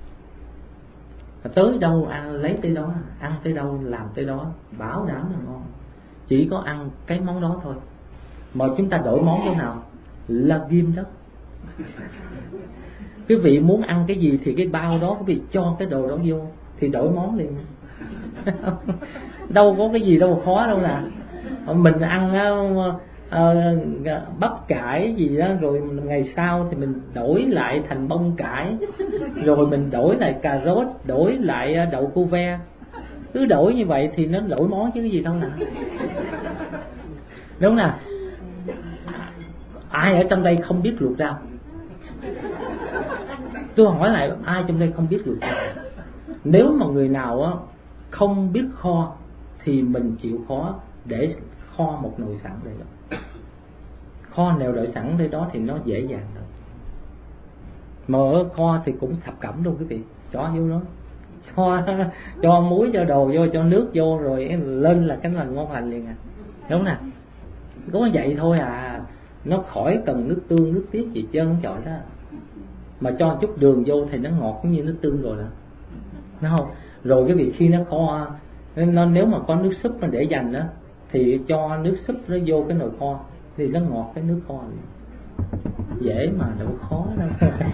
tới đâu ăn lấy tới đó, ăn tới đâu làm tới đó, bảo đảm là ngon. Chỉ có ăn cái món đó thôi. Mà chúng ta đổi món chỗ nào là ghim đó. Quý vị muốn ăn cái gì thì cái bao đó quý vị cho cái đồ đó vô thì đổi món liền. Đâu có cái gì đâu khó đâu nè. Mình ăn bắp cải gì đó, rồi ngày sau thì mình đổi lại thành bông cải, rồi mình đổi lại cà rốt, đổi lại đậu cô ve. Cứ đổi như vậy thì nó đổi món chứ cái gì đâu nè. Đúng nè. Ai ở trong đây không biết luộc rau? Tôi hỏi lại, ai trong đây không biết luộc rau? Nếu mà người nào không biết kho thì mình chịu khó để kho một nồi sẵn đây đó. Kho nèo đợi sẵn đây đó thì nó dễ dàng hơn. Mà ở kho thì cũng thập cẩm đâu quý vị, cho vô đó, cho muối, cho đồ vô, cho nước vô, rồi lên là cái là ngon lành liền à. Đúng nè. Có vậy thôi à. Nó khỏi cần nước tương, nước tiết gì trơn chọi đó. Mà cho chút đường vô thì nó ngọt cũng như nước tương rồi đó. Đúng không? Rồi cái việc khi nó kho, nếu mà có nước súp mà để dành đó thì cho nước súp nó vô cái nồi kho, thì nó ngọt cái nước kho liền. Dễ mà đâu khó đâu.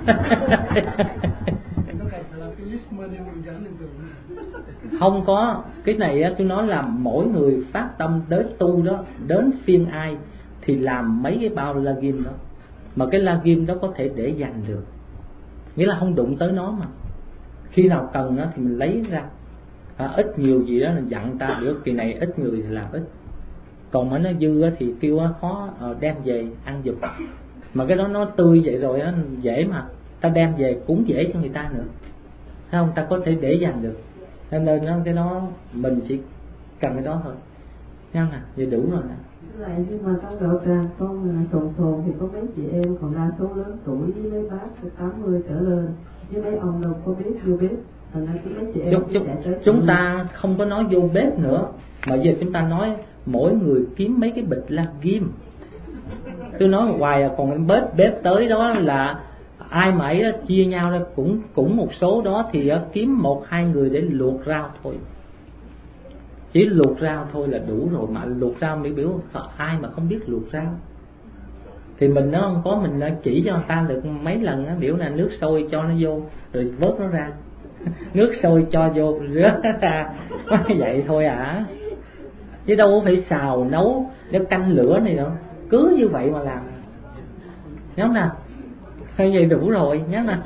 Không có, cái này á tôi nói là mỗi người phát tâm đến tu đó, đến phiên ai thì làm mấy cái bao la ghim đó, mà cái la ghim đó có thể để dành được, nghĩa là không đụng tới nó, mà khi nào cần á thì mình lấy ra, ít nhiều gì đó mình dặn ta được, kỳ này ít người thì làm ít, còn mà nó dư á thì kêu khó đem về ăn giùm. Mà cái đó nó tươi vậy rồi á, dễ mà ta đem về cũng dễ cho người ta nữa, thấy không? Ta có thể để dành được, nên cái đó mình chỉ cần cái đó thôi, thấy không nè? Vậy đủ rồi nè. Lại nhưng mà trong đạo tràng con sồn thì có mấy chị em còn đa số lớn tuổi với mấy bác 80 trở lên, với mấy ông đâu có biết vô bếp, thành ra mấy chị em chúng ta không có nói vô bếp nữa, mà giờ chúng ta nói mỗi người kiếm mấy cái bịch la ghim. Tôi nói hoài còn bếp tới đó là ai mà ấy chia nhau ra, cũng một số đó thì kiếm 1-2 người để luộc rau thôi, chỉ luộc rau thôi là đủ rồi. Mà luộc rau mới biểu ai mà không biết luộc rau thì mình nó không có, mình chỉ cho người ta được mấy lần á, biểu là nước sôi cho nó vô rồi vớt nó ra, nước sôi cho vô rửa nó ra, vậy thôi à, chứ đâu có phải xào nấu để canh lửa này đâu, cứ như vậy mà làm, nhớ nè, như vậy đủ rồi, nhớ nè.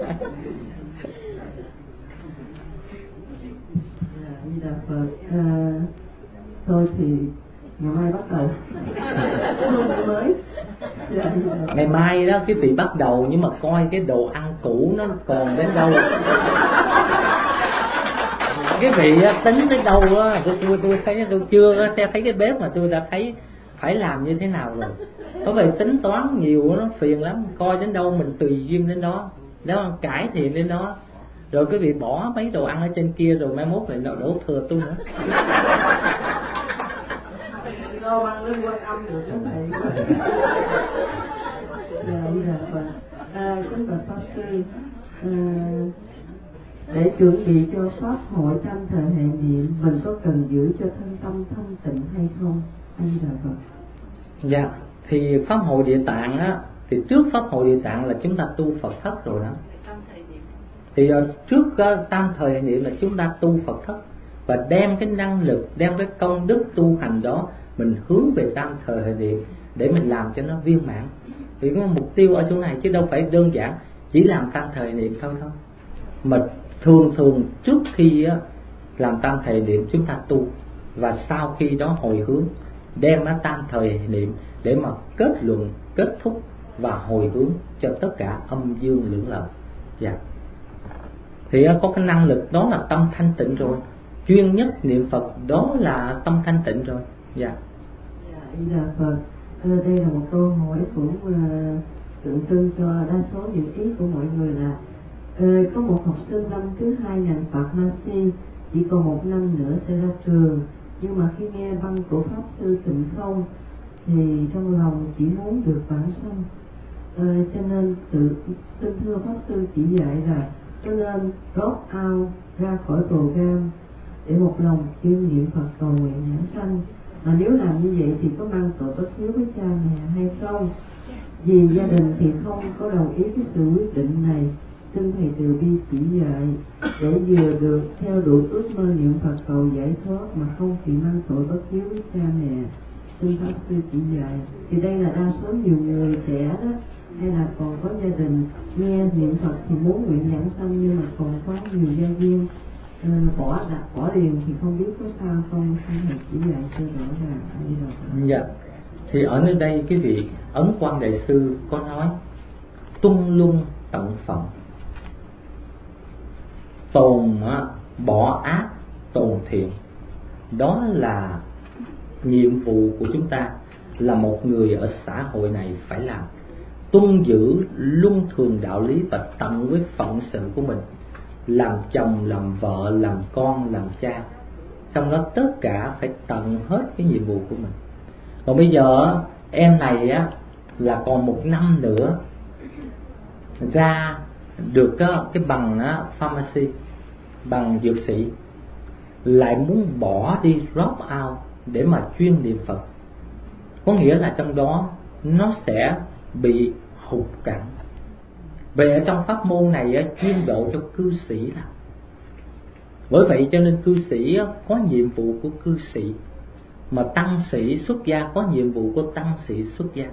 Thôi thì ngày mai bắt đầu mới. Ngày mai đó cái vị bắt đầu, nhưng mà coi cái đồ ăn cũ nó còn đến đâu, cái vị tính tới đâu á, tôi thấy tôi chưa thấy cái bếp mà tôi đã thấy phải làm như thế nào rồi. Có vậy tính toán nhiều nó phiền lắm, coi đến đâu mình tùy duyên đến đó, đó cải thiện đến đó, rồi cái vị bỏ mấy đồ ăn ở trên kia rồi mai mốt lại đổ thừa tôi nữa. Kính bạch pháp sư, để chuẩn bị cho pháp hội tam thời hệ niệm, mình có cần giữ cho thân tâm thanh tịnh hay không? Anh Đà Phật. Dạ, thì pháp hội Địa Tạng á, thì trước pháp hội Địa Tạng là chúng ta tu Phật thất rồi đó. Thì trước tam thời hệ niệm là chúng ta tu Phật thất, và đem cái năng lực, đem cái công đức tu hành đó mình hướng về tam thời hệ niệm để mình làm cho nó viên mãn. Thì cái mục tiêu ở chỗ này, chứ đâu phải đơn giản chỉ làm tam thời niệm thôi. Mà thường trước khi làm tam thời niệm chúng ta tu, và sau khi đó hồi hướng đem tam thời niệm để mà kết luận, kết thúc và hồi hướng cho tất cả âm dương lưỡng lợi. Dạ. Thì có cái năng lực đó là tâm thanh tịnh rồi, chuyên nhất niệm Phật đó là tâm thanh tịnh rồi. Dạ. Dạ Phật. Đây là một câu hỏi cũng tượng trưng cho đa số những ý của mọi người là có một học sinh năm thứ 2 ngành Pharmacy, chỉ còn 1 năm nữa sẽ ra trường, nhưng mà khi nghe băng của pháp sư Tịnh Không thì trong lòng chỉ muốn được vãng sanh, cho nên xin thưa pháp sư chỉ dạy là cho nên drop out ra khỏi program để một lòng chuyên niệm Phật cầu nguyện giảng sanh. Mà nếu làm như vậy thì có mang tội bất hiếu với cha mẹ hay không? Vì gia đình thì không có đồng ý cái sự quyết định này, xin thầy từ bi chỉ dạy để vừa được theo đuổi ước mơ niệm Phật cầu giải thoát mà không bị mang tội bất hiếu với cha mẹ. Xin pháp sư chỉ dạy. Thì đây là đa số nhiều người trẻ đó, hay là còn có gia đình nghe niệm Phật thì muốn nguyện giảng sanh, nhưng mà còn có nhiều gia viên bỏ liền thì không biết có sao không, xin thầy chỉ dạy cho rõ ràng. Dạ. Thì ở nơi đây cái vị Ấn Quang Đại Sư có nói tung lung tận phận, bỏ ác tồn thiện. Đó là nhiệm vụ của chúng ta là một người ở xã hội này phải làm, tuân giữ luân thường đạo lý và tận với phận sự của mình, làm chồng, làm vợ, làm con, làm cha, trong đó tất cả phải tận hết cái nhiệm vụ của mình. Còn bây giờ em này á là còn 1 năm nữa ra được cái bằng pharmacy, bằng dược sĩ, lại muốn bỏ đi drop out để mà chuyên niệm Phật. có nghĩa là trong đó nó sẽ bị hụt cạn. Về ở trong pháp môn này chuyên độ cho cư sĩ là. Bởi vậy cho nên cư sĩ có nhiệm vụ của cư sĩ, mà tăng sĩ xuất gia có nhiệm vụ của tăng sĩ xuất gia.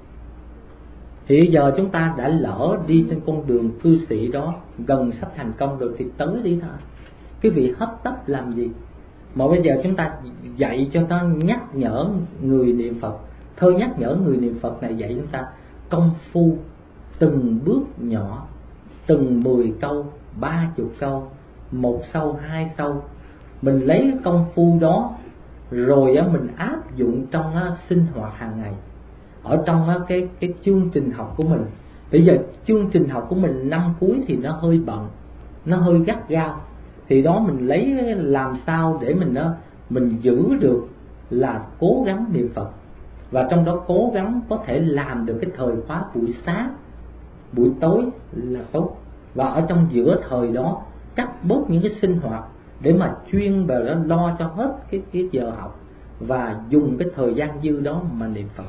Thì giờ chúng ta đã lỡ đi trên con đường cư sĩ đó, gần sắp thành công rồi thì tới đi thôi. Cái vị hấp tấp làm gì? Mà bây giờ chúng ta dạy cho ta, nhắc nhở người niệm Phật. Thơ nhắc nhở người niệm Phật này dạy chúng ta công phu từng bước nhỏ, từng 10 câu, 30 câu, 1 câu, 2 câu. Mình lấy cái công phu đó rồi mình áp dụng trong sinh hoạt hàng ngày, ở trong cái chương trình học của mình. Bây giờ chương trình học của mình năm cuối thì nó hơi bận, nó hơi gắt gao, thì đó mình lấy làm sao để mình giữ được là cố gắng niệm Phật, và trong đó cố gắng có thể làm được cái thời khóa buổi sáng, buổi tối là tốt. Và ở trong giữa thời đó cắt bớt những cái sinh hoạt để mà chuyên vào đó lo cho hết cái giờ học, và dùng cái thời gian dư đó mà niệm Phật.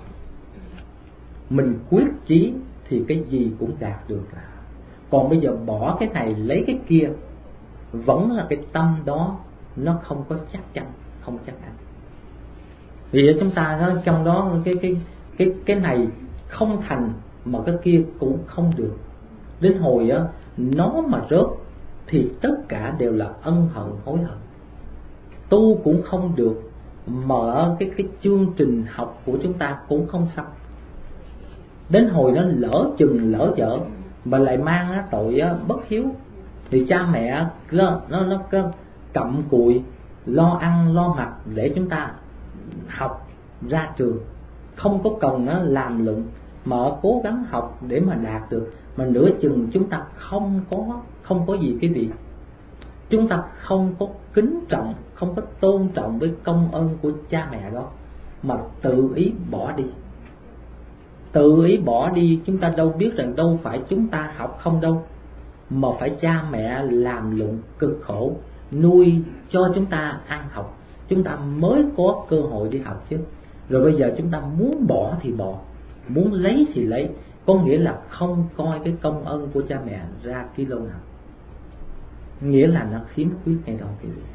Mình quyết chí thì cái gì cũng đạt được. Còn bây giờ bỏ cái này lấy cái kia, vẫn là cái tâm đó nó không có chắc chắn, không chắc chắn. Vì chúng ta trong đó cái này không thành mà cái kia cũng không được. Đến hồi nó mà rớt thì tất cả đều là ân hận hối hận. Tu cũng không được, mở cái chương trình học của chúng ta cũng không xong. Đến hồi nó lỡ chừng lỡ dở mà lại mang tội bất hiếu, thì cha mẹ nó cặm cụi lo ăn lo mặc để chúng ta học ra trường, không có cần làm luận mà cố gắng học để mà đạt được. Mà nửa chừng chúng ta không có gì cái vị, chúng ta không có kính trọng, không có tôn trọng với công ơn của cha mẹ đó, mà tự ý bỏ đi. Tự ý bỏ đi, chúng ta đâu biết rằng đâu phải chúng ta học không đâu, mà phải cha mẹ làm lụng cực khổ nuôi cho chúng ta ăn học, chúng ta mới có cơ hội đi học chứ. Rồi bây giờ chúng ta muốn bỏ thì bỏ, muốn lấy thì lấy, có nghĩa là không coi cái công ơn của cha mẹ ra cái lô nào, nghĩa là nó khiếm khuyết ngay đó cái gì,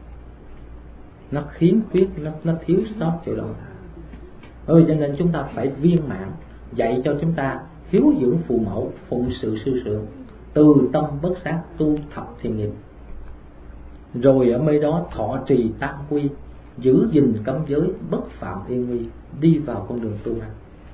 nó khiếm khuyết, nó thiếu sót chỗ đó. Cho nên chúng ta phải viên mãn, dạy cho chúng ta hiếu dưỡng phụ mẫu, phụng sự sư trưởng, từ tâm bất sát, tu thập thiện nghiệp. Rồi ở nơi đó thọ trì tam quy, giữ gìn cấm giới, bất phạm yên nguy, đi vào con đường tu hành.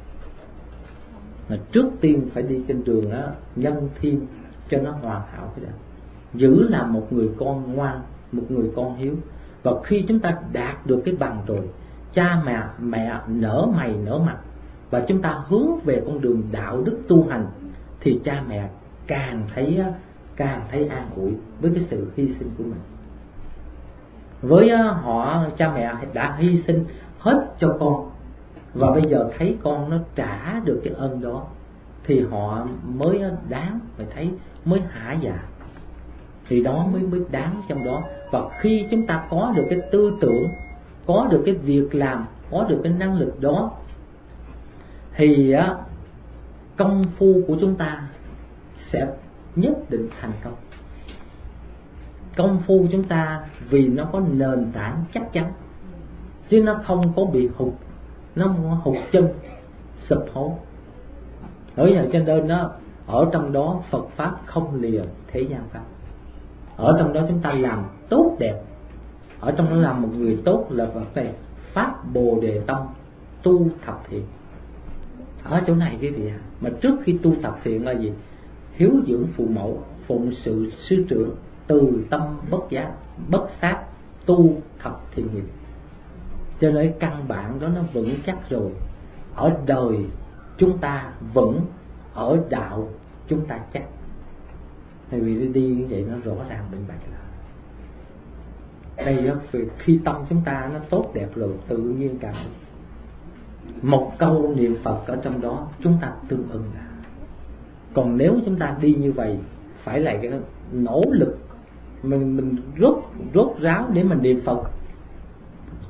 Mà trước tiên phải đi trên đường nhân thiên cho nó hoàn hảo cái đó. Giữ là một người con ngoan, một người con hiếu. Và khi chúng ta đạt được cái bằng rồi, cha mẹ nở mày nở mặt, và chúng ta hướng về con đường đạo đức tu hành, thì cha mẹ càng thấy an ủi với cái sự hy sinh của mình. Với họ, cha mẹ đã hy sinh hết cho con, và bây giờ thấy con nó trả được cái ơn đó, thì họ mới đáng, phải thấy mới hả dạ, thì đó mới đáng trong đó. Và khi chúng ta có được cái tư tưởng, có được cái việc làm, có được cái năng lực đó, thì công phu của chúng ta sẽ nhất định thành công. Công phu chúng ta vì nó có nền tảng chắc chắn, chứ nó không có bị hụt, nó hụt chân, sụp hố. Bởi vậy cho nên ở trong đó Phật Pháp không lìa thế gian Pháp. Ở trong đó chúng ta làm tốt đẹp, ở trong đó làm một người tốt là Phật này Pháp Bồ Đề Tâm, tu thập thiện. Ở chỗ này quý vị mà trước khi tu thập thiện là gì? Hiếu dưỡng phụ mẫu, phụng sự sư trưởng, từ tâm bất sát, tu thập thiện nghiệp. Cho nên căn bản đó nó vững chắc rồi. Ở đời chúng ta vững, ở đạo chúng ta chắc. Thì vì đi như vậy nó rõ ràng minh bạch là đây đó, khi tâm chúng ta nó tốt đẹp rồi, tự nhiên cả một câu niệm Phật ở trong đó chúng ta tương ưng là. Còn nếu chúng ta đi như vậy, phải là cái nỗ lực mình rốt ráo để mình niệm Phật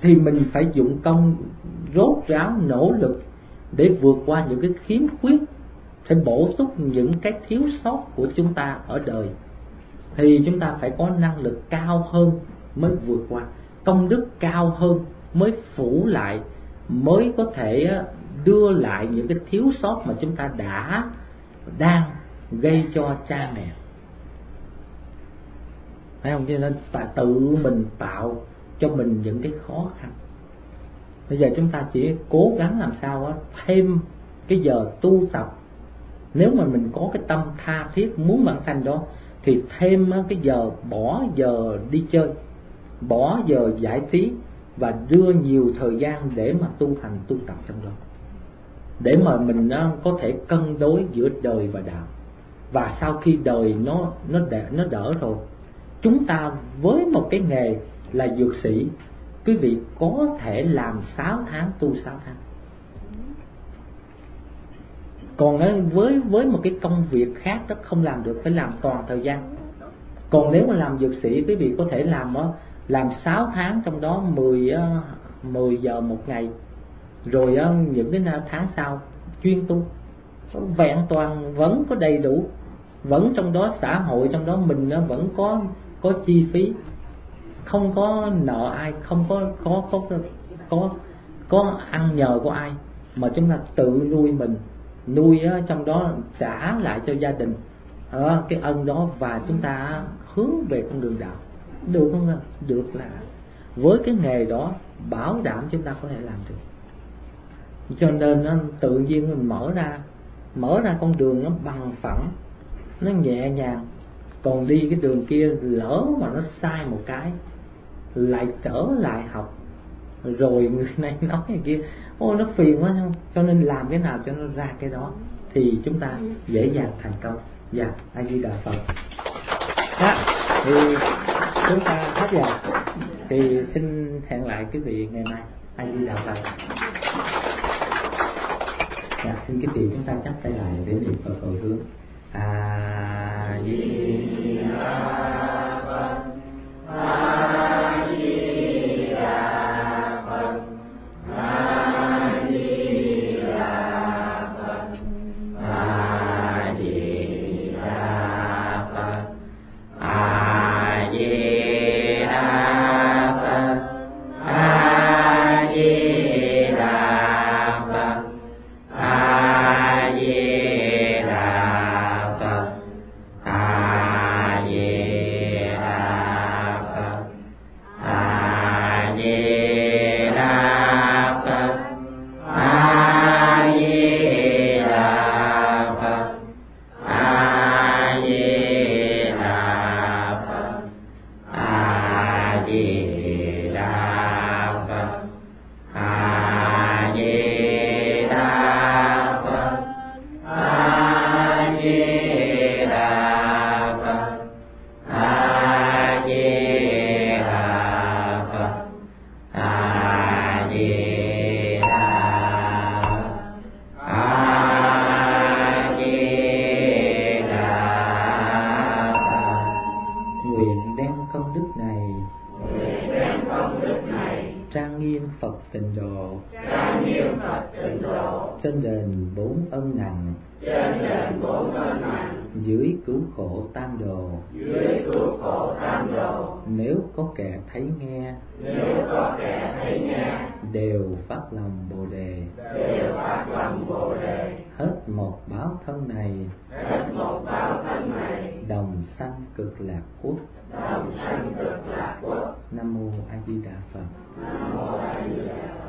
thì mình phải dụng công rốt ráo nỗ lực để vượt qua những cái khiếm khuyết, phải bổ túc những cái thiếu sót của chúng ta ở đời, thì chúng ta phải có năng lực cao hơn mới vượt qua, công đức cao hơn mới phủ lại, mới có thể đưa lại những cái thiếu sót mà chúng ta đang gây cho cha mẹ. Phải không? Cho nên phải tự mình tạo cho mình những cái khó khăn. Bây giờ chúng ta chỉ cố gắng làm sao thêm cái giờ tu tập. Nếu mà mình có cái tâm tha thiết muốn vãng sanh đó, thì thêm cái giờ, bỏ giờ đi chơi, bỏ giờ giải trí, và đưa nhiều thời gian để mà tu hành tu tập trong đó, để mà mình có thể cân đối giữa đời và đạo. Và sau khi đời nó đỡ rồi, chúng ta với một cái nghề là dược sĩ, quý vị có thể làm 6 tháng tu 6 tháng. Còn với một cái công việc khác đó không làm được, phải làm toàn thời gian. Còn nếu mà làm dược sĩ, quý vị có thể làm 6 tháng, trong đó 10 giờ một ngày, rồi những cái tháng sau chuyên tu, vẹn toàn, vẫn có đầy đủ, vẫn trong đó xã hội trong đó mình vẫn có chi phí, không có nợ ai, không có ăn nhờ của ai, mà chúng ta tự nuôi mình, nuôi trong đó trả lại cho gia đình cái ân đó, và chúng ta hướng về con đường đạo. Được không? Được, là với cái nghề đó bảo đảm chúng ta có thể làm được. Cho nên tự nhiên mình mở ra con đường nó bằng phẳng, nó nhẹ nhàng. Còn đi cái đường kia lỡ mà nó sai một cái, lại trở lại học, rồi người này nói người kia, nó phiền quá không? Cho nên làm cái nào cho nó ra cái đó thì chúng ta dễ dàng thành công. Dạ, A Di Đà Phật. Thì chúng ta hết giờ, thì xin hẹn lại quý vị ngày mai. A Di Đà Phật. Dạ, xin quý vị chúng ta chắp tay lại để niệm Phật hồi hướng. A Di Đà Phật. A Di Đà Phật. A Di Đà Phật. A Di Đà Phật. A Di Đà Phật. A Di Đà Phật. A Di Đà Phật. A Di Đà Phật. A Di Đà Phật. A Di Đà Phật. A Di Đà Phật. A Di Đà Phật. A Di Đà Phật. A Di Đà Phật. A Di Đà Phật. A Di Đà Phật. A Di Đà Phật. Nguyện đem công đức này trang nghiêm Phật tịnh độ, trên đền 4 ân nặng, dưới cứu khổ tam đồ, nếu có kẻ thấy nghe, đều phát lòng Bồ đề, hết một báo thân này, đồng sanh cực lạc quốc. Nam mô A Di Đà Phật.